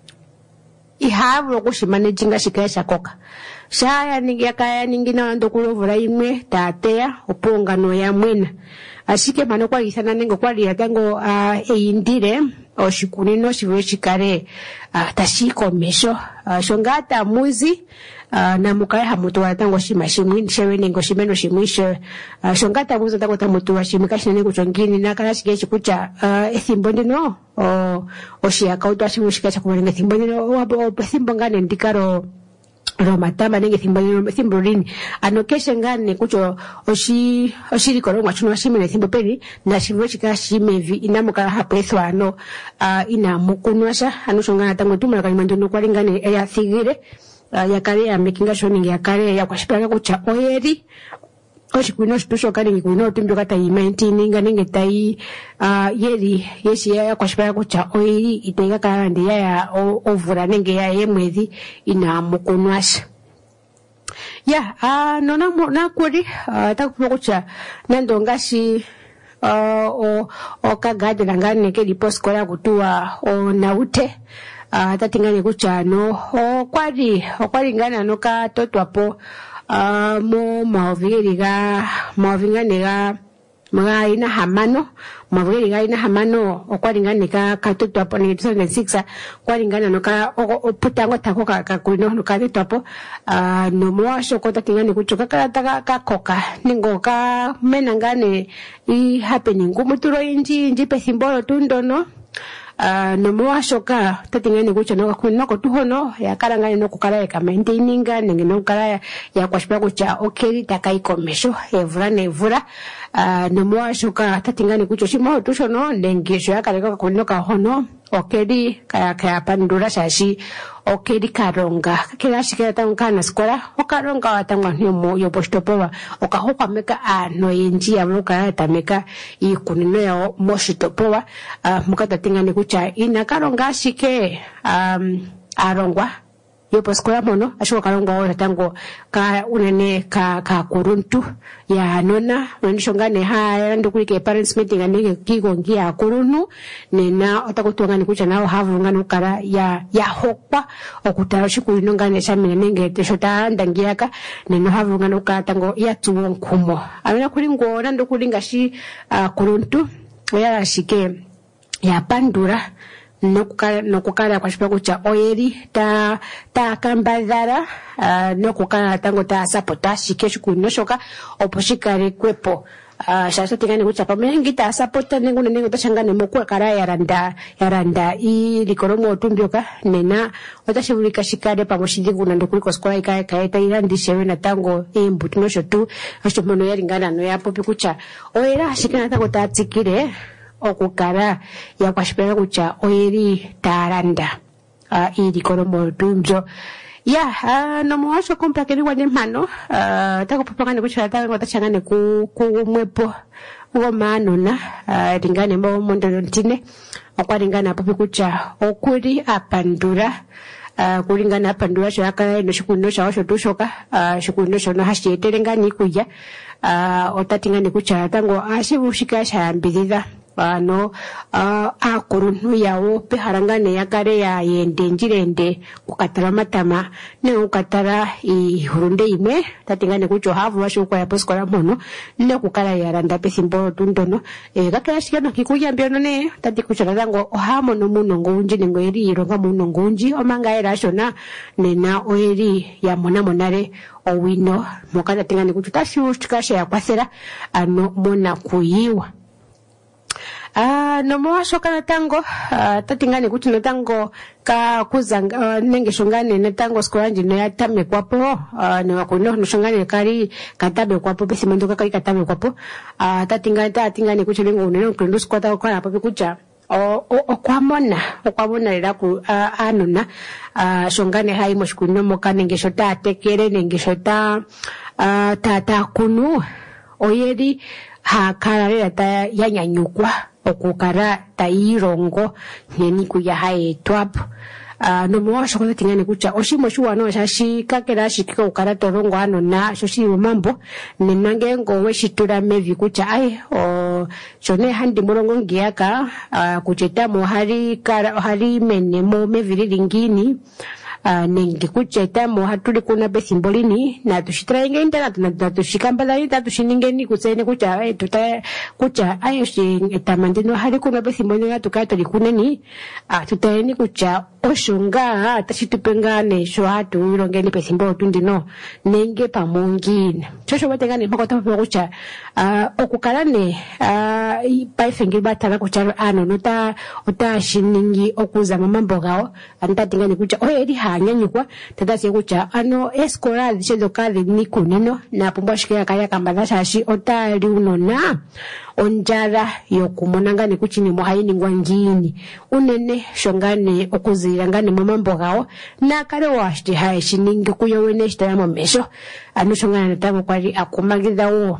ihavu okushimanaginga shikaya shakoka shaya ningi yakaya ningi na ndokulovula imwe tateya opongano ya mwena ashike mano kwa isana nengo kwa liatango uh, eindire oshikunino shiwe shikare uh, tashiko mesho uh, shongata muzi Uh, na mukaya hamutu watango shima shimwini shewe nengo shimeno shimwisho uh, shongata muzo tango tamutu wa shimika shine kuchongini na kana shige chikucha uh, ethimbondi no o oshia kautu ashimushika chakumalenga ethimbondi no o ethimbo ngane ndikaro ro matama nenge ethimbo ethimbo rini ano keshe ngane kucho oshi oshiri korongwa chuno shimene ethimbo peri na shimwe chika shimevi inamuka hapeswa ano uh, ina mukunwasha ano shongana tango tumala kalimando no kwalingane ya thigire Uh, yakare ya making sure ninge yakare ya kwashipaka kucha oyeri oshikwino shitusho kare ngikuno tumbyo kata nineteen ninga ninge tai uh, yeri yeshi ya kwashipaka kucha oyeri itega kandi ya ya ovura ninge ya yemwezi ina mukunwasha ya ah uh, nona na kweli uh, takupo kucha nando ngashi uh, o o kagade ngane ke diposkola kutua o naute Uh, tatingane kuchano o kwari o kwari ngana no ka totwapo uh, mo maoviri ga maovingane ga mga ina hamano maoviri ga ina hamano o kwari ngane ka ka totwapo ni two thousand six kwari ngana no ka o putango tako ka ka kuno no ka totwapo uh, no mo shoko tatingane kuchoka ka taka ka koka ningo ka menangane I happening kumuturo inji inji pesimbolo tundono Uh, no mwa shoka tatingene kucha no kuno ko tuhono ya karanga no kukala ya maintaininga nenge no kala ya, ya kwashpa kucha okeri takai komesho evura nevura uh, no mwa shoka tatingane kucha shimo tusho no nenge sho ya kareka kuno ka hono okeri kaya kaya pandura shashi okeri karonga kila shikira tankana skola okaronga watangwa nyomo yopostopowa okahokwa meka ano yenji ya muka tameka ikunino ya moshitopowa uh, muka tatingane kucha ina karonga shike um, arongwa yopo skola mono asho kalongo ora tango ka unene ka ka kuruntu ya nona ndishongane ha ndokulike parents meeting anike kiko ngia kurunu nena otakutwangani kucha nawo havu ngano kara ya ya hokwa okutara shikuli ngane chamine nenge teshota ndangiaka neno havu ngano ka tango ya tuwo nkumo amena kuli ngora ndokulinga shi uh, kuruntu oya shike ya pandura nokukala nokukala kwa shipa kucha oyeri ta ta kambadara uh, nokukala tango ta sapota shike shikuli noshoka oposhikare kwepo Uh, shasa tingani kucha pamengi ta sapota nengo nengo tashangane mokwa kara yaranda yaranda i likoromo otumbyoka nena otashibulika shikade pamoshindi kuna ndokuliko skola ikae kaeta irandi shewe na tango imbutu no shotu asho mono yaringana no yapo pikucha oera shikana tango tatsikire okukara ya kwashipera kucha oeri taranda uh, i likoromo otumbyo ya uh, no mwasho kompla keri wade mano uh, tako papangane kucha tango tashangane ku ku mwepo ngoma nona uh, ringane mo mondo ntine okwaringana papi kucha okuri apandura uh, kuringana apandura shaka no shikuno shawo shotushoka uh, shikuno shono hashietelengani kuya uh, otatingane kucha tango ashibushika shambiriza ano uh, akurunu yawo pe harangane yakare ya yende njirende kukatara matama ne ukatara i hurunde ime tatingane kucho havu washo kwa yaposkola mono ne kukala yaranda pe simbo tundono e gakala shikano kikuya mbyono ne tati kuchara zango ohamo no muno ngunji ngo eri ironga muno ngunji omanga era shona nena oeri ya mona monare owino mokana tingane kucho tashu tikasha ya kwasera ano mona kuyiwa. Ah uh, no mwasho kana tango uh, tatingane kuti no tango ka kuzanga uh, nenge shongane ne tango skolanji no yatame kwapo uh, ne wakono no shongane kari katabe kwapo pesi mandoka kari katabe kwapo uh, tatingane tatingane kuti lengo no kwendo skwata kwa hapo kucha o o kwamona o kwamona lera ku uh, anona uh, shongane hai moshkuno mokane ngesho ta tekere ngesho ta uh, tata kunu oyeri ha karare ta yanyanyukwa okukara tairongo neni kuya hae twap uh, no mwasho kwa tingane kucha oshimo shuwa no shashi kakera shikika ukara torongo ano na shoshi mambo nenange ngo weshitura mevi kucha ai o chone handi murongo ngiaka uh, kucheta mo hari kara hari menemo mevi ringini Uh, nengi kucheta mo hatuli kuna besimbolini na tushitra inge internet na tushikambala ita tushiningeni kusene kucha eh tuta kucha ayo shi etamandino hari kuna besimbolini na tukato likuneni ah tutaeni kucha oshunga atashitupengane sho hatu irongeni besimbolo tundino nenge pamongine chosho batengane makota kucha uh, okukalane uh, paifengi batala kucha ano nota ota shiningi okuza mambo gao antatingane kucha oyedi nyanyukwa tadasi kucha ano escola de local ni kunino na pumbashike kaya kambada shashi otali unona onjara yokumonanga ni kuchini muhaini ngwangini unene shongane okuzira ngane mambo gao na kare washti hae shiningi kuyowene shitara mesho ano shongane natamu kwari akumagiza uo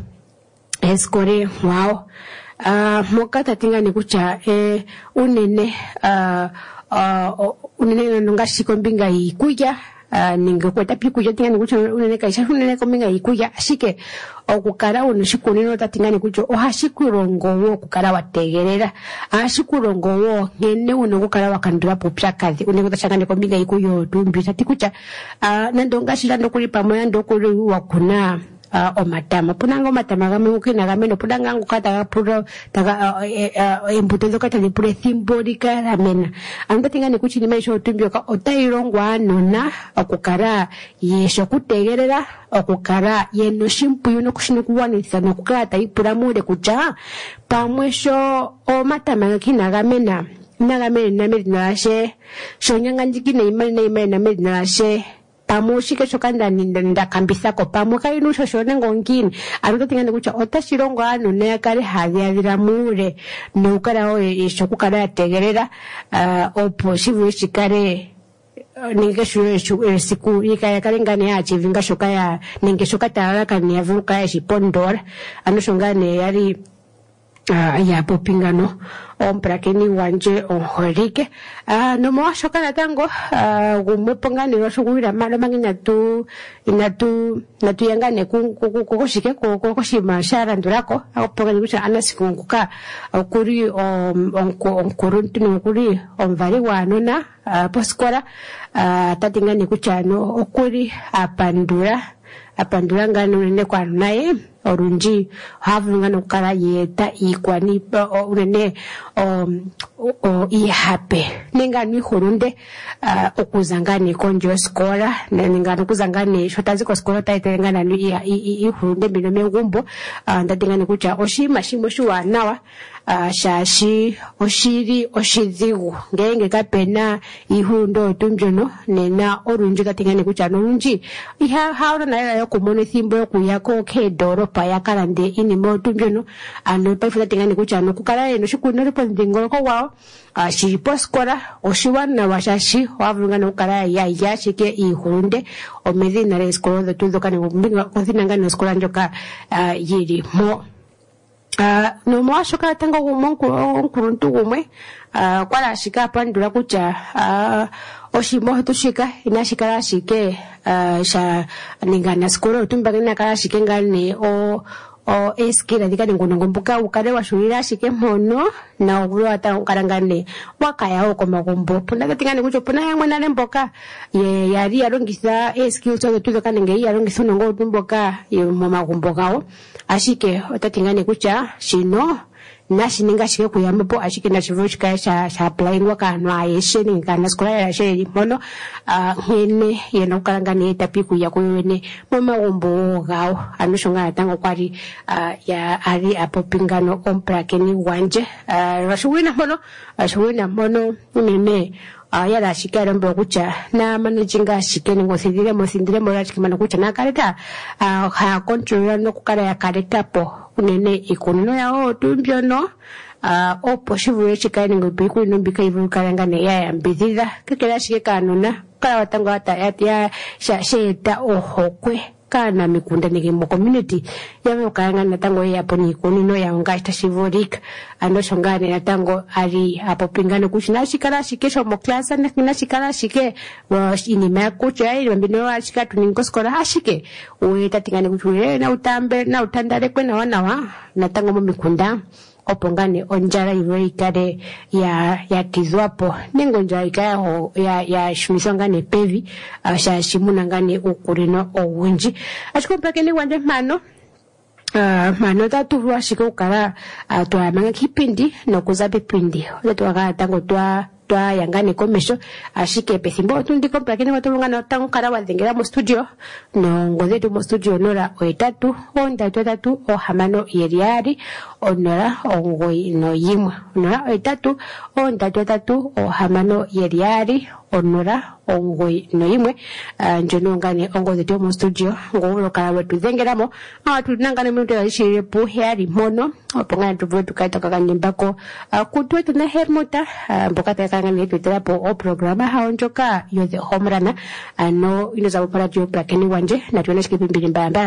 escole wao uh, mokata tingani kucha eh, unene uh, uh, unene nunga shikombinga ikuja uh, ninge kweta pikuja tingani kucha unene kaisha unene kombinga ikuja ashike okukara uno shikunino tatingani kucho ohashikurongo wo kukara wategerera ashikurongo wo ngene uno kukara wakandura popya kazi une kutachangane kombinga ikuyo tumbi tatikucha uh, nandonga shirando kuli pamoya ndokuli wakuna Uh, o matama punanga matama game ukina game no punanga ngukata puro taga embuto uh, uh, kata ni pure symbolica ramena anda tingane kuchini maisho tumbyo ka otairongwa nona okukara yesho kutegerera okukara yeno shimpu yuno kushino kuwanisa no kukata ipura mure kucha pamwesho o matama kina gamena nagamena namedi nashe shonyanga njikine imani na imani namedi nashe pamushike shokanda ninda kambisa ko pamuka inu shoshone ngongini aruto tingane kucha otashirongo ano ne yakare hadya mure no kara o shokukara yategerera uh, opo shivu shikare ninge shu siku ikaya kalengane ya chivinga shokaya ninge shokatara kani yavuka ya shipondora ano shongane yari Uh, ya popingano omprakeni wanje onhorike uh, no mo shoka tango uh, gumwe pongani ro shugura malo mangina tu inatu natu yangane ku ku shike ko ko shima shara ndurako apongani kucha anasikunguka okuri onko onkuruntu nokuri onvari wanona uh, poskora uh, tatingani kuchano okuri apandura apandura ngano nene kwa naye orunji havunga no kala yeta ikwani unene um o ihape ninga ni khurunde uh, okuzangani konjo skola ninga nokuzangani shotazi ko skola taitengana ni i khurunde bino mengumbo uh, ndatingani kucha oshima shimo shuwa nawa uh, shashi oshiri oshizigu ngenge kapena ihundo tumjono nena orunji katingani kucha norunji iha haura na yo kumone thimbo yakuyako kedoro paya kalande ini motu byono ano paifuna tingani kuchano kukala eno shikuno ripo ndingolo ko wao ashi poskora oshiwana washashi wavunga no kala ya ya shike ihunde o medina re skolo de tudo kani mbinga kozinanga no skola njoka uh, yiri mo uh, no mo ashoka tango gumonku onkuruntu gumwe uh, kwala shika pandura kucha uh, oshimo tushika inashikala shike uh, sha ningana skoro tumbagina kala shike ngane o o eskira dikani ngono mbuka ukale washurira shike mono na ubulo ata ukarangane wakaya oko magombo puna katingani kucho puna yamwe na lemboka ye yari yarongisa eskil to tuzo kanenge yarongisa ngo tumboka ye mu magombo gawo ashike otatingani kucha shino nashi ninga shike kuyambo ashike na chivushika sha sha applying waka no ayeshe ninga na skola ya she mono a hene yena ukarangane tapiku ya kuyene mama wombo gawo anushonga tango kwari ya ari apopingano omprakeni wanje rashuwina mono rashuwina mono nene ya la shikara mbo kucha na manajinga shikeni ngosindire mo sindire mo rachikimana kucha na kareta ha control no kukara ya kareta po unene ikono ya o tumbyono uh, opo shivure chikani ngobiku nombika ivu karangane ya yambidhida kekela shike kanona kala watango hata ya sha sheta ohokwe kana mikunda nige mo community yawe karangana tango ya poni konino ya ngashta shivorika ando shongane na tango ari hapo pingano kushina shikala shikesho mo klasa na kina shikala shike wa ini makucha ile mbino wa shikatu ningoskora hashike uwe tatingane kuchule na utambe na utandare kwena wana wa na tango mo mikunda opongane onjara iwe ikade ya ya kizwapo ningo njara ikaya ho ya ya shumisongane pevi asha shimuna ngane ukurino owunji ashikompake ni wanje mano Uh, mano tatu washika ukara uh, tuwa manga kipindi no kuzabe pindi ole tuwa kaa tango tuwa tuwa yangane komesho ashike pethimbo tundi kompra kini watu lunga na tango kara wadengera mo studio no ngozetu mo studio nora oitatu onda tuatatu o hamano yeriari onora ongoi no yimwa onora oitatu onda tuatatu o hamano yeriari onora ongoi no yimwe uh, njono ngane ongozetu mo studio ngolo kara wetu zengeramo awa tunangane mtu ya shire po heri mono opongana tuwe tukaita kakanimbako uh, kutuwe tuna hermota uh, mbokata kakangani tuitela po o programa haonjoka yoze homrana ano uh, inoza upara jio plakeni wanje na tuwana shikipimbili mbamba.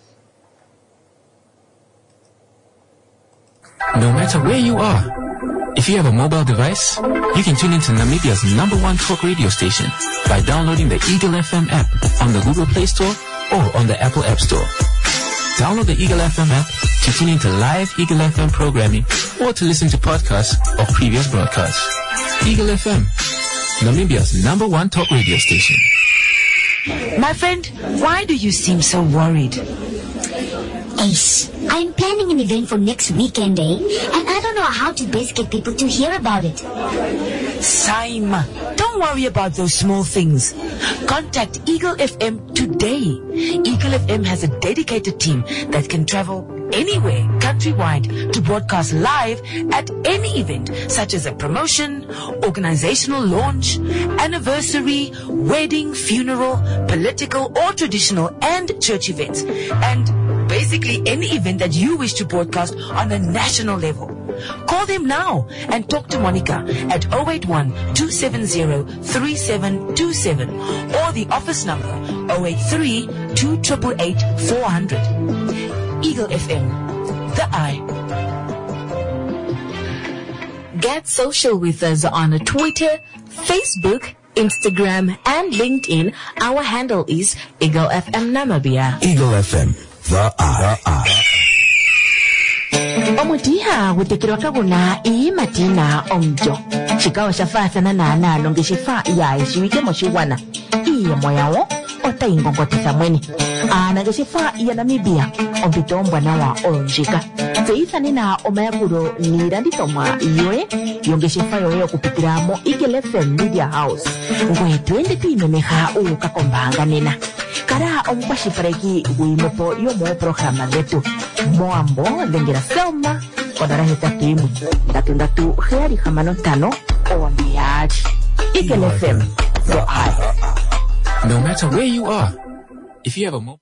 No matter where you are, if you have a mobile device, you can tune into Namibia's number one talk radio station by downloading the Eagle F M app on the Google Play Store or on the Apple App Store. Download the Eagle F M app to tune into live Eagle F M programming or to listen to podcasts of previous broadcasts. Eagle F M, Namibia's number one talk radio station. My friend, why do you seem so worried? Ace, I'm planning an event for next weekend, eh? And I don't know how to best get people to hear about it. Saima, don't worry about those small things. Contact Eagle F M today. Eagle F M has a dedicated team that can travel anywhere countrywide to broadcast live at any event, such as a promotion, organizational launch, anniversary, wedding, funeral, political or traditional and church events, and basically any event that you wish to broadcast on a national level. Call them now and talk to Monica at zero eight one, two seven zero, three seven two seven or the office number zero eight three, two eight eight, four zero zero. Eagle F M, the eye. Get social with us on Twitter, Facebook, Instagram, and LinkedIn. Our handle is Eagle F M Namibia. Eagle F M, the R. Omutiha gutekirwa kaguna i matina omjo. Chikawa shafasa na na na longe shifa ya ishiwike moshiwana. Iya moyawo ota ingongotisa mweni. Ana geshifa ya Namibia ompito mbwana wa olonjika. Feitha nina omayakuro ni randitomwa yoe yongeshifa yoe kupitiramo Eagle F M Media House. Ngwe twende tuimemeha uka kombanga nena. Kara ompashipareki wimopo yomo programa zetu. Moambo lengera selma kodara heta timu. Datu datu heari hamano tano ondiaji. Eagle F M. So I. No matter where you are, if you have a mobile.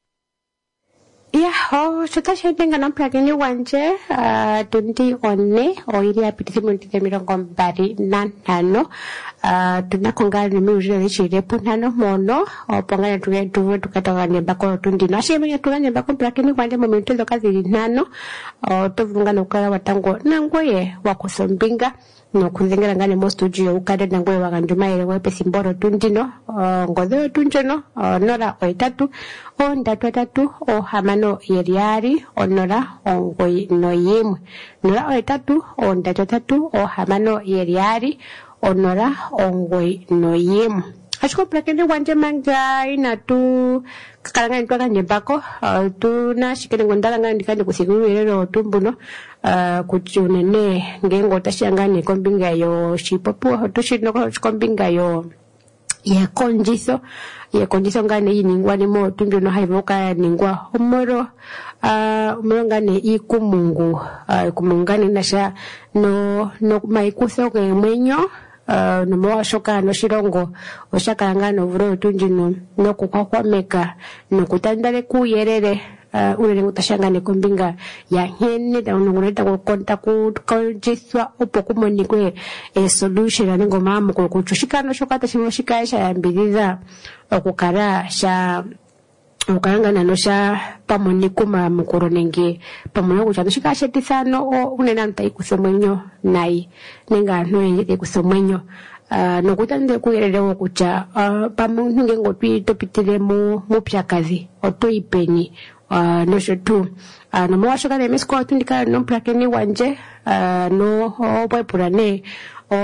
Yeah, oh, sudah saya dengan pelagini wanje, uh, tundi one, oh ini apa itu mungkin kita bilang kompari nan nano, uh, tuna konggal ni mungkin dari sini pun nano mono, oh pengalaman tu yang tu tu kata orang yang bakal tundi nasi yang tu yang bakal pelagini wanje mungkin lokal di nano, oh tu mungkin ukara watango nanggo ye, wakusombinga. No kuzingira ngane mo studio ukade nangwe wakanduma ile wepe simboro tundi no uh, ngodo tunje no uh, nora oitatu o ndatu tatu o hamano yeriari o nora ongoi no yemwe nora oitatu o ndatu tatu o hamano yeriari o nora ongoi no yemwe ashko plakende wanje manga ina tu karangan tu kan nyebako uh, tu na shikene ngondala ngani ndikande kusiguru lero tumbuno uh, kuchunene ngengo tashangane kombinga yo shipopo to shino kombinga yo ye konjiso ye konjiso ngane yiningwa ni mo tundu no haivoka ningwa omoro uh, omoro ngane ikumungu uh, kumungane nasha no no maikuso ke mwenyo Uh, no mo shoka no shirongo oshaka ngano vuro tunjino no kukwa meka no kutandale ku yerere uh, ule ngutashangane kombinga ya hene da unongoleta ko konta ku kojiswa upo kumonikwe e solution ani ngoma mu ko kuchushika no shoka tashimo shikaisha ya mbiliza okukara sha ukanga nanosha pamonikuma mukoronenge pamono kucha shika shetisano o unena ntai kusomwenyo nai nenga noye kusomwenyo uh, nokutande kuyerelewo kucha uh, pamunge ngotwi topitire mu mupyakazi otoipeni uh, no shotu uh, no mwasho kana mesko tundika no plakeni wanje uh, no opwepurane o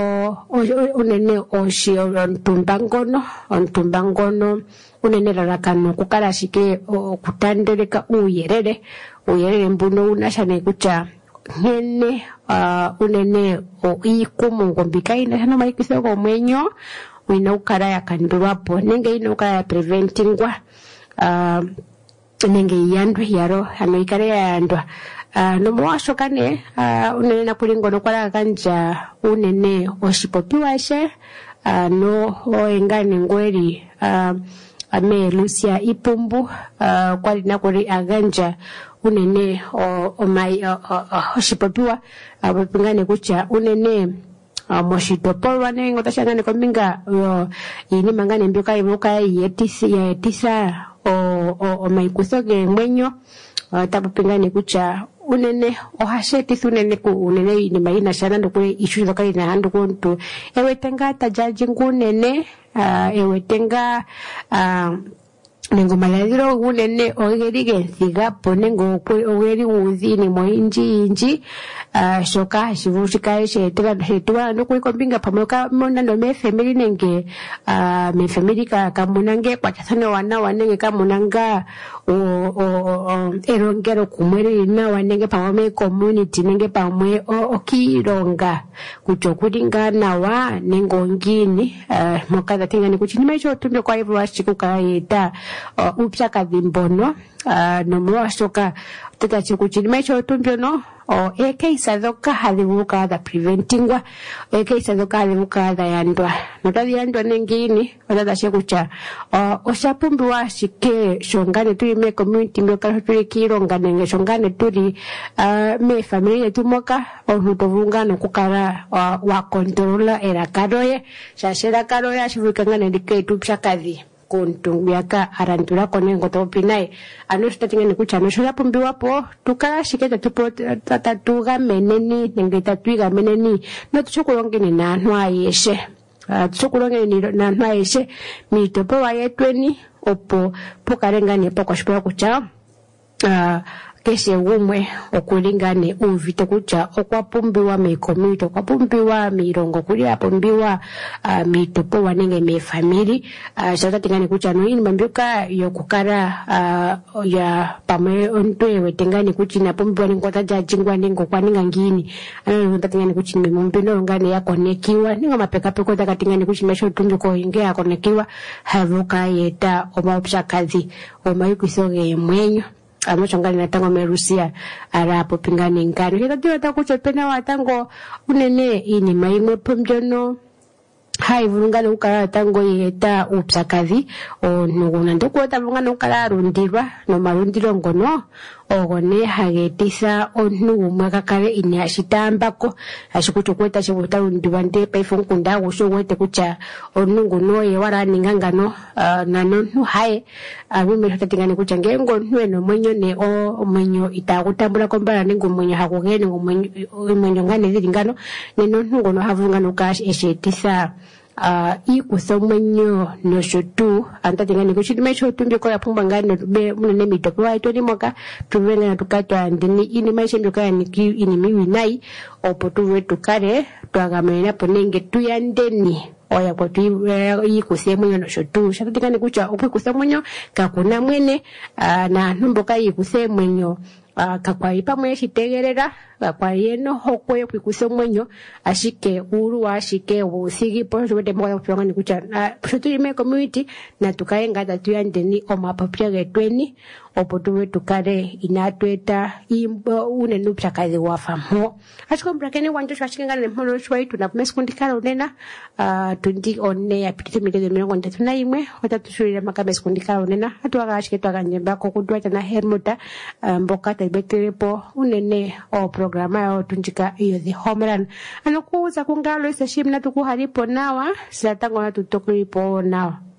unene oshi ontumbangono ontumbangono unene rarakano kukarashike kutandeleka uyerere uyerere mbuno unashane kucha ngene uh, unene o ikumu ngombika ina hano maikise ko mwenyo wina ukara ya kandurapo nenge ina ukara ya preventingwa uh, nenge yandwe yaro hano ikare ya yandwa Uh, no mwasho kane uh, unene na kulingo no kwala kanja unene oshipopiwa she uh, no oengane ngweri uh, ame Lucia Ipumbu uh, kwali na kuri aganja unene o, o mai o, o, o, oshipopiwa uh, pingane kucha unene uh, moshitopolwa ne ngotashangane kombinga uh, ini mangane mbioka imuka yetisi ya etisa o, o, o maikusoge mwenyo uh, tabu pingane kucha unene ohasheti sunene ku unene ni maina shana ndokwe ishu lokali na hando kontu ewe tenga tajaji ngunene uh, ewe tenga uh, nengo maladiro unene ogerige nsiga ponengo kwe ogeri uzini mo inji inji uh, shoka shivushika eshe tega hetwa no kuikombinga pamoka mona no me family nenge uh, me family ka kamunange kwa tasane wana wanenge kamunanga o o o erongero kumwere na wanenge pamwe community nenge pamwe o okironga kuchokuringa na wa nengo ngini uh, mokaza tinga ni kuchinima icho tumbe kwa hivyo washikuka ita uh, upsaka dimbono uh, no mwashoka tata chikuchirima icho tumbe no o eke isazoka halivuka da preventingwa eke isazoka halivuka da yandwa notadi yandwa nengini otata shekucha o oshapumbi wa shike shongane turi me community mboka turi kironga nenge shongane turi uh, me familia tumoka o hutovungano kukara uh, wa controla era karoye shashera karoye ashivukanga nendike tupshakazi kuntungiaka arandura konengo topinae ano statingani kucha no shola pumbiwa po tukala shiketa tupo tatuga meneni ngeta tuiga meneni no tuchokulonge ni nantu ayeshe tuchokulonge ni nantu ayeshe mitopo wayetweni opo pokarengani poko shipora kucha uh, kese umwe okulingane uvite kucha okwapumbiwa mekomito okwapumbiwa mirongo kuli apumbiwa uh, mitopo wanenge me family uh, shata tingane kucha no ini mambyuka yokukara uh, ya pamwe ontwe wetengani kuchi na pumbiwa ningota jajingwa ningo kwa ninga ngini ano tingane kuchi ni mumpino ngane ya konekiwa ninga mapeka peko taka tingane kuchi mesho tunduko inge ya konekiwa havuka yeta omaupsha kazi omayukisoge mwenyo amo chongani natango merusia arapo pingani ngano hita tiwa takucho pena watango unene ini maimwe pumjono hai vulungane ukala tango yeta upsakazi o nuguna ndokuota vulungane ukala arundirwa no marundiro ngono ogone hagetisa onu mwakakale ini ashitambako ashikuchukweta chibuta undiwa ndepa ifunkunda gusho wete kucha onu ngono ye waraninga ngano uh, nano nu hai abume hatatingane kucha ngengo nweno mwenyo ne o mwenyo itagutambula kombala ningo mwenyo hakugene ngo mwenyo ngane zilingano neno ngono havungano kash eshetisa uh, ikusomenyo no shotu anta tingani kuchidi mecho tumbiko ya pumba ngani be munene mitopo wa itoni moka tuwenga na tukatwa ndini ini maisha ndoka ni ini miwi nai opo tuwe tukare tuagamena ponenge tuyandeni oya kwa tu ikusemenyo no shotu shata tingani kucha opo ikusemenyo kakuna mwene uh, na numboka ikusemenyo Uh, kakwai pamwe shitegerera kakwai eno hokwe kwikusemwenyo ashike uru ashike ubusigi po jwete mwa kupyanga ni kucha uh, shutu ime community na tukaenga tatu yandeni omapapya getweni opotuwe tukare inatweta imbo une nupya kazi wafamo ashiko mbrakene wanjo shwashinga ne mhono shwai tunapumeskundikala unena uh, tundi one ya pitite miteze mirongo ndatu na imwe watatushurira makameskundikala unena atuwaga ashike twaganyemba kokudwa tana hermuta uh, mboka taibekterepo unene o programa ya tunjika iyo the home run anokuza kungalo isa shimna tukuharipo nawa silatango na tutokuripo nawa